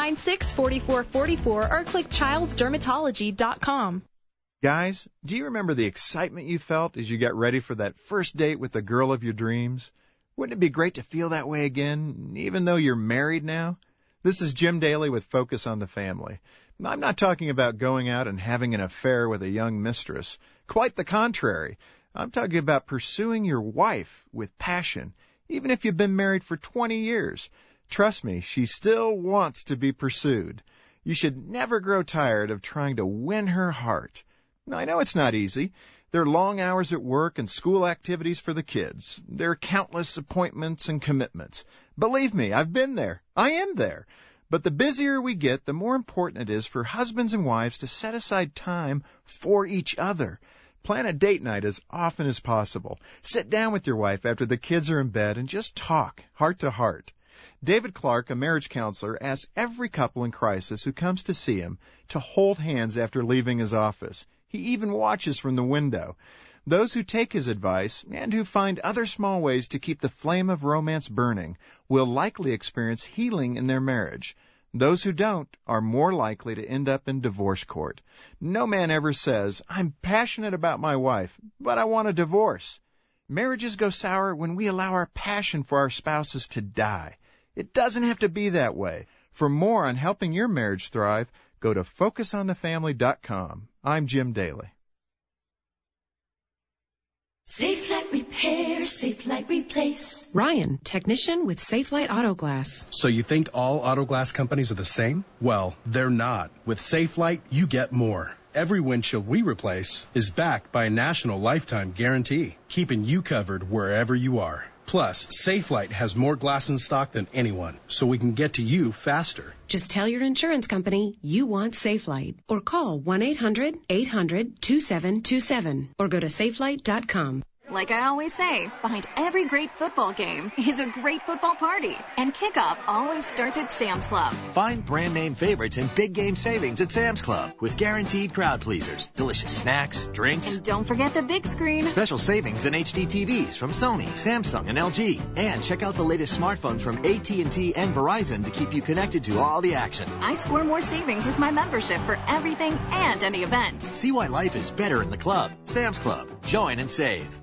696-4444 or click childsdermatology.com. Guys, do you remember the excitement you felt as you got ready for that first date with the girl of your dreams? Wouldn't it be great to feel that way again, even though you're married now? This is Jim Daly with Focus on the Family. I'm not talking about going out and having an affair with a young mistress. Quite the contrary. I'm talking about pursuing your wife with passion, even if you've been married for 20 years. Trust me, she still wants to be pursued. You should never grow tired of trying to win her heart. Now, I know it's not easy. There are long hours at work and school activities for the kids. There are countless appointments and commitments. Believe me, I've been there. I am there. But the busier we get, the more important it is for husbands and wives to set aside time for each other. Plan a date night as often as possible. Sit down with your wife after the kids are in bed and just talk, heart to heart. David Clark, a marriage counselor, asks every couple in crisis who comes to see him to hold hands after leaving his office. He even watches from the window. Those who take his advice and who find other small ways to keep the flame of romance burning will likely experience healing in their marriage. Those who don't are more likely to end up in divorce court. No man ever says, I'm passionate about my wife, but I want a divorce. Marriages go sour when we allow our passion for our spouses to die. It doesn't have to be that way. For more on helping your marriage thrive, go to FocusOnTheFamily.com. I'm Jim Daly. Safe Light Repair, Safe Light Replace. Ryan, technician with Safe Light Auto Glass. So you think all auto glass companies are the same? Well, they're not. With Safe Light, you get more. Every windshield we replace is backed by a national lifetime guarantee, keeping you covered wherever you are. Plus, Safe Light has more glass in stock than anyone, so we can get to you faster. Just tell your insurance company you want Safe Light, or call 1-800-800-2727, or go to safelight.com. Like I always say, behind every great football game is a great football party. And kickoff always starts at Sam's Club. Find brand name favorites and big game savings at Sam's Club with guaranteed crowd pleasers, delicious snacks, drinks. And don't forget the big screen. Special savings in HD TVs from Sony, Samsung, and LG. And check out the latest smartphones from AT&T and Verizon to keep you connected to all the action. I score more savings with my membership for everything and any event. See why life is better in the club. Sam's Club. Join and save.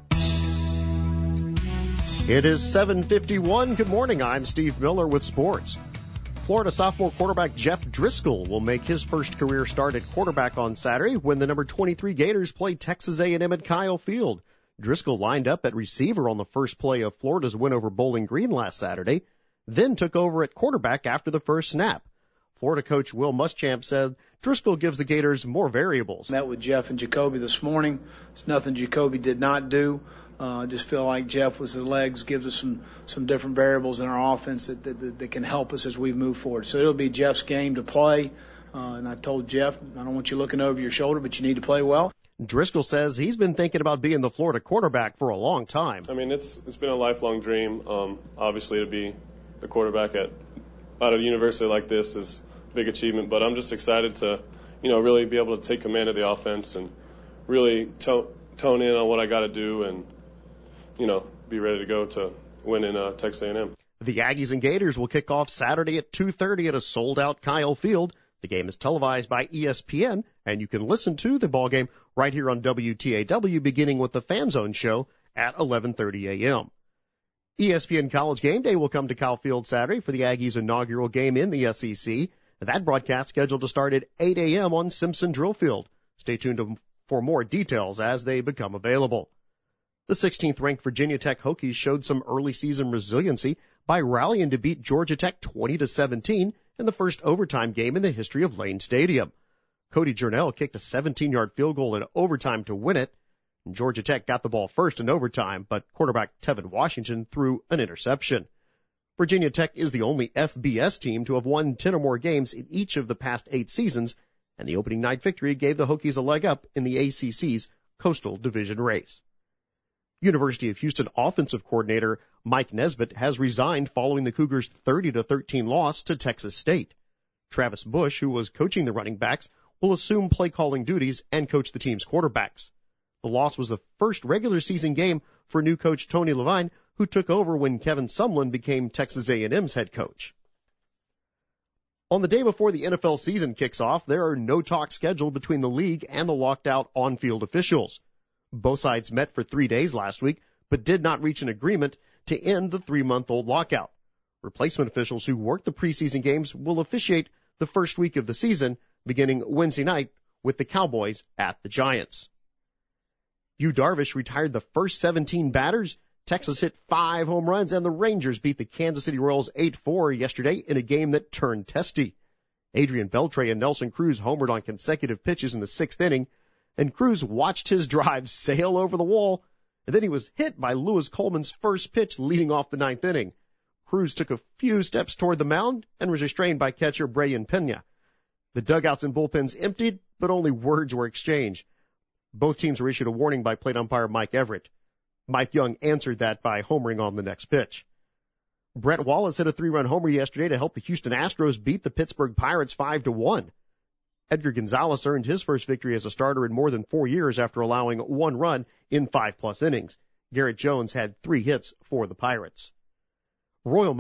It is 7:51. Good morning. I'm Steve Miller with sports. Florida sophomore quarterback Jeff Driscoll will make his first career start at quarterback on Saturday when the number 23 Gators play Texas A&M at Kyle Field. Driscoll lined up at receiver on the first play of Florida's win over Bowling Green last Saturday, then took over at quarterback after the first snap. Florida coach Will Muschamp said Driscoll gives the Gators more variables. Met with Jeff and Jacoby this morning. It's nothing Jacoby did not do. I just feel like Jeff with the legs gives us some different variables in our offense that can help us as we move forward. So it'll be Jeff's game to play. And I told Jeff, I don't want you looking over your shoulder, but you need to play well. Driscoll says he's been thinking about being the Florida quarterback for a long time. I mean, it's been a lifelong dream. Obviously, to be the quarterback at a university like this is a big achievement. But I'm just excited to, really be able to take command of the offense and really tone in on what I got to do and, be ready to go to win in Texas A&M. The Aggies and Gators will kick off Saturday at 2:30 at a sold-out Kyle Field. The game is televised by ESPN, and you can listen to the ballgame right here on WTAW, beginning with the Fan Zone show at 11:30 a.m. ESPN College Game Day will come to Kyle Field Saturday for the Aggies' inaugural game in the SEC. That broadcast scheduled to start at 8 a.m. on Simpson Drill Field. Stay tuned for more details as they become available. The 16th-ranked Virginia Tech Hokies showed some early season resiliency by rallying to beat Georgia Tech 20-17 in the first overtime game in the history of Lane Stadium. Cody Journell kicked a 17-yard field goal in overtime to win it. Georgia Tech got the ball first in overtime, but quarterback Tevin Washington threw an interception. Virginia Tech is the only FBS team to have won 10 or more games in each of the past 8 seasons, and the opening night victory gave the Hokies a leg up in the ACC's Coastal Division race. University of Houston offensive coordinator Mike Nesbitt has resigned following the Cougars' 30-13 loss to Texas State. Travis Bush, who was coaching the running backs, will assume play-calling duties and coach the team's quarterbacks. The loss was the first regular season game for new coach Tony Levine, who took over when Kevin Sumlin became Texas A&M's head coach. On the day before the NFL season kicks off, there are no talks scheduled between the league and the locked-out on-field officials. Both sides met for 3 days last week, but did not reach an agreement to end the 3-month-old lockout. Replacement officials who work the preseason games will officiate the first week of the season, beginning Wednesday night with the Cowboys at the Giants. Yu Darvish retired the first 17 batters. Texas hit 5 home runs, and the Rangers beat the Kansas City Royals 8-4 yesterday in a game that turned testy. Adrian Beltre and Nelson Cruz homered on consecutive pitches in the 6th inning, and Cruz watched his drive sail over the wall, and then he was hit by Lewis Coleman's first pitch leading off the 9th inning. Cruz took a few steps toward the mound and was restrained by catcher Brayan Pena. The dugouts and bullpens emptied, but only words were exchanged. Both teams were issued a warning by plate umpire Mike Everett. Mike Young answered that by homering on the next pitch. Brett Wallace hit a 3-run homer yesterday to help the Houston Astros beat the Pittsburgh Pirates 5-1. Edgar Gonzalez earned his first victory as a starter in more than 4 years after allowing 1 run in 5+ innings. Garrett Jones had 3 hits for the Pirates. Rory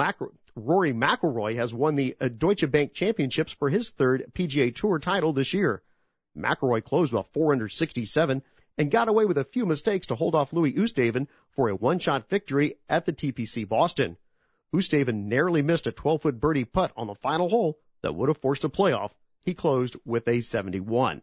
McIlroy has won the Deutsche Bank Championships for his 3rd PGA Tour title this year. McIlroy closed with 467 and got away with a few mistakes to hold off Louis Oosthuizen for a one-shot victory at the TPC Boston. Oosthuizen narrowly missed a 12-foot birdie putt on the final hole that would have forced a playoff. He closed with a 71.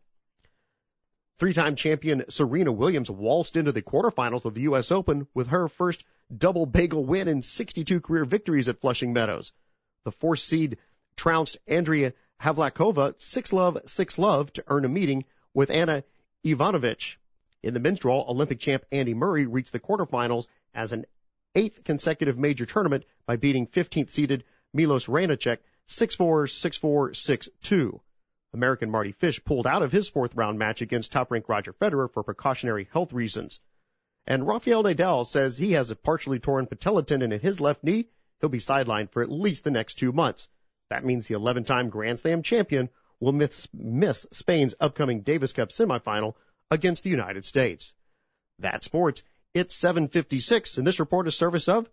3-time champion Serena Williams waltzed into the quarterfinals of the U.S. Open with her first double bagel win in 62 career victories at Flushing Meadows. The 4th seed trounced Andrea Havlakova 6-love, 6-love to earn a meeting with Anna Ivanovic. In the men's draw, Olympic champ Andy Murray reached the quarterfinals as an 8th consecutive major tournament by beating 15th seeded Milos Raonic 6-4, 6-4, 6-2. American Marty Fish pulled out of his 4th round match against top-ranked Roger Federer for precautionary health reasons. And Rafael Nadal says he has a partially torn patella tendon in his left knee. He'll be sidelined for at least the next 2 months. That means the 11-time Grand Slam champion will miss Spain's upcoming Davis Cup semifinal against the United States. That's sports. It's 7:56, and this report is service of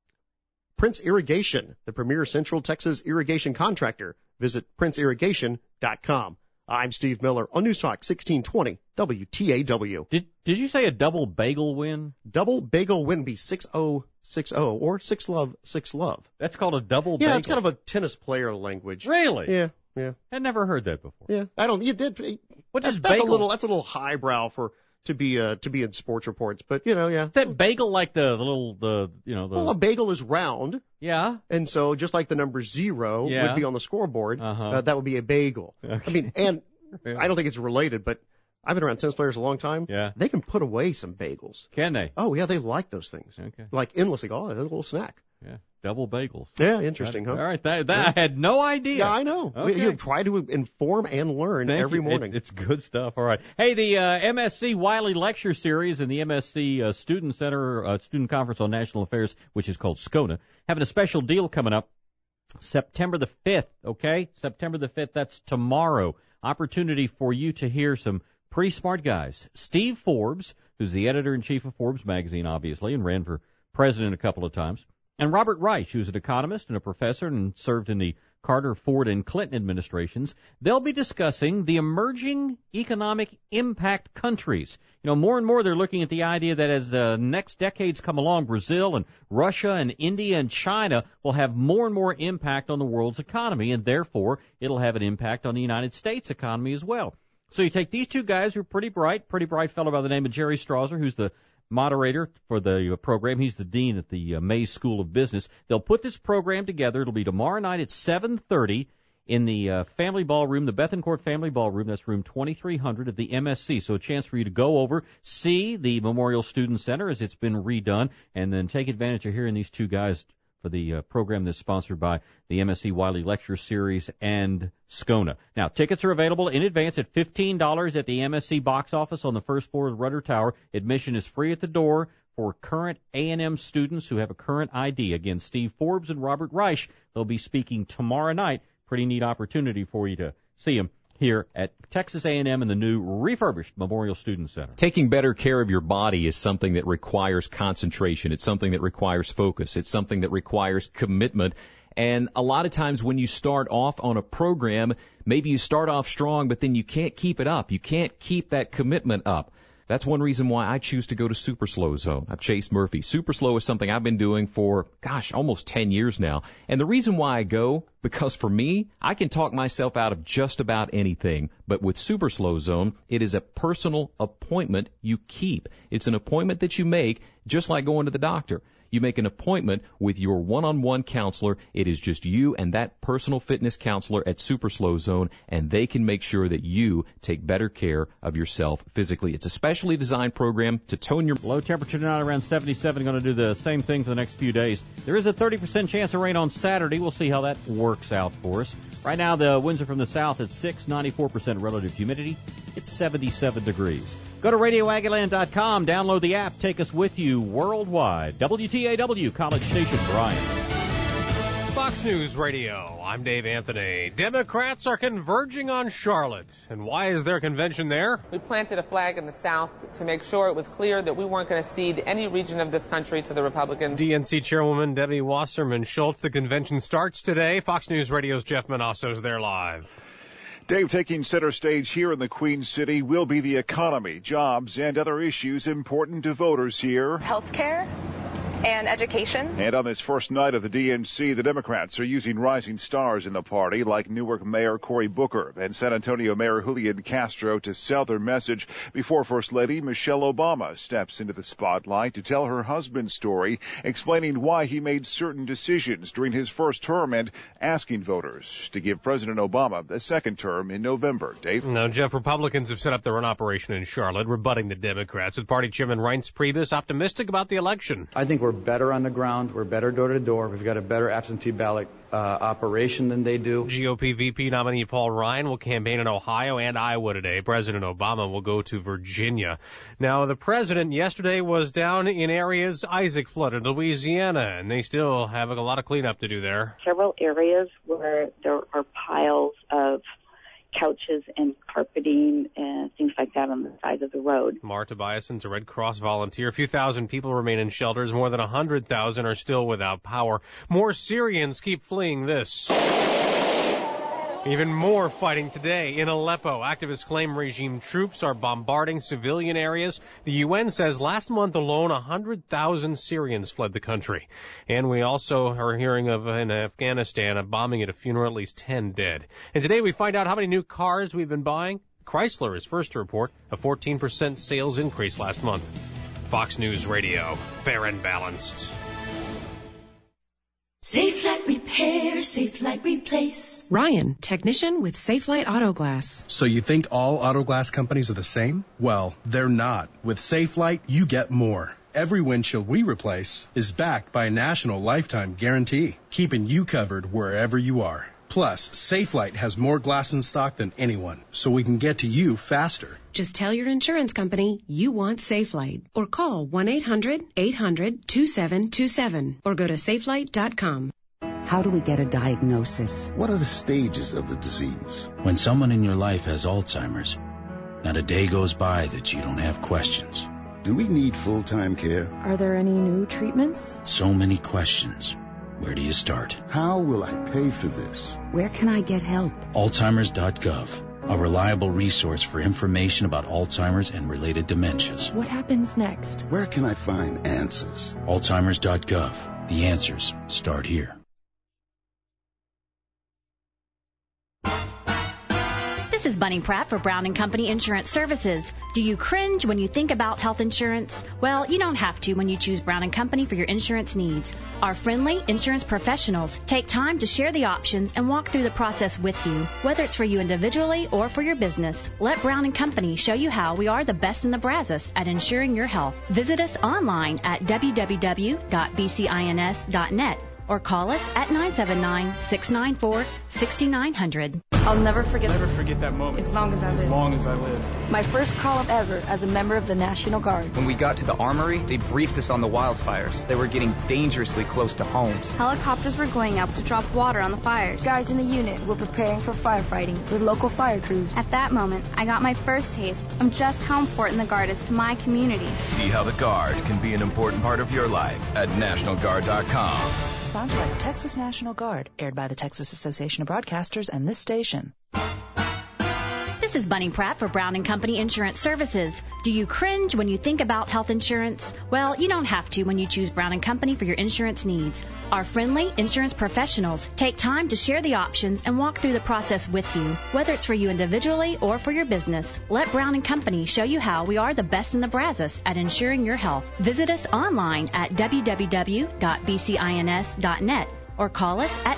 Prince Irrigation, the premier Central Texas irrigation contractor. Visit princeirrigation.com. I'm Steve Miller on News Talk 1620 WTAW. Did you say a double bagel win? Double bagel win be 6-0, 6-0 or 6-love, 6-love. That's called a double bagel. Yeah, it's kind of a tennis player language. Really? Yeah. I'd never heard that before. Yeah, I don't. You did. What does that's bagel? That's a little highbrow to be in sports reports, but yeah. Is that bagel like the little Well, a bagel is round. Yeah. And so just like the number 0 would be on the scoreboard, that would be a bagel. Okay. I mean, and I don't think it's related, but I've been around tennis players a long time. Yeah. They can put away some bagels. Can they? Oh yeah, they like those things. Okay. Like endlessly. Oh, a little snack. Yeah. Double bagels. Yeah, interesting, huh? All right, that I had no idea. Yeah, I know. Okay. You try to inform and learn every morning. It's good stuff. All right. Hey, the MSC Wiley Lecture Series and the MSC Student Center Student Conference on National Affairs, which is called SCONA, having a special deal coming up September the 5th, okay? September the 5th, that's tomorrow. Opportunity for you to hear some pretty smart guys. Steve Forbes, who's the editor-in-chief of Forbes magazine, obviously, and ran for president a couple of times. and Robert Reich, who's an economist and a professor and served in the Carter, Ford, and Clinton administrations. They'll be discussing the emerging economic impact countries. More and more they're looking at the idea that as the next decades come along, Brazil and Russia and India and China will have more and more impact on the world's economy, and therefore it'll have an impact on the United States economy as well. So you take these two guys who are pretty bright fellow by the name of Jerry Strasser, who's the moderator for the program. He's the dean at the Mays School of Business. They'll put this program together. It'll be tomorrow night at 7:30 in the family ballroom, the Bethencourt Family Ballroom. That's room 2300 of the MSC. So a chance for you to go over, see the Memorial Student Center as it's been redone, and then take advantage of hearing these two guys for the program that's sponsored by the MSC Wiley Lecture Series and SCONA. Now, tickets are available in advance at $15 at the MSC box office on the first floor of the Rudder Tower. Admission is free at the door for current A&M students who have a current ID. Again, Steve Forbes and Robert Reich, they'll be speaking tomorrow night. Pretty neat opportunity for you to see them here at Texas A&M in the new refurbished Memorial Student Center. Taking better care of your body is something that requires concentration. It's something that requires focus. It's something that requires commitment. And a lot of times when you start off on a program, maybe you start off strong, but then you can't keep it up. You can't keep that commitment up. That's one reason why I choose to go to Super Slow Zone. I'm Chase Murphy. Super Slow is something I've been doing for, almost 10 years now. And the reason why I go, because for me, I can talk myself out of just about anything. But with Super Slow Zone, it is a personal appointment you keep. It's an appointment that you make just like going to the doctor. You make an appointment with your one-on-one counselor. It is just you and that personal fitness counselor at Super Slow Zone, and they can make sure that you take better care of yourself physically. It's a specially designed program to tone your... Low temperature tonight around 77. Going to do the same thing for the next few days. There is a 30% chance of rain on Saturday. We'll see how that works out for us. Right now, the winds are from the south at 6, 94% relative humidity. It's 77 degrees. Go to RadioAggiland.com, download the app, take us with you worldwide. WTAW, College Station, Bryan. Fox News Radio, I'm Dave Anthony. Democrats are converging on Charlotte. And why is their convention there? We planted a flag in the South to make sure it was clear that we weren't going to cede any region of this country to the Republicans. DNC Chairwoman Debbie Wasserman Schultz. The convention starts today. Fox News Radio's Jeff Manasso is there live. Dave, taking center stage here in the Queen City will be the economy, jobs, and other issues important to voters here. Healthcare and education. And on this first night of the DNC, the Democrats are using rising stars in the party like Newark Mayor Cory Booker and San Antonio Mayor Julian Castro to sell their message before First Lady Michelle Obama steps into the spotlight to tell her husband's story, explaining why he made certain decisions during his first term and asking voters to give President Obama a second term in November. Dave? Now, Jeff, Republicans have set up their own operation in Charlotte, rebutting the Democrats, with Party Chairman Reince Priebus optimistic about the election. I think we're better on the ground. We're better door to door. We've got a better absentee ballot operation than they do. GOP VP nominee Paul Ryan will campaign in Ohio and Iowa today. President Obama will go to Virginia. Now, the president yesterday was down in areas Isaac flooded, Louisiana, and they still have a lot of cleanup to do there. Several areas where there are piles of couches and carpeting and things like that on the side of the road. Marta Biason's a Red Cross volunteer. A few thousand people remain in shelters. More than 100,000 are still without power. More Syrians keep fleeing this. Even more fighting today in Aleppo. Activists claim regime troops are bombarding civilian areas. The UN says last month alone 100,000 Syrians fled the country. And we also are hearing of in Afghanistan a bombing at a funeral, at least 10 dead. And today we find out how many new cars we've been buying. Chrysler is first to report a 14% sales increase last month. Fox News Radio, fair and balanced. Safelite Repair, Safelite Replace. Ryan, technician with Safelite Auto Glass. So you think all auto glass companies are the same? Well, they're not. With Safelite, you get more. Every windshield we replace is backed by a national lifetime guarantee, keeping you covered wherever you are. Plus, Safelite has more glass in stock than anyone, so we can get to you faster. Just tell your insurance company you want Safelite or call 1-800-800-2727 or go to safelite.com. How do we get a diagnosis? What are the stages of the disease? When someone in your life has Alzheimer's, not a day goes by that you don't have questions. Do we need full-time care? Are there any new treatments? So many questions. Where do you start? How will I pay for this? Where can I get help? Alzheimer's.gov, a reliable resource for information about Alzheimer's and related dementias. What happens next? Where can I find answers? Alzheimer's.gov. The answers start here. This is Bunny Pratt for Brown & Company Insurance Services. Do you cringe when you think about health insurance? Well, you don't have to when you choose Brown & Company for your insurance needs. Our friendly insurance professionals take time to share the options and walk through the process with you, whether it's for you individually or for your business. Let Brown & Company show you how we are the best in the Brazos at insuring your health. Visit us online at www.bcins.net or call us at 979-694-6900. I'll never forget that moment. As long as I live. As long as I live. My first call ever as a member of the National Guard. When we got to the armory, they briefed us on the wildfires. They were getting dangerously close to homes. Helicopters were going out to drop water on the fires. Guys in the unit were preparing for firefighting with local fire crews. At that moment, I got my first taste of just how important the Guard is to my community. See how the Guard can be an important part of your life at NationalGuard.com. Sponsored by the Texas National Guard, aired by the Texas Association of Broadcasters and this station. This is Bunny Pratt for Brown & Company Insurance Services. Do you cringe when you think about health insurance? Well, you don't have to when you choose Brown & Company for your insurance needs. Our friendly insurance professionals take time to share the options and walk through the process with you, whether it's for you individually or for your business. Let Brown & Company show you how we are the best in the Brazos at insuring your health. Visit us online at www.bcins.net. or call us at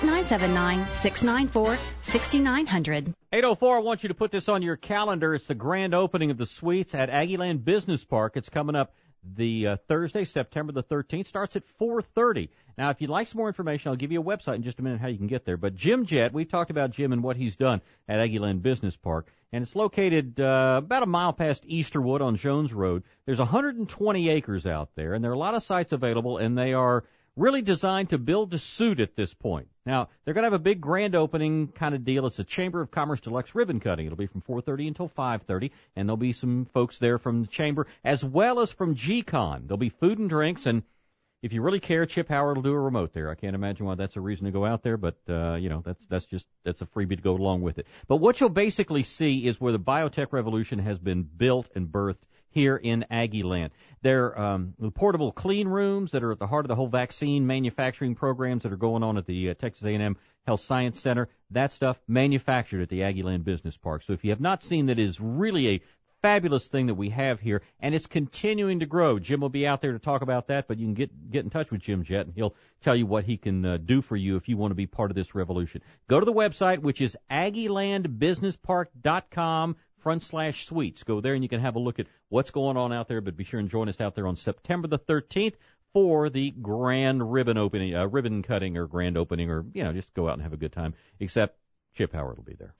979-694-6900. 8:04, I want you to put this on your calendar. It's the grand opening of the suites at Aggieland Business Park. It's coming up the Thursday, September the 13th. Starts at 4:30. Now, if you'd like some more information, I'll give you a website in just a minute how you can get there. But Jim Jett, we've talked about Jim and what he's done at Aggieland Business Park, and it's located about a mile past Easterwood on Jones Road. There's 120 acres out there, and there are a lot of sites available, and they are really designed to build to suit at this point. Now, they're going to have a big grand opening kind of deal. It's a Chamber of Commerce Deluxe ribbon cutting. It'll be from 4:30 until 5:30, and there'll be some folks there from the Chamber as well as from GCon. There'll be food and drinks, and if you really care, Chip Howard will do a remote there. I can't imagine why that's a reason to go out there, but that's a freebie to go along with it. But what you'll basically see is where the biotech revolution has been built and birthed here in Aggieland. They're portable clean rooms that are at the heart of the whole vaccine manufacturing programs that are going on at the Texas A&M Health Science Center. That stuff manufactured at the Aggieland Business Park. So if you have not seen, that is really a fabulous thing that we have here, and it's continuing to grow. Jim will be out there to talk about that, but you can get in touch with Jim Jett, and he'll tell you what he can do for you if you want to be part of this revolution. Go to the website, which is aggielandbusinesspark.com/suites. Go there and you can have a look at what's going on out there, but be sure and join us out there on September the 13th for the grand ribbon cutting or grand opening, or, just go out and have a good time, except Chip Howard will be there.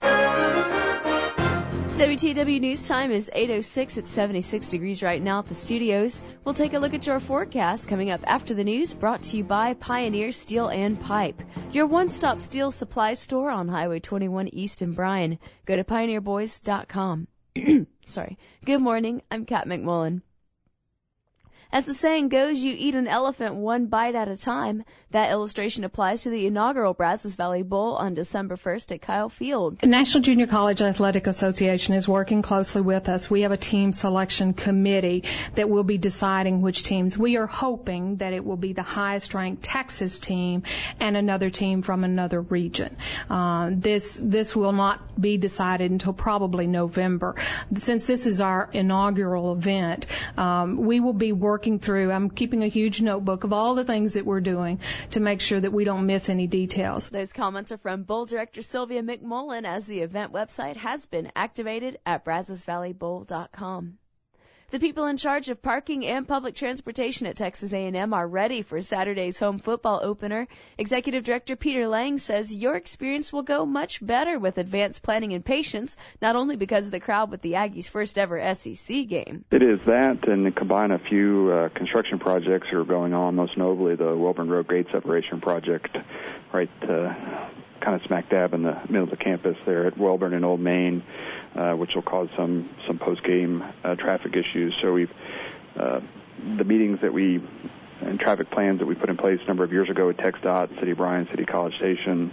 WTW News Time is 8:06 at 76 degrees right now at the studios. We'll take a look at your forecast coming up after the news, brought to you by Pioneer Steel and Pipe, your one-stop steel supply store on Highway 21 East in Bryan. Go to pioneerboys.com. Sorry. Good morning. I'm Kat McMullen. As the saying goes, you eat an elephant one bite at a time. That illustration applies to the inaugural Brazos Valley Bowl on December 1st at Kyle Field. The National Junior College Athletic Association is working closely with us. We have a team selection committee that will be deciding which teams. We are hoping that it will be the highest-ranked Texas team and another team from another region. This will not be decided until probably November. Since this is our inaugural event, we will be working through. I'm keeping a huge notebook of all the things that we're doing to make sure that we don't miss any details. Those comments are from Bowl Director Sylvia McMullen, as the event website has been activated at BrazosValleyBowl.com. The people in charge of parking and public transportation at Texas A&M are ready for Saturday's home football opener. Executive Director Peter Lang says your experience will go much better with advanced planning and patience, not only because of the crowd with the Aggies' first ever SEC game. It is that, and combine a few construction projects that are going on, most notably the Welborn Road grade separation project, right kind of smack dab in the middle of the campus there at Welborn and Old Main, which will cause some post-game traffic issues. So we've the meetings and traffic plans that we put in place a number of years ago at TxDOT, City of Bryan, City College Station,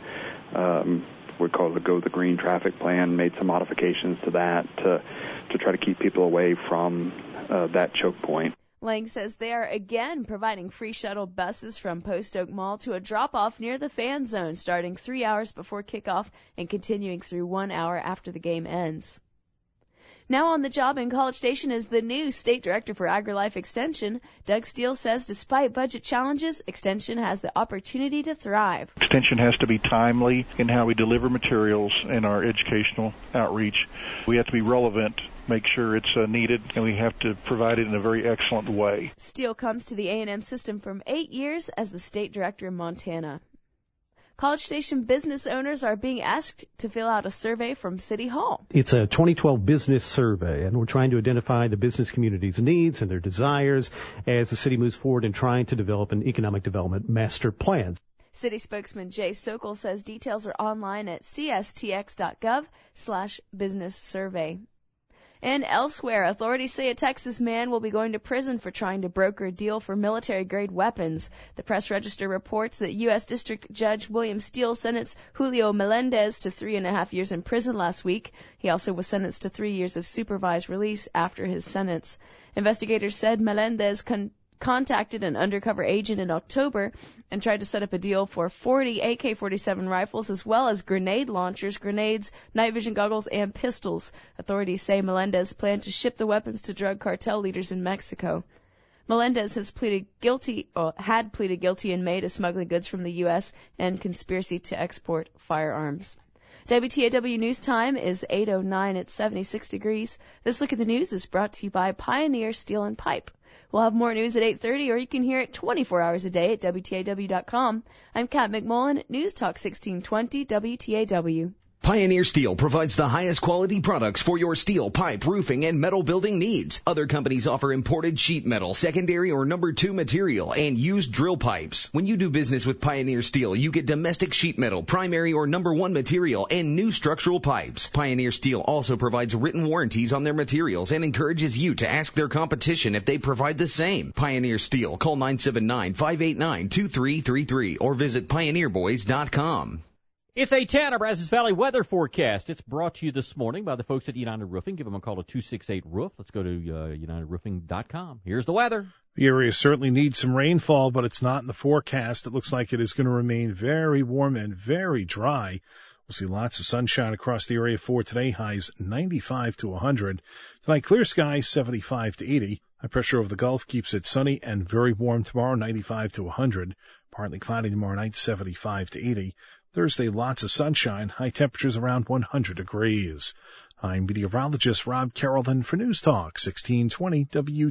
we call it the Go the Green traffic plan, made some modifications to that to try to keep people away from that choke point. Lang says they are again providing free shuttle buses from Post Oak Mall to a drop-off near the fan zone starting 3 hours before kickoff and continuing through 1 hour after the game ends. Now on the job in College Station is the new State Director for AgriLife Extension. Doug Steele says despite budget challenges, Extension has the opportunity to thrive. Extension has to be timely in how we deliver materials in our educational outreach. We have to be relevant, make sure it's needed, and we have to provide it in a very excellent way. Steele comes to the A&M system from 8 years as the State Director in Montana. College Station business owners are being asked to fill out a survey from City Hall. It's a 2012 business survey, and we're trying to identify the business community's needs and their desires as the city moves forward in trying to develop an economic development master plan. City spokesman Jay Sokol says details are online at cstx.gov/business survey. And elsewhere, authorities say a Texas man will be going to prison for trying to broker a deal for military-grade weapons. The Press Register reports that U.S. District Judge William Steele sentenced Julio Melendez to 3.5 years in prison last week. He also was sentenced to 3 years of supervised release after his sentence. Investigators said Melendez contacted an undercover agent in October and tried to set up a deal for 40 AK-47 rifles as well as grenade launchers, grenades, night vision goggles, and pistols. Authorities say Melendez planned to ship the weapons to drug cartel leaders in Mexico. Melendez had pleaded guilty in May to smuggling goods from the U.S. and conspiracy to export firearms. WTAW News Time is 8:09 at 76 degrees. This Look at the News is brought to you by Pioneer Steel and Pipe. We'll have more news at 8:30, or you can hear it 24 hours a day at WTAW.com. I'm Kat McMullen, News Talk 1620 WTAW. Pioneer Steel provides the highest quality products for your steel, pipe, roofing, and metal building needs. Other companies offer imported sheet metal, secondary or number 2 material, and used drill pipes. When you do business with Pioneer Steel, you get domestic sheet metal, primary or number 1 material, and new structural pipes. Pioneer Steel also provides written warranties on their materials and encourages you to ask their competition if they provide the same. Pioneer Steel. Call 979-589-2333 or visit pioneerboys.com. It's a Tanner Brazos Valley weather forecast. It's brought to you this morning by the folks at United Roofing. Give them a call at 268-ROOF. Let's go to UnitedRoofing.com. Here's the weather. The area certainly needs some rainfall, but it's not in the forecast. It looks like it is going to remain very warm and very dry. We'll see lots of sunshine across the area for today. Highs 95 to 100. Tonight, clear skies 75 to 80. High pressure over the Gulf keeps it sunny and very warm tomorrow, 95 to 100. Partly cloudy tomorrow night, 75 to 80. Thursday, lots of sunshine, high temperatures around 100 degrees. I'm meteorologist Rob Carrollton for News Talk 1620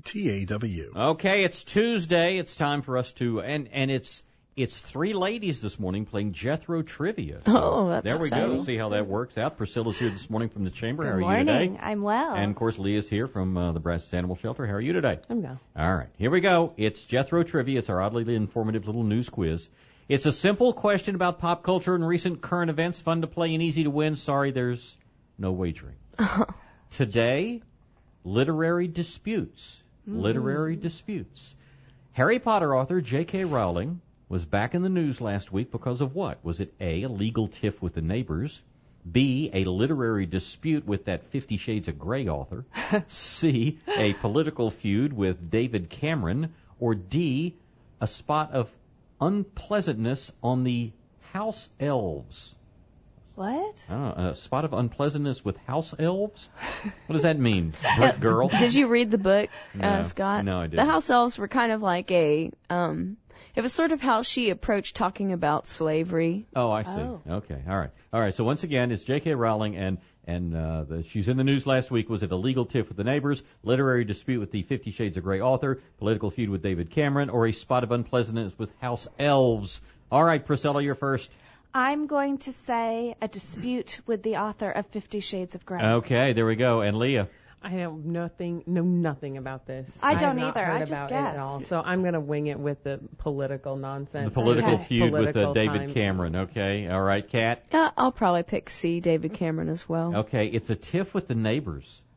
WTAW. Okay, it's Tuesday. It's time for us to, and it's 3 ladies this morning playing Jethro Trivia. So oh, that's there exciting. we go. See how that works out. Priscilla's here this morning from the chamber. Good How are you today? morning. I'm well. And, of course, Leah's here from the Brazos Animal Shelter. How are you today? I'm well. All right, here we go. It's Jethro Trivia. It's our oddly informative little news quiz. It's a simple question about pop culture and recent current events. Fun to play and easy to win. Sorry, there's no wagering. Today, literary disputes. Literary disputes. Harry Potter author J.K. Rowling was back in the news last week because of what? Was it A, a legal tiff with the neighbors, B, a literary dispute with that 50 Shades of Grey author, C, a political feud with David Cameron, or D, a spot of unpleasantness on the house elves? What? A spot of unpleasantness with house elves? What does that mean, girl? Did you read the book, Scott? No, I didn't. The house elves were kind of like it was sort of how she approached talking about slavery. Oh, I see. Oh. Okay, all right. So once again, it's J.K. Rowling, and she's in the news last week. Was it a legal tiff with the neighbors, literary dispute with the 50 Shades of Grey author, political feud with David Cameron, or a spot of unpleasantness with house elves? All right, Priscilla, you're first. I'm going to say a dispute with the author of 50 Shades of Grey. Okay, there we go. And Leah? I know nothing about this. I don't have not either. heard I just about guessed. it at all. So I'm going to wing it with the political nonsense. The political feud with David time. Cameron. Okay, all right, Kat? I'll probably pick C, David Cameron as well. Okay, it's a tiff with the neighbors.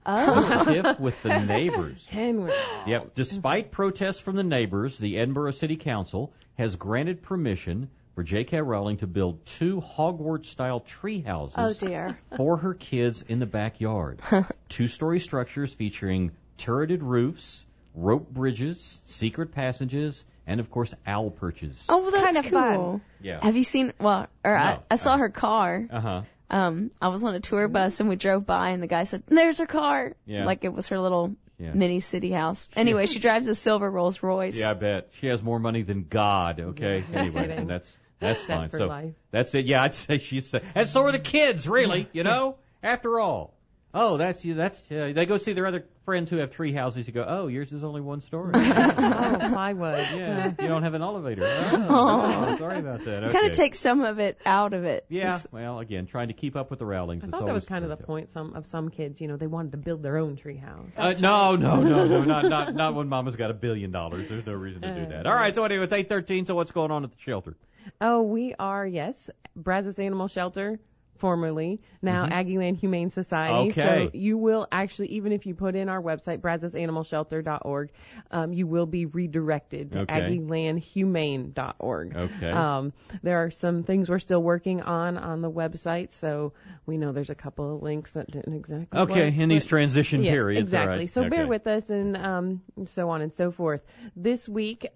Tiff with the neighbors. Henry. Yep. Despite protests from the neighbors, the Edinburgh City Council has granted permission for J.K. Rowling to build 2 Hogwarts-style tree houses for her kids in the backyard. 2-story structures featuring turreted roofs, rope bridges, secret passages, and, of course, owl perches. Oh, well, that's kind of cool. fun. Yeah. Have you seen, No. I saw her car. Uh-huh. I was on a tour bus and we drove by and the guy said, "There's her car." Yeah. Like it was her little mini city house. Anyway, she drives a silver Rolls Royce. Yeah, I bet. She has more money than God, okay? Anyway, and that's fine. For so life. that's it. Yeah, I'd say she's and so are the kids, really, after all. Oh, that's they go see their other friends who have tree houses. You go, oh, yours is only 1 story. Plywood. Yeah, you don't have an elevator. Oh, sorry about that. Okay. Kind of takes some of it out of it. Yeah, well, again, trying to keep up with the Rowlings. I thought that was kind of the point of some kids. They wanted to build their own tree house. No, not when Mama's got $1 billion. There's no reason to do that. All right, so anyway, it's 8:13. So what's going on at the shelter? Oh, we are, Brazos Animal Shelter, formerly, now Aggieland Humane Society. Okay. So you will actually, even if you put in our website, brazosanimalshelter.org, you will be redirected to aggielandhumane.org. Okay. There are some things we're still working on the website, so we know there's a couple of links that didn't exactly work. Okay, in these transition periods. Exactly. Right. So bear with us and so on and so forth. This week,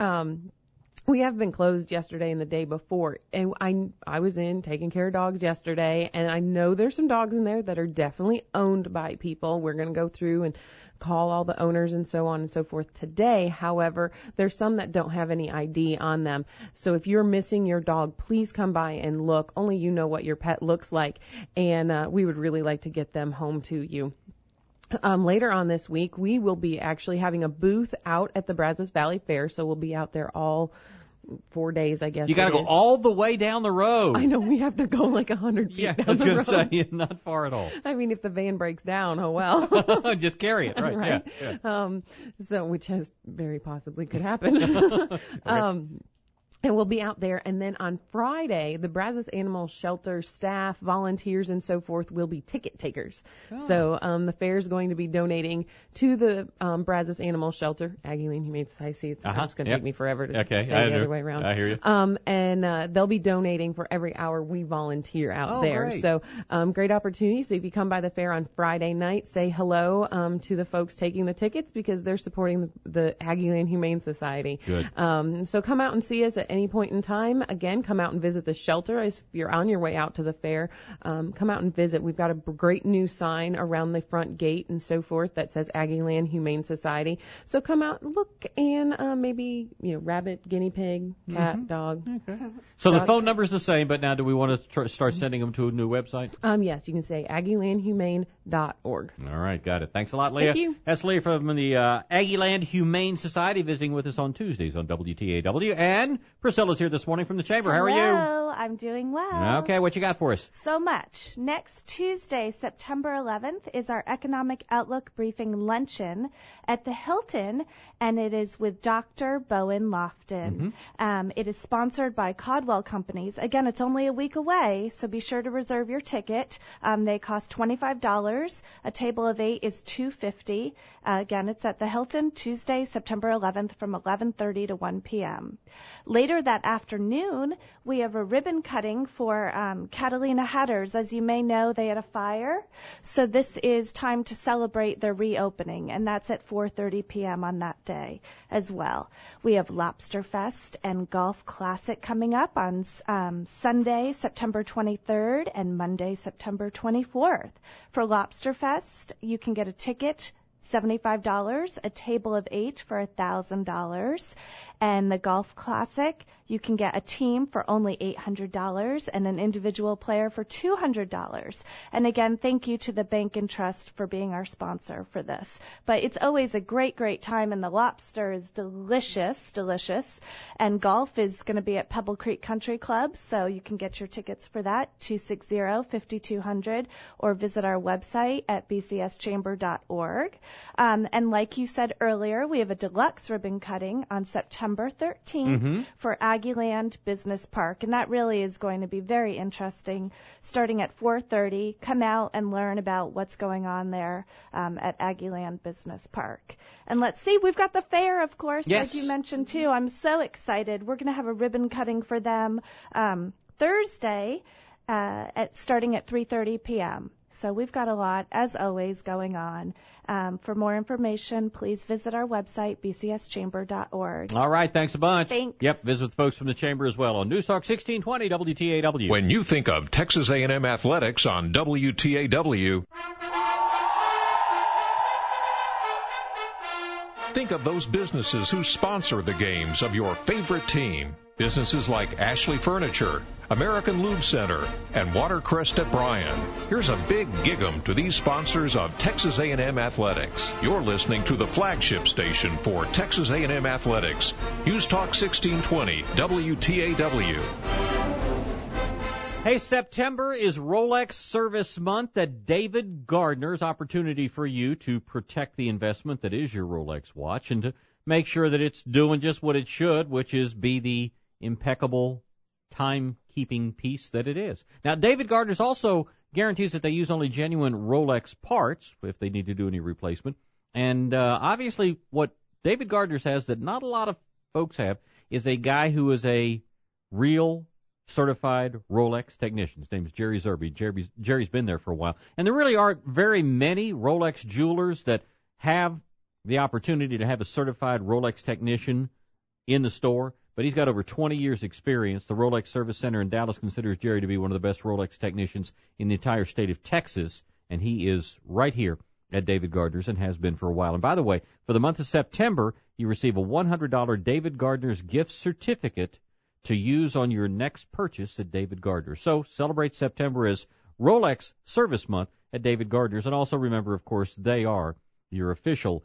we have been closed yesterday and the day before, and I was in taking care of dogs yesterday, and I know there's some dogs in there that are definitely owned by people. We're going to go through and call all the owners and so on and so forth today. However, there's some that don't have any ID on them. So if you're missing your dog, please come by and look. Only you know what your pet looks like, and we would really like to get them home to you. Later on this week, we will be actually having a booth out at the Brazos Valley Fair, so we'll be out there all 4 days, I guess. You got to go all the way down the road. I know, we have to go like 100 feet down the road. I was going to say, not far at all. I mean, if the van breaks down, oh well. Just carry it, right? Right. Yeah. So, which has very possibly could happen. And we'll be out there. And then on Friday, the Brazos Animal Shelter staff, volunteers, and so forth will be ticket takers. Oh. So the fair is going to be donating to the Brazos Animal Shelter, Aggieland Humane Society. It's going to take me forever to say the other way around. I hear you. And they'll be donating for every hour we volunteer out there. Great. So great opportunity. So if you come by the fair on Friday night, say hello to the folks taking the tickets because they're supporting the Aggieland Humane Society. Good. So come out and see us at any point in time. Again, come out and visit the shelter. If you're on your way out to the fair, come out and visit. We've got a great new sign around the front gate and so forth that says Aggieland Humane Society. So come out and look and maybe, rabbit, guinea pig, cat, dog. Okay. So the phone number's the same, but now do we want to start sending them to a new website? Yes, you can say aggielandhumane.org. All right, got it. Thanks a lot, Leah. Thank you. That's Leah from the Aggieland Humane Society visiting with us on Tuesdays on WTAW. And Priscilla's here this morning from the Chamber. How are you? Hello, I'm doing well. Okay, what you got for us? So much. Next Tuesday, September 11th, is our Economic Outlook Briefing Luncheon at the Hilton, and it is with Dr. Bowen Lofton. It is sponsored by Caldwell Companies. Again, it's only a week away, so be sure to reserve your ticket. They cost $25. A table of 8 is $250. Again, it's at the Hilton, Tuesday, September 11th from 11:30 to 1 p.m. Later that afternoon, we have a ribbon cutting for Catalina Hatters. As you may know, they had a fire, so this is time to celebrate their reopening, and that's at 4:30 p.m. on that day as well. We have Lobster Fest and Golf Classic coming up on Sunday, September 23rd, and Monday, September 24th. For Lobster Fest, you can get a ticket, $75, a table of 8 for $1,000. And the Golf Classic, you can get a team for only $800 and an individual player for $200. And again, thank you to the Bank and Trust for being our sponsor for this. But it's always a great, great time, and the lobster is delicious, delicious. And golf is going to be at Pebble Creek Country Club, so you can get your tickets for that, 260-5200, or visit our website at bcschamber.org. And like you said earlier, we have a deluxe ribbon cutting on September 13th for Aggieland Business Park. And that really is going to be very interesting. Starting at 4:30, come out and learn about what's going on there at Aggieland Business Park. And let's see, we've got the fair, of course, as you mentioned, too. I'm so excited. We're going to have a ribbon cutting for them Thursday starting at 3:30 p.m. So we've got a lot, as always, going on. For more information, please visit our website, bcschamber.org. All right, thanks a bunch. Thanks. Yep, visit with folks from the Chamber as well on News Talk 1620 WTAW. When you think of Texas A&M Athletics on WTAW, think of those businesses who sponsor the games of your favorite team. Businesses like Ashley Furniture, American Lube Center, and Watercrest at Bryan. Here's a big gig-em to these sponsors of Texas A&M Athletics. You're listening to the flagship station for Texas A&M Athletics. News Talk 1620, WTAW. Hey, September is Rolex Service Month at David Gardner's. Opportunity for you to protect the investment that is your Rolex watch and to make sure that it's doing just what it should, which is be the impeccable timekeeping piece that it is. Now, David Gardner's also guarantees that they use only genuine Rolex parts if they need to do any replacement. And obviously what David Gardner's has that not a lot of folks have is a guy who is a real certified Rolex technician. His name is Jerry Zerby. Jerry's been there for a while. And there really aren't very many Rolex jewelers that have the opportunity to have a certified Rolex technician in the store. But he's got over 20 years experience. The Rolex Service Center in Dallas considers Jerry to be one of the best Rolex technicians in the entire state of Texas. And he is right here at David Gardner's and has been for a while. And by the way, for the month of September, you receive a $100 David Gardner's gift certificate to use on your next purchase at David Gardner's. So celebrate September as Rolex Service Month at David Gardner's. And also remember, of course, they are your official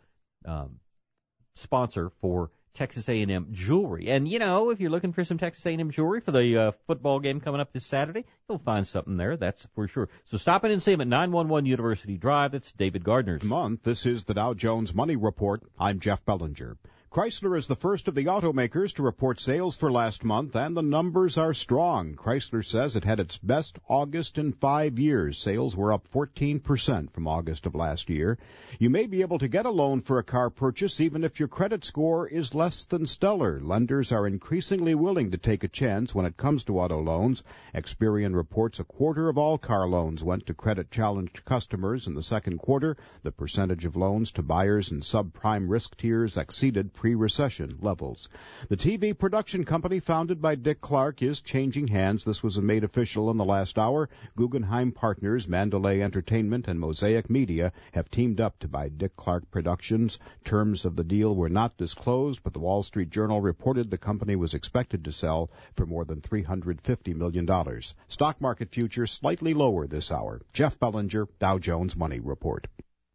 sponsor for Texas A&M jewelry. And, you know, if you're looking for some Texas A&M jewelry for the football game coming up this Saturday, you'll find something there, that's for sure. So stop in and see him at 911 University Drive. That's David Gardner's. This is the Dow Jones Money Report. I'm Jeff Bellinger. Chrysler is the first of the automakers to report sales for last month, and the numbers are strong. Chrysler says it had its best August in 5 years. Sales were up 14% from August of last year. You may be able to get a loan for a car purchase even if your credit score is less than stellar. Lenders are increasingly willing to take a chance when it comes to auto loans. Experian reports a quarter of all car loans went to credit-challenged customers in the second quarter. The percentage of loans to buyers in subprime risk tiers exceeded pre-recession levels. The TV production company founded by Dick Clark is changing hands. This was made official in the last hour. Guggenheim Partners, Mandalay Entertainment, and Mosaic Media have teamed up to buy Dick Clark Productions. Terms of the deal were not disclosed, but the Wall Street Journal reported the company was expected to sell for more than $350 million. Stock market futures slightly lower this hour. Jeff Bellinger, Dow Jones Money Report.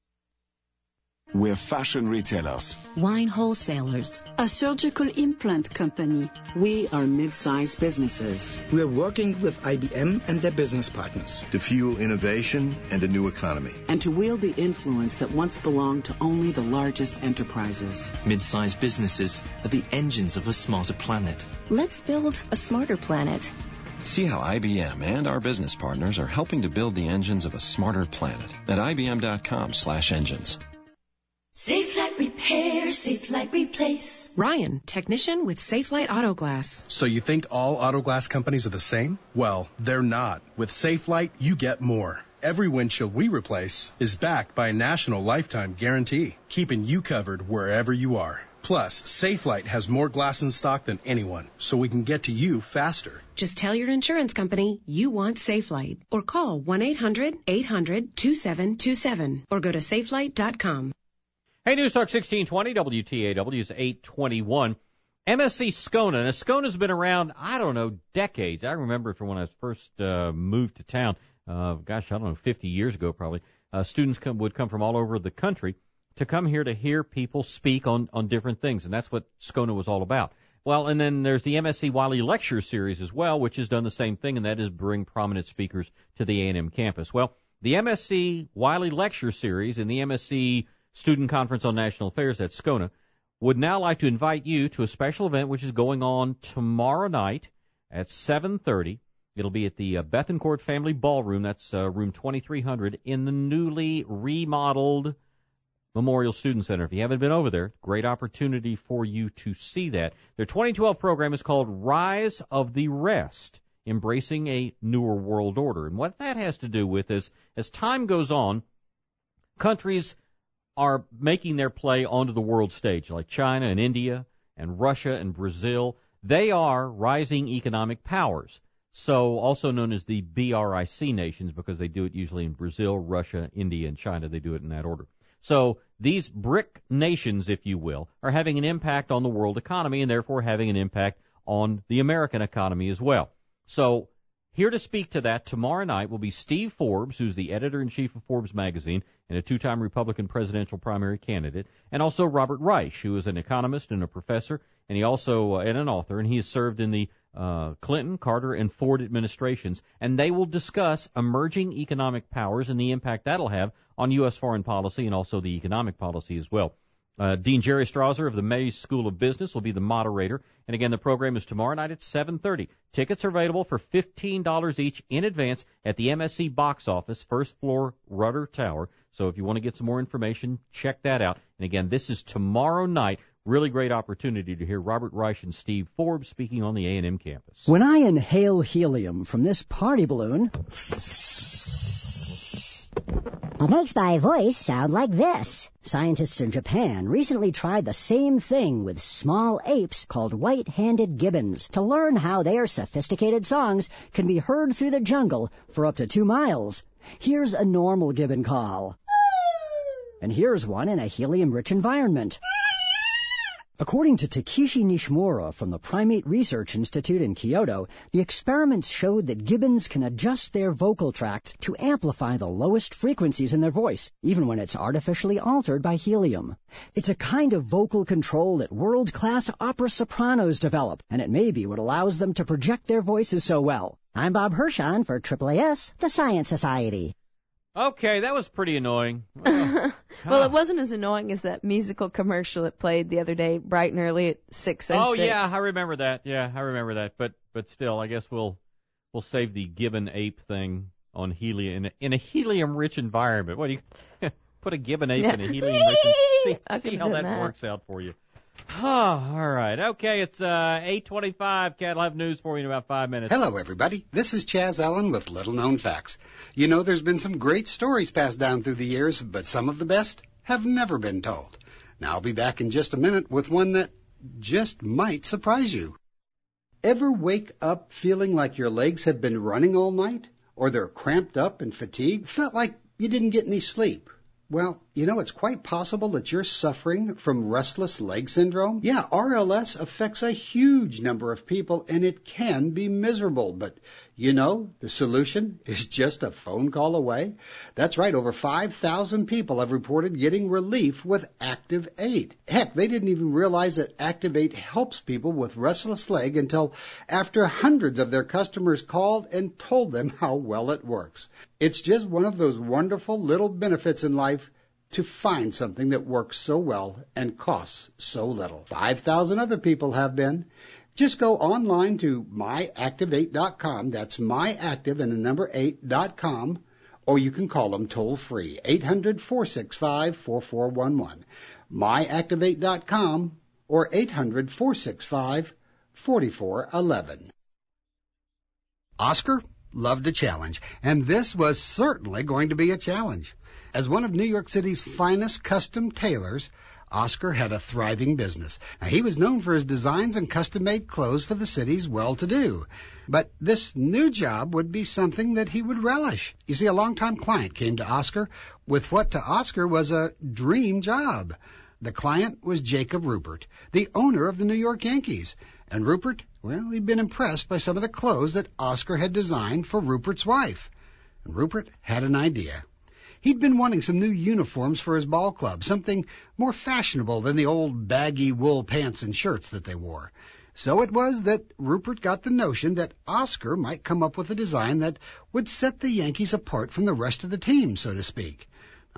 We're fashion retailers, wine wholesalers, a surgical implant company. We are mid-sized businesses. We're working with IBM and their business partners to fuel innovation and a new economy, and to wield the influence that once belonged to only the largest enterprises. Mid-sized businesses are the engines of a smarter planet. Let's build a smarter planet. See how IBM and our business partners are helping to build the engines of a smarter planet at IBM.com/engines. Safelite Repair, Safelite Replace. Ryan, technician with Safelite Auto Glass. So you think all auto glass companies are the same? Well, they're not. With Safelite, you get more. Every windshield we replace is backed by a national lifetime guarantee, keeping you covered wherever you are. Plus, Safelite has more glass in stock than anyone, so we can get to you faster. Just tell your insurance company you want Safelite, or call 1-800-800-2727, or go to safelite.com. Hey, News Talk 1620, WTAW is 821. MSC Skona. Now, Skona's been around, decades. I remember from when I first moved to town, 50 years ago probably. Students would come from all over the country to come here to hear people speak on different things, and that's what Skona was all about. Well, and then there's the MSC Wiley Lecture Series as well, which has done the same thing, and that is bring prominent speakers to the A&M campus. Well, the MSC Wiley Lecture Series and the MSC Student Conference on National Affairs at SCONA, would now like to invite you to a special event which is going on tomorrow night at 7:30. It'll be at the Bethencourt Family Ballroom. That's room 2300 in the newly remodeled Memorial Student Center. If you haven't been over there, great opportunity for you to see that. Their 2012 program is called Rise of the Rest, Embracing a Newer World Order. And what that has to do with is, as time goes on, countries are making their play onto the world stage, like China and India and Russia and Brazil. They are rising economic powers, so also known as the BRIC nations, because they do it usually in Brazil, Russia, India, and China. They do it in that order. So these BRIC nations, if you will, are having an impact on the world economy and therefore having an impact on the American economy as well. So here to speak to that tomorrow night will be Steve Forbes, who's the editor-in-chief of Forbes magazine and a two-time Republican presidential primary candidate, and also Robert Reich, who is an economist and a professor, and he also and an author, and he has served in the Clinton, Carter, and Ford administrations, and they will discuss emerging economic powers and the impact that'll have on U.S. foreign policy and also the economic policy as well. Dean Jerry Strasser of the Mays School of Business will be the moderator. And again, the program is tomorrow night at 7:30. Tickets are available for $15 each in advance at the MSC box office, first floor Rudder Tower. So if you want to get some more information, check that out. And again, this is tomorrow night. Really great opportunity to hear Robert Reich and Steve Forbes speaking on the A&M campus. When I inhale helium from this party balloon, it makes my voice sound like this. Scientists in Japan recently tried the same thing with small apes called white-handed gibbons to learn how their sophisticated songs can be heard through the jungle for up to 2 miles. Here's a normal gibbon call. And here's one in a helium-rich environment. According to Takeshi Nishimura from the Primate Research Institute in Kyoto, the experiments showed that gibbons can adjust their vocal tract to amplify the lowest frequencies in their voice, even when it's artificially altered by helium. It's a kind of vocal control that world-class opera sopranos develop, and it may be what allows them to project their voices so well. I'm Bob Hirschon for AAAS, the Science Society. Okay, that was pretty annoying. Well, it wasn't as annoying as that musical commercial it played the other day, bright and early at 6:06. Oh yeah, I remember that. Yeah, I remember that. But still, I guess we'll save the gibbon ape thing on helium in a helium-rich environment. What do you put a gibbon ape in a helium-rich? See how that works out for you. Oh, all right. Okay, it's 8:25. Cat will have news for you in about 5 minutes. Hello, everybody. This is Chaz Allen with Little Known Facts. You know, there's been some great stories passed down through the years, but some of the best have never been told. Now, I'll be back in just a minute with one that just might surprise you. Ever wake up feeling like your legs have been running all night? Or they're cramped up and fatigued? Felt like you didn't get any sleep? Well, you know, it's quite possible that you're suffering from restless leg syndrome. Yeah, RLS affects a huge number of people, and it can be miserable. But, you know, the solution is just a phone call away. That's right, over 5,000 people have reported getting relief with Active 8. Heck, they didn't even realize that Active 8 helps people with restless leg until after hundreds of their customers called and told them how well it works. It's just one of those wonderful little benefits in life to find something that works so well and costs so little. 5,000 other people have been. Just go online to myactive8.com. That's myactive and the number 8.com. Or you can call them toll free, 800-465-4411. myactive8.com or 800-465-4411. Oscar loved a challenge, and this was certainly going to be a challenge. As one of New York City's finest custom tailors, Oscar had a thriving business. Now, he was known for his designs and custom-made clothes for the city's well-to-do. But this new job would be something that he would relish. You see, a longtime client came to Oscar with what to Oscar was a dream job. The client was Jacob Ruppert, the owner of the New York Yankees. And Ruppert, well, he'd been impressed by some of the clothes that Oscar had designed for Ruppert's wife. And Ruppert had an idea. He'd been wanting some new uniforms for his ball club, something more fashionable than the old baggy wool pants and shirts that they wore. So it was that Ruppert got the notion that Oscar might come up with a design that would set the Yankees apart from the rest of the team, so to speak.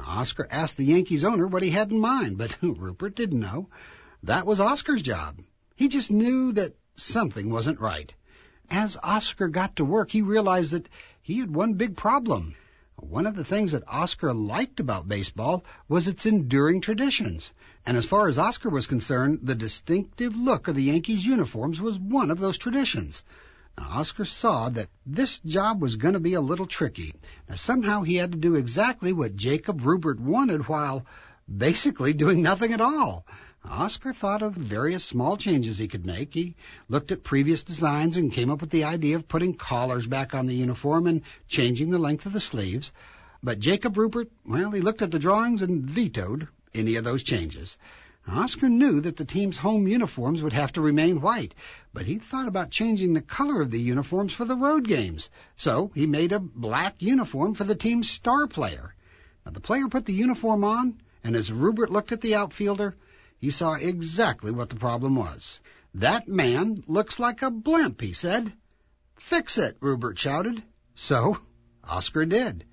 Oscar asked the Yankees owner what he had in mind, but Rupert didn't know. That was Oscar's job. He just knew that something wasn't right. As Oscar got to work, he realized that he had one big problem. One of the things that Oscar liked about baseball was its enduring traditions. And as far as Oscar was concerned, the distinctive look of the Yankees' uniforms was one of those traditions. Now, Oscar saw that this job was going to be a little tricky. Now, somehow he had to do exactly what Jacob Rupert wanted while basically doing nothing at all. Oscar thought of various small changes he could make. He looked at previous designs and came up with the idea of putting collars back on the uniform and changing the length of the sleeves. But Jacob Rupert, well, he looked at the drawings and vetoed any of those changes. Oscar knew that the team's home uniforms would have to remain white, but he thought about changing the color of the uniforms for the road games. So he made a black uniform for the team's star player. Now, the player put the uniform on, and as Rupert looked at the outfielder, he saw exactly what the problem was. "That man looks like a blimp," he said. "Fix it," Rupert shouted. So Oscar did.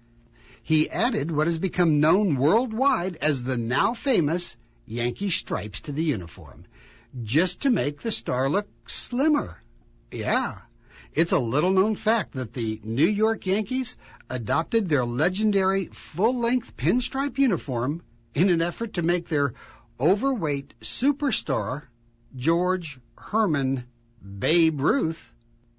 He added what has become known worldwide as the now famous Yankee stripes to the uniform, just to make the star look slimmer. Yeah, it's a little-known fact that the New York Yankees adopted their legendary full-length pinstripe uniform in an effort to make their overweight superstar, George Herman Babe Ruth,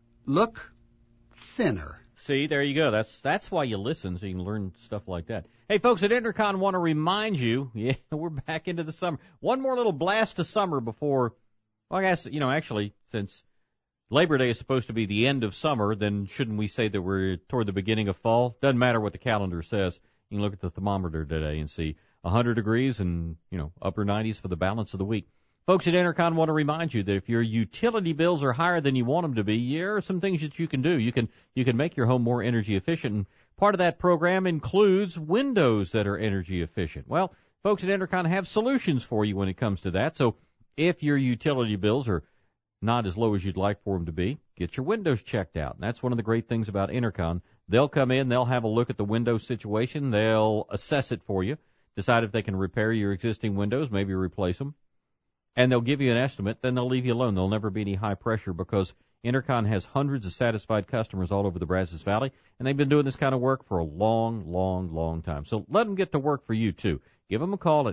look thinner. See, there you go. That's why you listen, so you can learn stuff like that. Hey, folks, at Intercon want to remind you, we're back into the summer. One more little blast of summer before, well, I guess, actually, since Labor Day is supposed to be the end of summer, then shouldn't we say that we're toward the beginning of fall? Doesn't matter what the calendar says. You can look at the thermometer today and see 100 degrees and, upper 90s for the balance of the week. Folks at Intercon want to remind you that if your utility bills are higher than you want them to be, there are some things that you can do. You can make your home more energy efficient, and part of that program includes windows that are energy efficient. Well, folks at Intercon have solutions for you when it comes to that. So if your utility bills are not as low as you'd like for them to be, get your windows checked out. And that's one of the great things about Intercon. They'll come in, they'll have a look at the window situation, they'll assess it for you, decide if they can repair your existing windows, maybe replace them. And they'll give you an estimate, then they'll leave you alone. There'll never be any high pressure because Intercon has hundreds of satisfied customers all over the Brazos Valley, and they've been doing this kind of work for a long, long, long time. So let them get to work for you, too. Give them a call at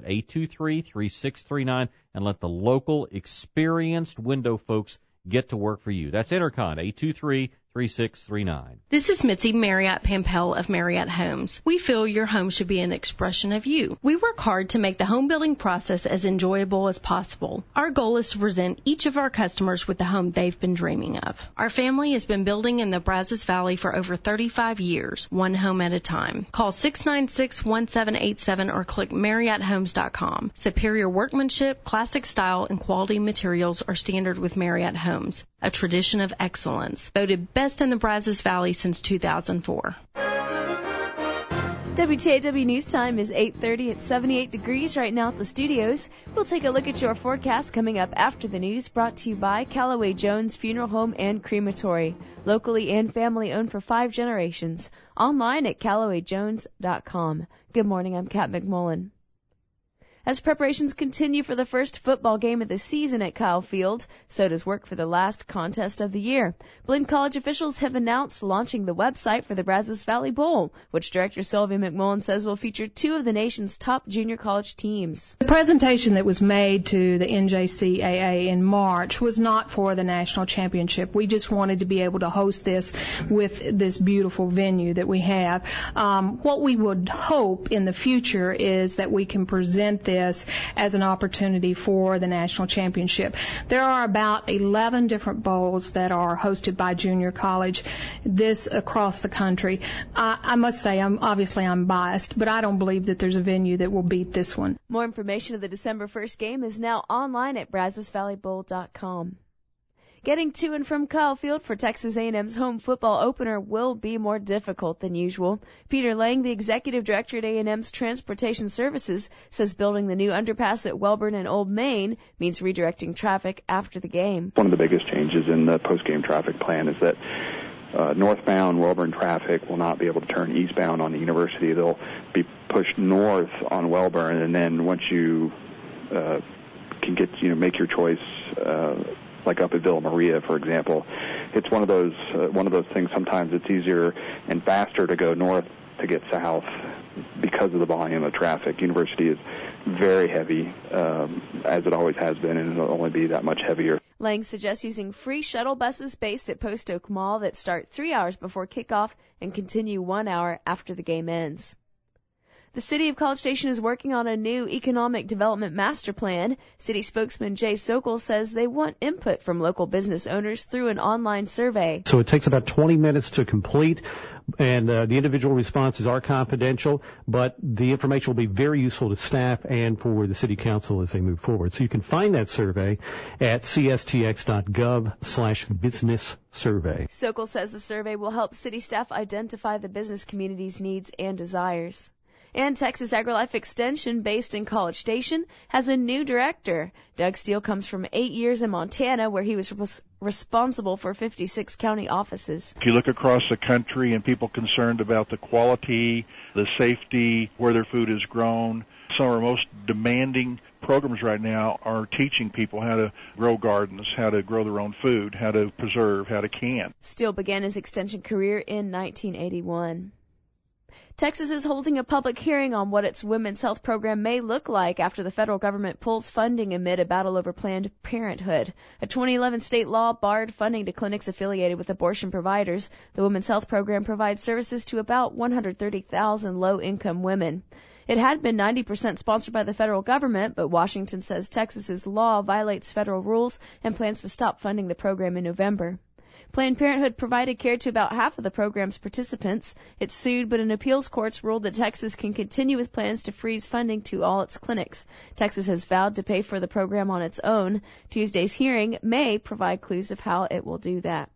823-3639 and let the local experienced window folks get to work for you. That's Intercon, 823-3639. This is Mitzi Marriott Pampel of Marriott Homes. We feel your home should be an expression of you. We work hard to make the home building process as enjoyable as possible. Our goal is to present each of our customers with the home they've been dreaming of. Our family has been building in the Brazos Valley for over 35 years, one home at a time. Call 696-1787 or click MarriottHomes.com. Superior workmanship, classic style, and quality materials are standard with Marriott Homes. A tradition of excellence, voted best in the Brazos Valley since 2004. WTAW News Time is 8:30 at 78 degrees right now at the studios. We'll take a look at your forecast coming up after the news, brought to you by Callaway Jones Funeral Home and Crematory, locally and family owned for 5 generations. Online at CallawayJones.com. Good morning, I'm Kat McMullen. As preparations continue for the first football game of the season at Kyle Field, so does work for the last contest of the year. Blinn College officials have announced launching the website for the Brazos Valley Bowl, which Director Sylvia McMullen says will feature 2 of the nation's top junior college teams. The presentation that was made to the NJCAA in March was not for the national championship. We just wanted to be able to host this with this beautiful venue that we have. What we would hope in the future is that we can present this as an opportunity for the national championship. There are about 11 different bowls that are hosted by junior college, this across the country. I must say, I'm biased, but I don't believe that there's a venue that will beat this one. More information of the December 1st game is now online at BrazosValleyBowl.com. Getting to and from Kyle Field for Texas A&M's home football opener will be more difficult than usual. Peter Lang, the executive director at A&M's Transportation Services, says building the new underpass at Welborn and Old Main means redirecting traffic after the game. One of the biggest changes in the post-game traffic plan is that northbound Welborn traffic will not be able to turn eastbound on the University. They'll be pushed north on Welborn, and then once you can get, make your choice, like up at Villa Maria, for example, it's one of those things. Sometimes it's easier and faster to go north to get south because of the volume of traffic. University is very heavy, as it always has been, and it'll only be that much heavier. Lang suggests using free shuttle buses based at Post Oak Mall that start 3 hours before kickoff and continue 1 hour after the game ends. The City of College Station is working on a new economic development master plan. City spokesman Jay Sokol says they want input from local business owners through an online survey. So it takes about 20 minutes to complete, and the individual responses are confidential, but the information will be very useful to staff and for the City Council as they move forward. So you can find that survey at cstx.gov/business survey. Sokol says the survey will help city staff identify the business community's needs and desires. And Texas AgriLife Extension, based in College Station, has a new director. Doug Steele comes from 8 years in Montana, where he was responsible for 56 county offices. If you look across the country and people concerned about the quality, the safety, where their food is grown, some of our most demanding programs right now are teaching people how to grow gardens, how to grow their own food, how to preserve, how to can. Steele began his extension career in 1981. Texas is holding a public hearing on what its women's health program may look like after the federal government pulls funding amid a battle over Planned Parenthood. A 2011 state law barred funding to clinics affiliated with abortion providers. The women's health program provides services to about 130,000 low-income women. It had been 90% sponsored by the federal government, but Washington says Texas's law violates federal rules and plans to stop funding the program in November. Planned Parenthood provided care to about half of the program's participants. It sued, but an appeals court ruled that Texas can continue with plans to freeze funding to all its clinics. Texas has vowed to pay for the program on its own. Tuesday's hearing may provide clues of how it will do that.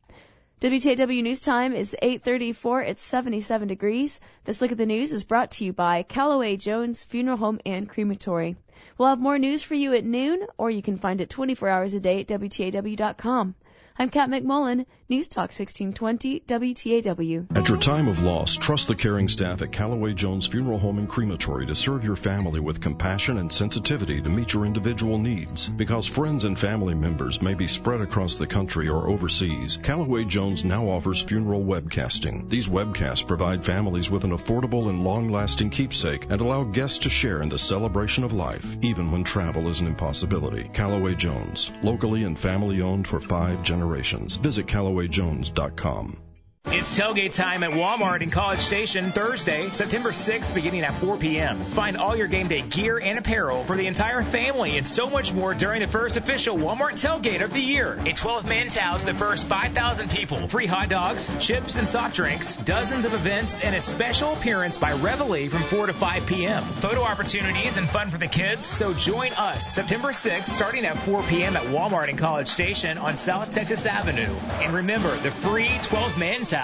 WTAW News Time is 8:34. It's 77 degrees. This look at the news is brought to you by Callaway Jones Funeral Home and Crematory. We'll have more news for you at noon, or you can find it 24 hours a day at WTAW.com. I'm Kat McMullen, News Talk 1620 WTAW. At your time of loss, trust the caring staff at Callaway Jones Funeral Home and Crematory to serve your family with compassion and sensitivity to meet your individual needs. Because friends and family members may be spread across the country or overseas, Callaway Jones now offers funeral webcasting. These webcasts provide families with an affordable and long-lasting keepsake and allow guests to share in the celebration of life, even when travel is an impossibility. Callaway Jones, locally and family-owned for 5 generations. Visit CallawayJones.com. It's tailgate time at Walmart in College Station Thursday, September 6th, beginning at 4 p.m. Find all your game day gear and apparel for the entire family and so much more during the first official Walmart tailgate of the year. A 12-man towel to the first 5,000 people. Free hot dogs, chips, and soft drinks, dozens of events, and a special appearance by Reveille from 4 to 5 p.m. Photo opportunities and fun for the kids, so join us September 6th, starting at 4 p.m. at Walmart in College Station on South Texas Avenue. And remember, the free 12-man towel.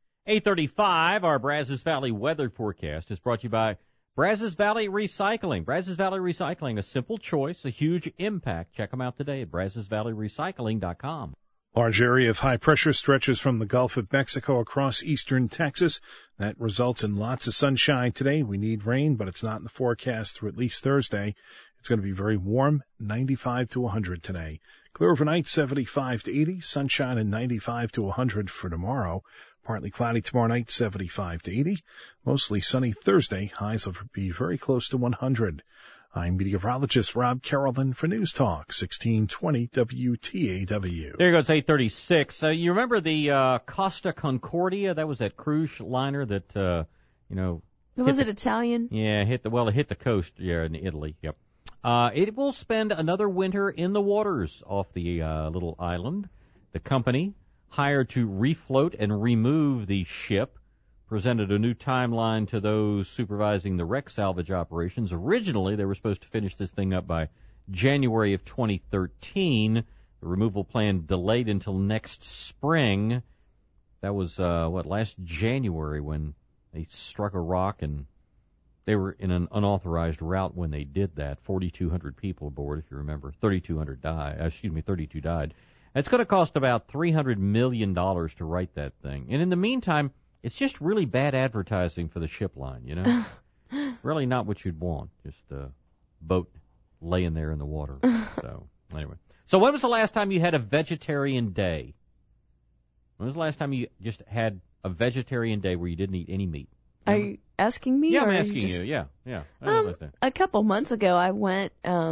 8:35, our Brazos Valley weather forecast is brought to you by Brazos Valley Recycling. Brazos Valley Recycling, a simple choice, a huge impact. Check them out today at BrazosValleyRecycling.com. Large area of high pressure stretches from the Gulf of Mexico across eastern Texas. That results in lots of sunshine today. We need rain, but it's not in the forecast through at least Thursday. It's going to be very warm, 95 to 100 today. Clear overnight, 75 to 80. Sunshine and 95 to 100 for tomorrow. Partly cloudy tomorrow night, 75 to 80. Mostly sunny Thursday. Highs will be very close to 100. I'm meteorologist Rob Carrollton for News Talk 1620 WTAW. There goes 8:36. You remember the Costa Concordia? That was that cruise liner that Was it Italian? Yeah, it hit the coast in Italy. Yep. It will spend another winter in the waters off the little island. The company, hired to refloat and remove the ship, presented a new timeline to those supervising the wreck salvage operations. Originally, they were supposed to finish this thing up by January of 2013. The removal plan delayed until next spring. That was, last January when they struck a rock, and they were in an unauthorized route when they did that. 4,200 people aboard, if you remember. 32 died. It's going to cost about $300 million to write that thing. And in the meantime, it's just really bad advertising for the ship line, you know? Really not what you'd want. Just a boat laying there in the water. So, anyway. So when was the last time you had a vegetarian day? When was the last time you just had a vegetarian day where you didn't eat any meat? Are you asking me? Yeah, or I'm are asking just... you. Yeah. A couple months ago, I went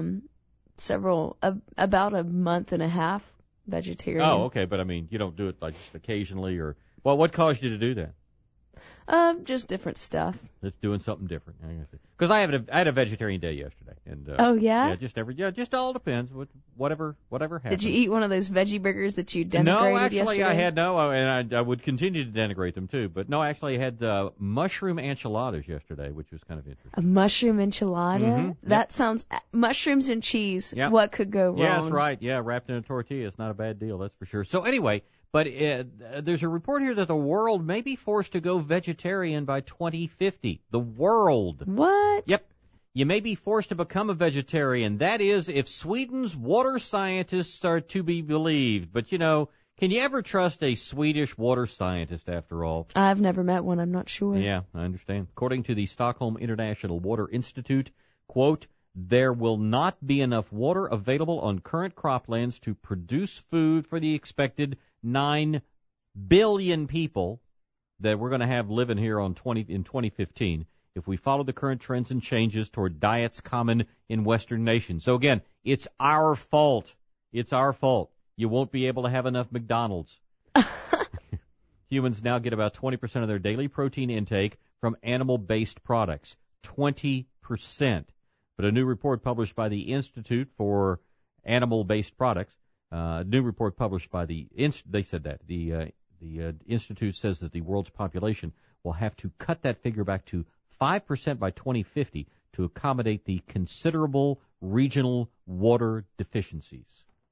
about a month and a half vegetarian. Oh, okay. But, I mean, you don't do it like just occasionally or... Well, what caused you to do that? Just different stuff. Just doing something different. Because I had a vegetarian day yesterday, and oh yeah, just all depends. Whatever happens. Did you eat one of those veggie burgers that you denigrated No, actually yesterday? I had and I would continue to denigrate them too. But no, actually I had mushroom enchiladas yesterday, which was kind of interesting. A mushroom enchilada? Mm-hmm. That sounds mushrooms and cheese. Yep. What could go wrong? Yeah, that's right. Yeah, wrapped in a tortilla. It's not a bad deal, that's for sure. So anyway. But there's a report here that the world may be forced to go vegetarian by 2050. The world. What? Yep. You may be forced to become a vegetarian. That is, if Sweden's water scientists are to be believed. But, you know, can you ever trust a Swedish water scientist, after all? I've never met one. I'm not sure. Yeah, I understand. According to the Stockholm International Water Institute, quote, there will not be enough water available on current croplands to produce food for the expected 9 billion people that we're going to have living here in 2015 if we follow the current trends and changes toward diets common in Western nations. So again, it's our fault. It's our fault. You won't be able to have enough McDonald's. Humans now get about 20% of their daily protein intake from animal-based products. 20%. But a new report published by the Institute for Animal-Based Products, new report published by the Institute says that the world's population will have to cut that figure back to 5% by 2050 to accommodate the considerable regional water deficiencies.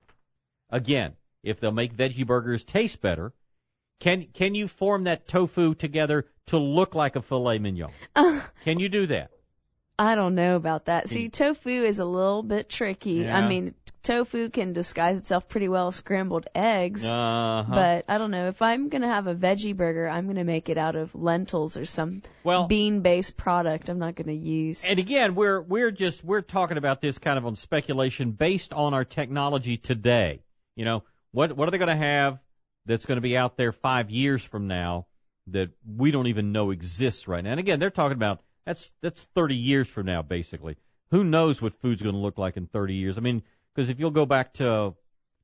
Again, if they'll make veggie burgers taste better, can you form that tofu together to look like a filet mignon? Can you do that? I don't know about that. See, tofu is a little bit tricky. Yeah. I mean, tofu can disguise itself pretty well as scrambled eggs. But I don't know. If I'm going to have a veggie burger, I'm going to make it out of lentils or some bean-based product I'm not going to use. And again, we're talking about this kind of on speculation based on our technology today. You know, what are they going to have that's going to be out there 5 years from now that we don't even know exists right now? And again, they're talking about that's 30 years from now, basically. Who knows what food's going to look like in 30 years? I mean, because if you'll go back to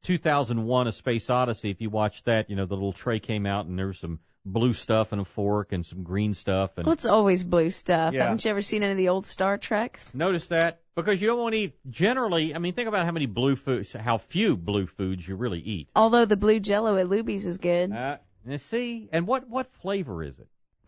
2001, A Space Odyssey, if you watch that, you know, the little tray came out and there was some blue stuff and a fork and some green stuff. And well, it's always blue stuff. Yeah. Haven't you ever seen any of the old Star Treks? Notice that because you don't want to eat generally. I mean, think about how few blue foods you really eat. Although the blue Jell-O at Luby's is good. See, and what flavor is it?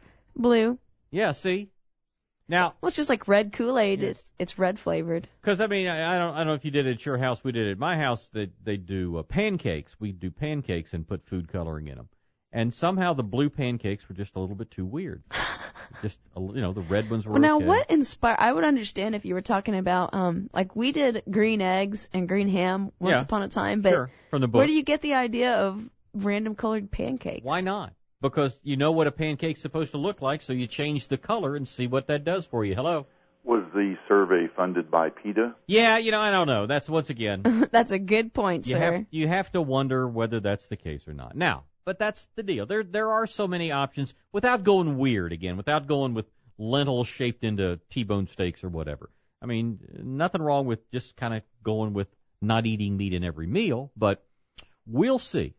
Blue. Yeah, see. Now, well, it's just like red Kool-Aid. Yeah. It's red flavored. Because I mean, I don't know if you did it at your house. We did it at my house. They do pancakes. We do pancakes and put food coloring in them. And somehow the blue pancakes were just a little bit too weird. Just the red ones were. Well, now okay. what inspired? I would understand if you were talking about like we did green eggs and green ham once upon a time. But sure, from the book. Where do you get the idea of random colored pancakes? Why not? Because you know what a pancake's supposed to look like, so you change the color and see what that does for you. Hello? Was the survey funded by PETA? Yeah, I don't know. That's once again. That's a good point, sir. You have to wonder whether that's the case or not. Now, but that's the deal. There are so many options without going weird again, without going with lentils shaped into T-bone steaks or whatever. I mean, nothing wrong with just kind of going with not eating meat in every meal, but we'll see.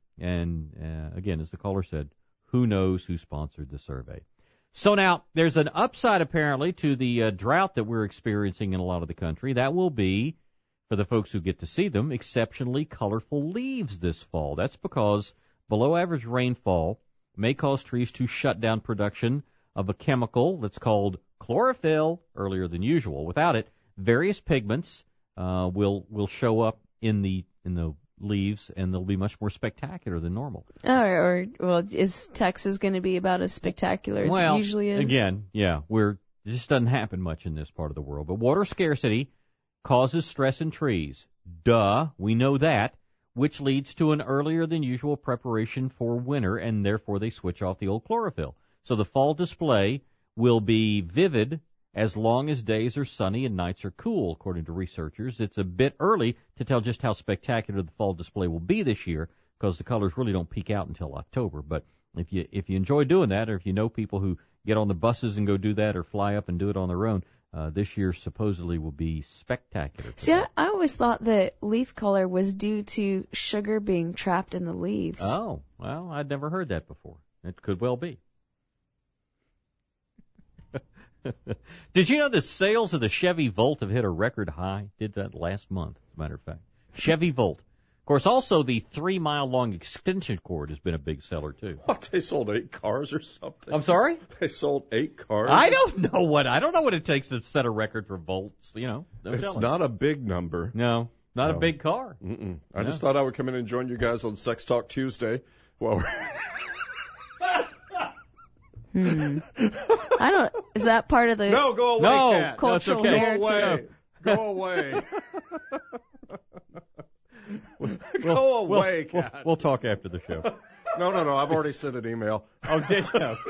And again, as the caller said, who knows who sponsored the survey? So now, there's an upside apparently to the drought that we're experiencing in a lot of the country. That will be, for the folks who get to see them, exceptionally colorful leaves this fall. That's because below average rainfall may cause trees to shut down production of a chemical that's called chlorophyll earlier than usual. Without it, various pigments will show up in the leaves, and they'll be much more spectacular than normal. Well, is Texas going to be about as spectacular as it usually is? Again, yeah, it just doesn't happen much in this part of the world. But water scarcity causes stress in trees. Duh, we know that. which leads to an earlier than usual preparation for winter, and therefore they switch off the old chlorophyll. So the fall display will be vivid as long as days are sunny and nights are cool, according to researchers. It's a bit early to tell just how spectacular the fall display will be this year, because the colors really don't peak out until October. But if you enjoy doing that, or if you know people who get on the buses and go do that or fly up and do it on their own, this year supposedly will be spectacular. See, I always thought that leaf color was due to sugar being trapped in the leaves. Oh, well, I'd never heard that before. It could well be. Did you know the sales of the Chevy Volt have hit a record high? Did that last month, as a matter of fact. Chevy Volt. Of course, also the 3-mile-long extension cord has been a big seller, too. What, they sold 8 cars or something? I'm sorry? They sold 8 cars? I don't know what it takes to set a record for volts, you know. It's not a big number. No, not a big car. I just thought I would come in and join you guys on Sex Talk Tuesday. Well, I don't. Is that part of the No, go away, Cat. cultural okay. heritage? Go away. Go away, Cat. We'll talk after the show. No. I've already sent an email. Oh, did you? Oh,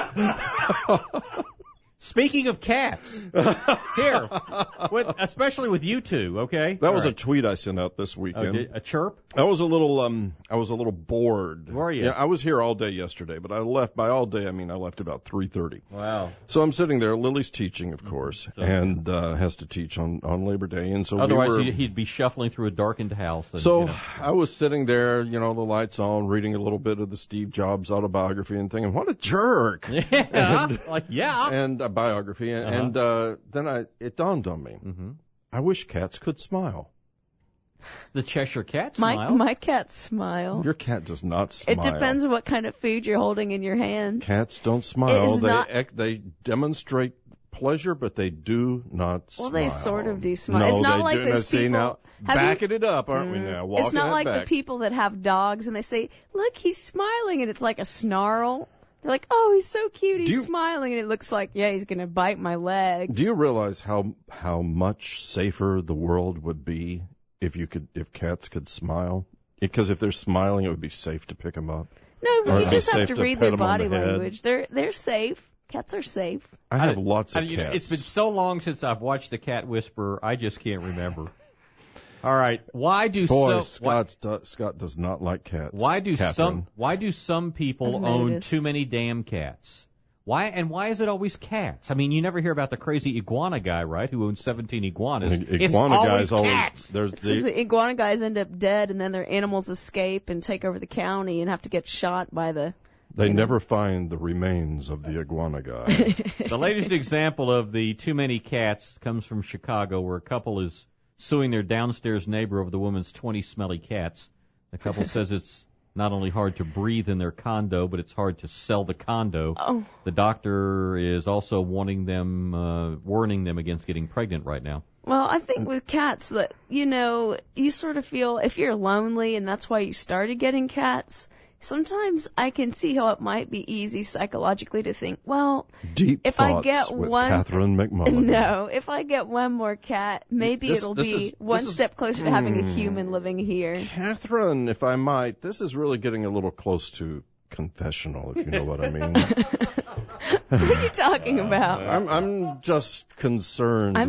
God. Speaking of cats, here, especially with you two, okay? That was a tweet I sent out this weekend. A chirp? I was a little bored. Were you? Yeah, I was here all day yesterday, but I left by all day. I mean, I left about 3:30. Wow. So I'm sitting there. Lily's teaching, of course, and has to teach on Labor Day, and so otherwise he'd be shuffling through a darkened house. And, so I was sitting there, the lights on, reading a little bit of the Steve Jobs autobiography, and thinking, what a jerk. Yeah. And biography, and then it dawned on me. Mm-hmm. I wish cats could smile. The Cheshire Cat smile? My cats smile. Your cat does not smile. It depends on what kind of food you're holding in your hand. Cats don't smile. They demonstrate pleasure, but they do not smile. Well, they sort of do smile. No, it's not they like do. those See, people. now, backing it up, aren't we now? Walking it's not it like back. the people that have dogs and they say, look, he's smiling, and it's like a snarl. They're like, oh, he's so cute, he's smiling, and it looks like, yeah, he's going to bite my leg. Do you realize how much safer the world would be if cats could smile? Because if they're smiling, it would be safe to pick them up. No, but you just have to read their body language. They're safe. Cats are safe. I have lots of cats. It's been so long since I've watched The Cat Whisperer, I just can't remember. All right, why do Scott does not like cats. Why do some people own too many damn cats? Why is it always cats? I mean, you never hear about the crazy iguana guy, right, who owns 17 iguanas. It's always cats. Because the iguana guys end up dead, and then their animals escape and take over the county and have to get shot by the... They never find the remains of the iguana guy. The latest example of the too many cats comes from Chicago, where a couple is suing their downstairs neighbor over the woman's 20 smelly cats. The couple says it's not only hard to breathe in their condo, but it's hard to sell the condo. Oh. The doctor is also warning them against getting pregnant right now. Well, I think with cats that, you sort of feel if you're lonely and that's why you started getting cats, sometimes I can see how it might be easy psychologically to think, well, if I get one, Catherine McMullen. No, if I get one more cat, maybe it'll be one step closer to having a human living here. Catherine, if I might, this is really getting a little close to confessional, if you know what I mean. What are you talking about? I'm just concerned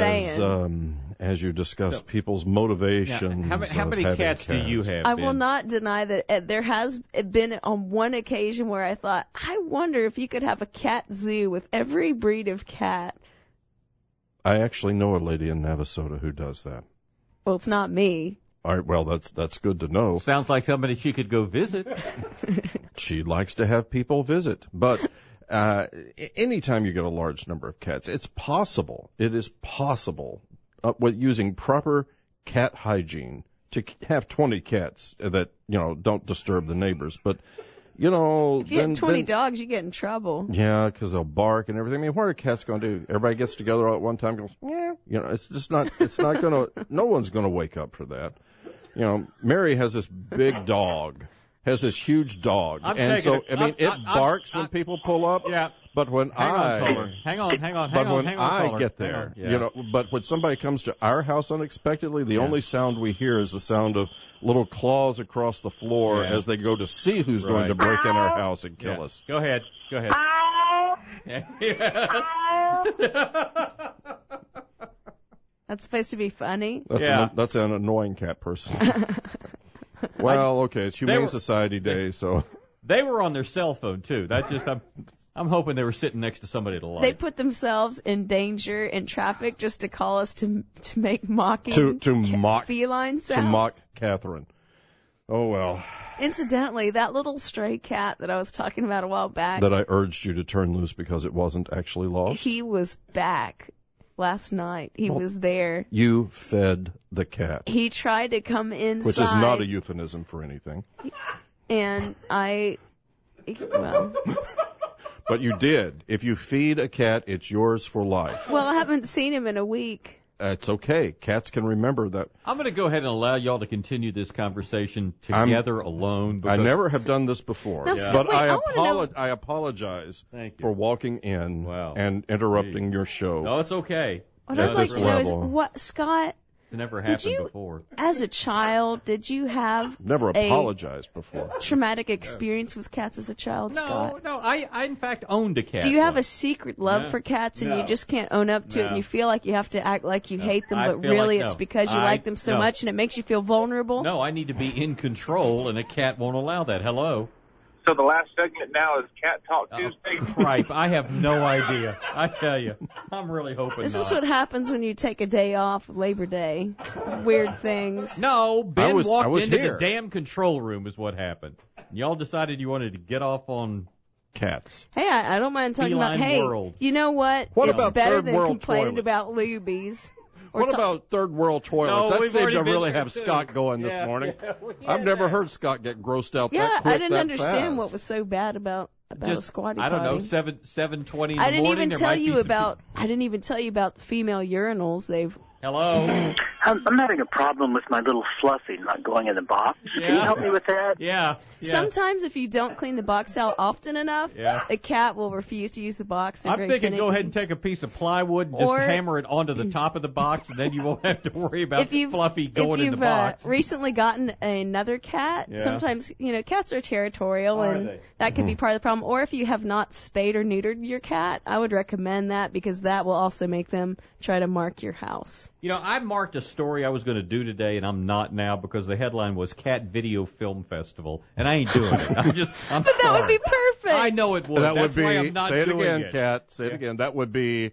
as you discuss people's motivations. How many cats do you have? I will not deny that there has been on one occasion where I thought, I wonder if you could have a cat zoo with every breed of cat. I actually know a lady in Navasota who does that. Well, it's not me. All right, well, that's good to know. Sounds like somebody she could go visit. She likes to have people visit, but anytime you get a large number of cats, it is possible, with using proper cat hygiene, to have 20 cats that, don't disturb the neighbors. But, if you have 20 dogs, you get in trouble. Yeah, because they'll bark and everything. I mean, what are cats going to do? Everybody gets together all at one time and goes, yeah. It's not going to, no one's going to wake up for that. Mary has this big dog. has this huge dog, it barks when people pull up. Yeah. But when hang on, get there, but when somebody comes to our house unexpectedly, the only sound we hear is the sound of little claws across the floor as they go to see who's going to break in our house and kill us. Go ahead. That's supposed to be funny. That's an annoying cat person. Well, okay, it's Humane Society Day, so they were on their cell phone too. That's just I'm hoping they were sitting next to somebody at a light. They put themselves in danger in traffic just to call us to make mocking to mock feline sounds. To mock Catherine. Oh well. Incidentally, that little stray cat that I was talking about a while back, that I urged you to turn loose because it wasn't actually lost. He was back last night. He was there. You fed the cat. He tried to come inside, which is not a euphemism for anything. And But you did. If you feed a cat, it's yours for life. Well, I haven't seen him in a week. It's okay. Cats can remember that. I'm going to go ahead and allow y'all to continue this conversation together alone. I never have done this before. But I apologize for walking in and interrupting your show. No, it's okay. What I'd like to know is, what, Scott... It never happened before. As a child, did you have never apologized before traumatic experience with cats as a child, Scott? No. I in fact owned a cat. Do you have a secret love for cats and you just can't own up to it and you feel like you have to act like you hate them, but really it's because you like them so much and it makes you feel vulnerable? No, I need to be in control and a cat won't allow that. Hello? So the last segment now is Cat Talk Tuesday. Cripe, I have no idea. I tell you, I'm really hoping This is what happens when you take a day off Labor Day. Weird things. No, Ben walked into the damn control room is what happened. Y'all decided you wanted to get off on cats. Hey, I don't mind talking about, world. You know what? It's better than complaining about lubies. What about third world toilets? That seemed to really have Scott going this morning. I've never heard Scott get grossed out that quick. I didn't understand what was so bad about a squatty potty. I don't know, 7:20 in the morning. I didn't even tell you about female urinals. Hello. I'm having a problem with my little Fluffy not going in the box. Can you help me with that? Yeah. Sometimes if you don't clean the box out often enough, the cat will refuse to use the box. I'm thinking go ahead and take a piece of plywood and just hammer it onto the top of the box, and then you won't have to worry about Fluffy going in the box. If you've recently gotten another cat, sometimes, cats are territorial, and that could be part of the problem. Or if you have not spayed or neutered your cat, I would recommend that because that will also make them try to mark your house. I marked a story I was going to do today, and I'm not now because the headline was Cat Video Film Festival, and I ain't doing it. I'm sorry. That would be perfect. I know it would. That's why I'm not doing it. Say it again, Cat. Say it again. That would be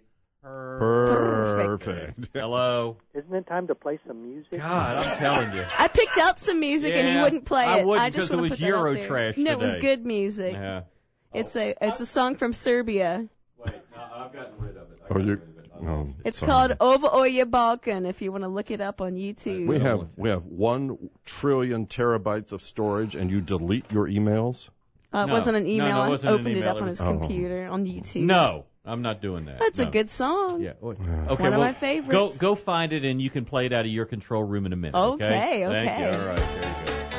perfect. Hello. Isn't it time to play some music? God, I'm telling you. I picked out some music, and you wouldn't play it. I wouldn't because it was Eurotrash today. No, it was good music. Yeah. It's a song from Serbia. Wait, no, I've gotten rid of it. It's called Over Oya Balkan, if you want to look it up on YouTube. We have 1 trillion terabytes of storage, and you delete your emails? It wasn't an email. I opened it up on his computer on YouTube. No, I'm not doing that. That's a good song. Yeah. Okay, one of my favorites. Go find it, and you can play it out of your control room in a minute. Okay. Thank you. All right. There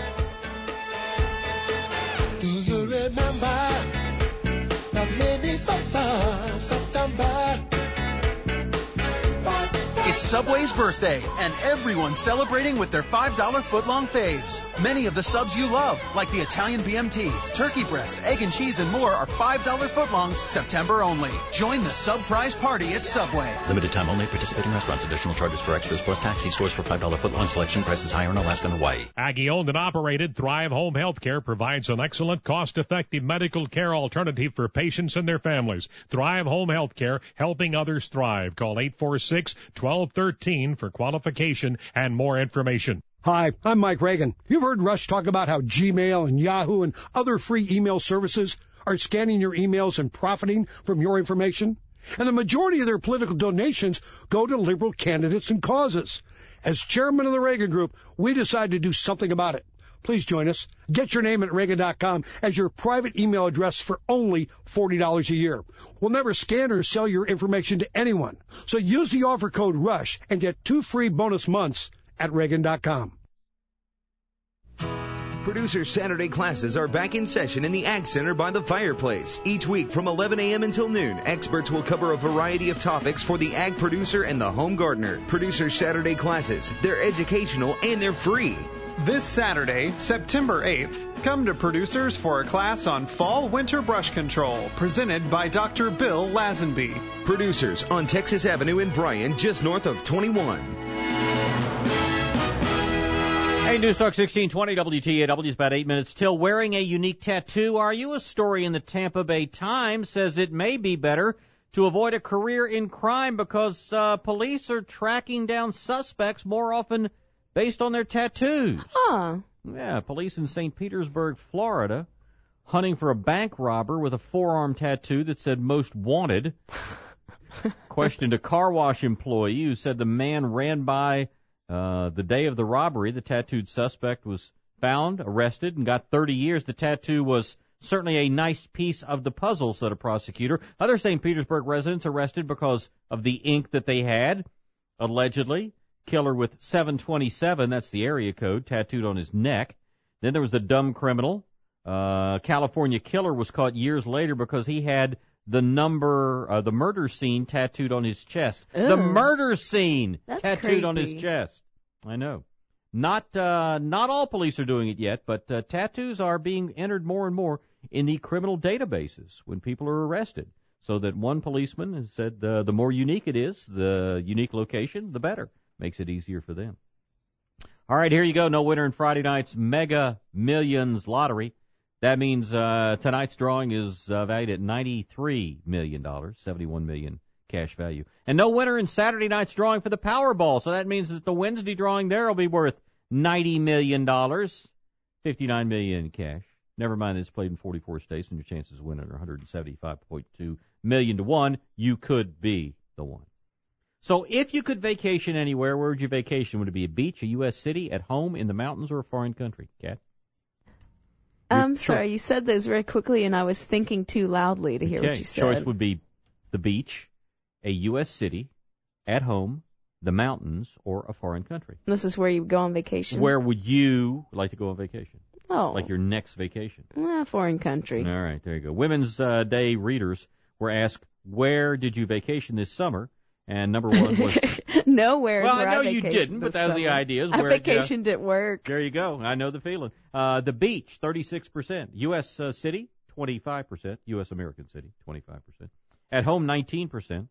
you go. Do you remember the many of September? It's Subway's birthday, and everyone's celebrating with their $5 footlong faves. Many of the subs you love, like the Italian BMT, turkey breast, egg and cheese, and more, are $5 footlongs September only. Join the sub prize party at Subway. Limited time only. Participating restaurants. Additional charges for extras plus taxi. Stores for $5 footlong selection. Prices higher in Alaska and Hawaii. Aggie-owned and operated Thrive Home Healthcare provides an excellent, cost-effective medical care alternative for patients and their families. Thrive Home Healthcare, helping others thrive. Call 846-1213 for qualification and more information. Hi, I'm Mike Reagan. You've heard Rush talk about how Gmail and Yahoo and other free email services are scanning your emails and profiting from your information. And the majority of their political donations go to liberal candidates and causes. As chairman of the Reagan Group, we decided to do something about it. Please join us. Get your name at Reagan.com as your private email address for only $40 a year. We'll never scan or sell your information to anyone. So use the offer code RUSH and get 2 free bonus months at Reagan.com. Producers Saturday classes are back in session in the Ag Center by the fireplace. Each week from 11 a.m. until noon, experts will cover a variety of topics for the ag producer and the home gardener. Producers Saturday classes, they're educational and they're free. This Saturday, September 8th, come to Producers for a class on fall-winter brush control, presented by Dr. Bill Lazenby. Producers on Texas Avenue in Bryan, just north of 21. Hey, News Talk 1620 WTAW is about 8 minutes till. Wearing a unique tattoo, are you? A story in the Tampa Bay Times says it may be better to avoid a career in crime because police are tracking down suspects more often based on their tattoos. Huh. Yeah, police in St. Petersburg, Florida, hunting for a bank robber with a forearm tattoo that said most wanted. Questioned a car wash employee who said the man ran by the day of the robbery. The tattooed suspect was found, arrested, and got 30 years. The tattoo was certainly a nice piece of the puzzle, said a prosecutor. Other St. Petersburg residents arrested because of the ink that they had, allegedly. Killer with 727, that's the area code, tattooed on his neck. Then there was the dumb criminal. California killer was caught years later because he had the murder scene tattooed on his chest. Ew. The murder scene That's tattooed creepy. on his chest. I know. Not all police are doing it yet, but tattoos are being entered more and more in the criminal databases when people are arrested. So that one policeman has said the more unique it is, the unique location, the better. Makes it easier for them. All right, here you go. No winner in Friday night's Mega Millions lottery. That means tonight's drawing is valued at $93 million, $71 million cash value. And no winner in Saturday night's drawing for the Powerball. So that means that the Wednesday drawing there will be worth $90 million, $59 million in cash. Never mind, it's played in 44 states, and your chances of winning are 175.2 million to 1. You could be the one. So if you could vacation anywhere, where would you vacation? Would it be a beach, a U.S. city, at home, in the mountains, or a foreign country? Kat? I'm sorry, you said those very quickly, and I was thinking too loudly to hear what you said. Choice would be the beach, a U.S. city, at home, the mountains, or a foreign country. This is where you would go on vacation? Where would you like to go on vacation? Oh. Like your next vacation? Foreign country. All right, there you go. Women's Day readers were asked, where did you vacation this summer? And number one was... Nowhere. Well, I know you didn't, but that was the idea. I vacationed at work. There you go. I know the feeling. The beach, 36%. U.S. city, 25%. U.S. American city, 25%. At home, 19%.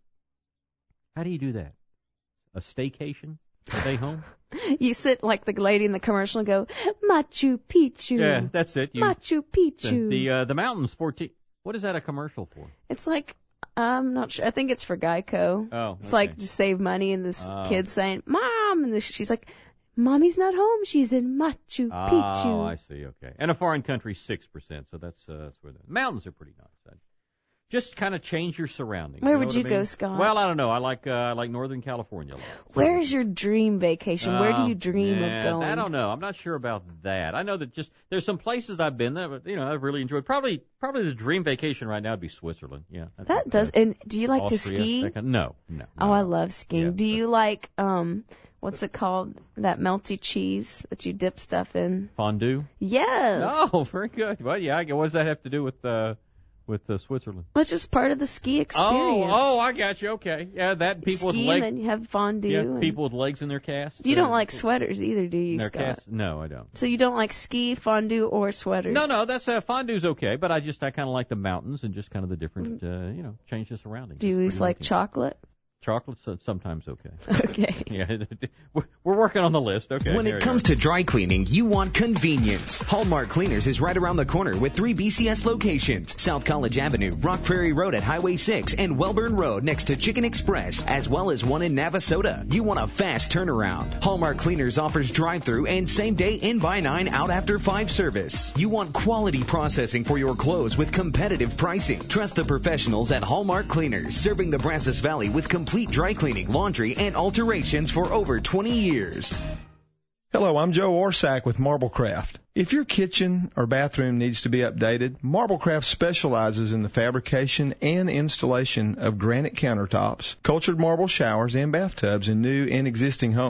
How do you do that? A staycation? Stay home? You sit like the lady in the commercial and go, Machu Picchu. Yeah, that's it. Machu Picchu. The mountains, 14. What is that a commercial for? It's like... I'm not sure. I think it's for Geico. Oh, okay. It's like to save money, and this kid's saying, Mom! And she's like, Mommy's not home. She's in Machu Picchu. Oh, I see. Okay. And a foreign country, 6%. So that's where the mountains are pretty nice. Just kind of change your surroundings. Where would you go, Scott? Well, I don't know. I like Northern California a lot. Where's your dream vacation? Where do you dream of going? I don't know. I'm not sure about that. I know that there's some places I've been that I've really enjoyed. Probably the dream vacation right now would be Switzerland. Yeah. That does. And do you like Austria, to ski? No. Oh, I love skiing. Yeah, do you like what's it called? That melty cheese that you dip stuff in? Fondue? Yes. Oh, very good. Well, yeah. What does that have to do with Switzerland? Well, it's just part of the ski experience. Oh, I got you. Okay. Yeah, that people ski with legs. And then you have fondue. Yeah, people with legs in their casts. You don't like sweaters either, do you, their Scott? casts? No, I don't. So you don't like ski, fondue, or sweaters? No, that's fondue's okay, but I kind of like the mountains and just kind of the different, change the surroundings. Do you at least like chocolate? Chocolate's sometimes okay. Okay. Yeah, we're working on the list. Okay. When it comes to dry cleaning, you want convenience. Hallmark Cleaners is right around the corner with 3 BCS locations: South College Avenue, Rock Prairie Road at Highway 6, and Welburn Road next to Chicken Express, as well as one in Navasota. You want a fast turnaround. Hallmark Cleaners offers drive-through and same-day in-by-9 out after 5 service. You want quality processing for your clothes with competitive pricing. Trust the professionals at Hallmark Cleaners, serving the Brazos Valley with complete dry cleaning, laundry, and alterations for over 20 years. Hello, I'm Joe Orsack with Marblecraft. If your kitchen or bathroom needs to be updated, Marblecraft specializes in the fabrication and installation of granite countertops, cultured marble showers, and bathtubs in new and existing homes.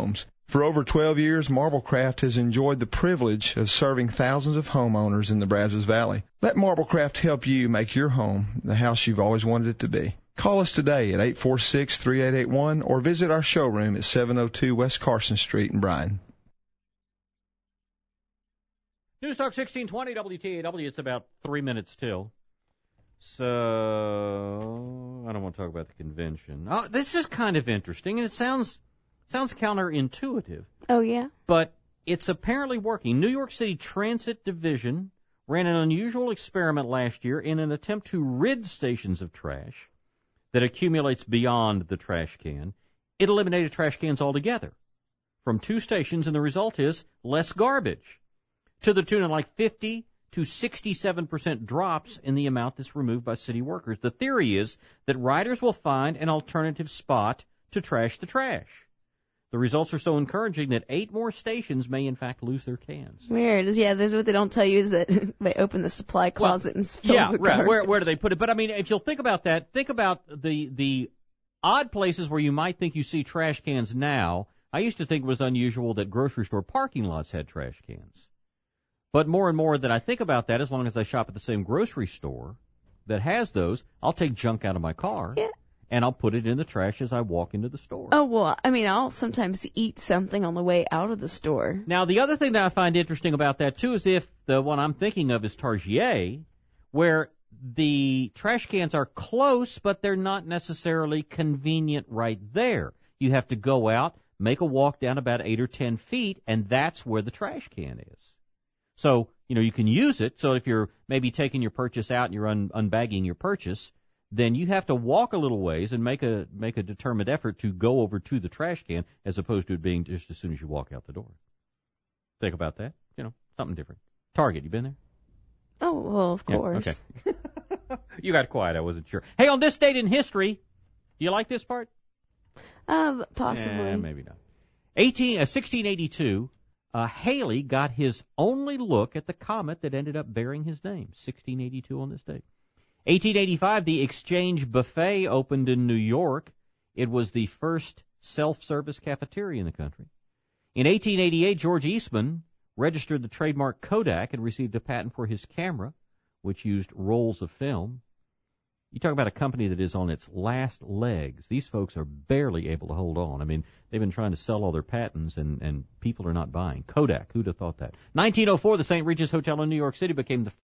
For over 12 years, Marblecraft has enjoyed the privilege of serving thousands of homeowners in the Brazos Valley. Let Marblecraft help you make your home the house you've always wanted it to be. Call us today at 846-3881 or visit our showroom at 702 West Carson Street in Bryan. News Talk 1620 WTAW. It's about 3 minutes till. So I don't want to talk about the convention. Oh, this is kind of interesting, and it sounds counterintuitive. Oh, yeah? But it's apparently working. New York City Transit Division ran an unusual experiment last year in an attempt to rid stations of trash that accumulates beyond the trash can. It eliminated trash cans altogether from 2 stations, and the result is less garbage, to the tune of like 50 to 67% drops in the amount that's removed by city workers. The theory is that riders will find an alternative spot to trash the trash. The results are so encouraging that 8 more stations may, in fact, lose their cans. Weird. Yeah, that's what they don't tell you is that they open the supply closet and fill the garbage. Where do they put it? But, I mean, if you'll think about that, think about the odd places where you might think you see trash cans now. I used to think it was unusual that grocery store parking lots had trash cans. But more and more that I think about that, as long as I shop at the same grocery store that has those, I'll take junk out of my car. Yeah. And I'll put it in the trash as I walk into the store. Oh, well, I mean, I'll sometimes eat something on the way out of the store. Now, the other thing that I find interesting about that, too, is if the one I'm thinking of is Targier, where the trash cans are close, but they're not necessarily convenient right there. You have to go out, make a walk down about 8 or 10 feet, and that's where the trash can is. So, you can use it. So if you're maybe taking your purchase out and you're unbagging your purchase, then you have to walk a little ways and make a determined effort to go over to the trash can as opposed to it being just as soon as you walk out the door. Think about that. Something different. Target, you been there? Oh, well, of course. Yeah, okay. You got quiet. I wasn't sure. Hey, on this date in history, do you like this part? Possibly. Maybe not. 1682, Halley got his only look at the comet that ended up bearing his name. 1682 on this date. 1885, the Exchange Buffet opened in New York. It was the first self-service cafeteria in the country. In 1888, George Eastman registered the trademark Kodak and received a patent for his camera, which used rolls of film. You talk about a company that is on its last legs. These folks are barely able to hold on. I mean, they've been trying to sell all their patents, and people are not buying. Kodak, who'd have thought that? 1904, the St. Regis Hotel in New York City became the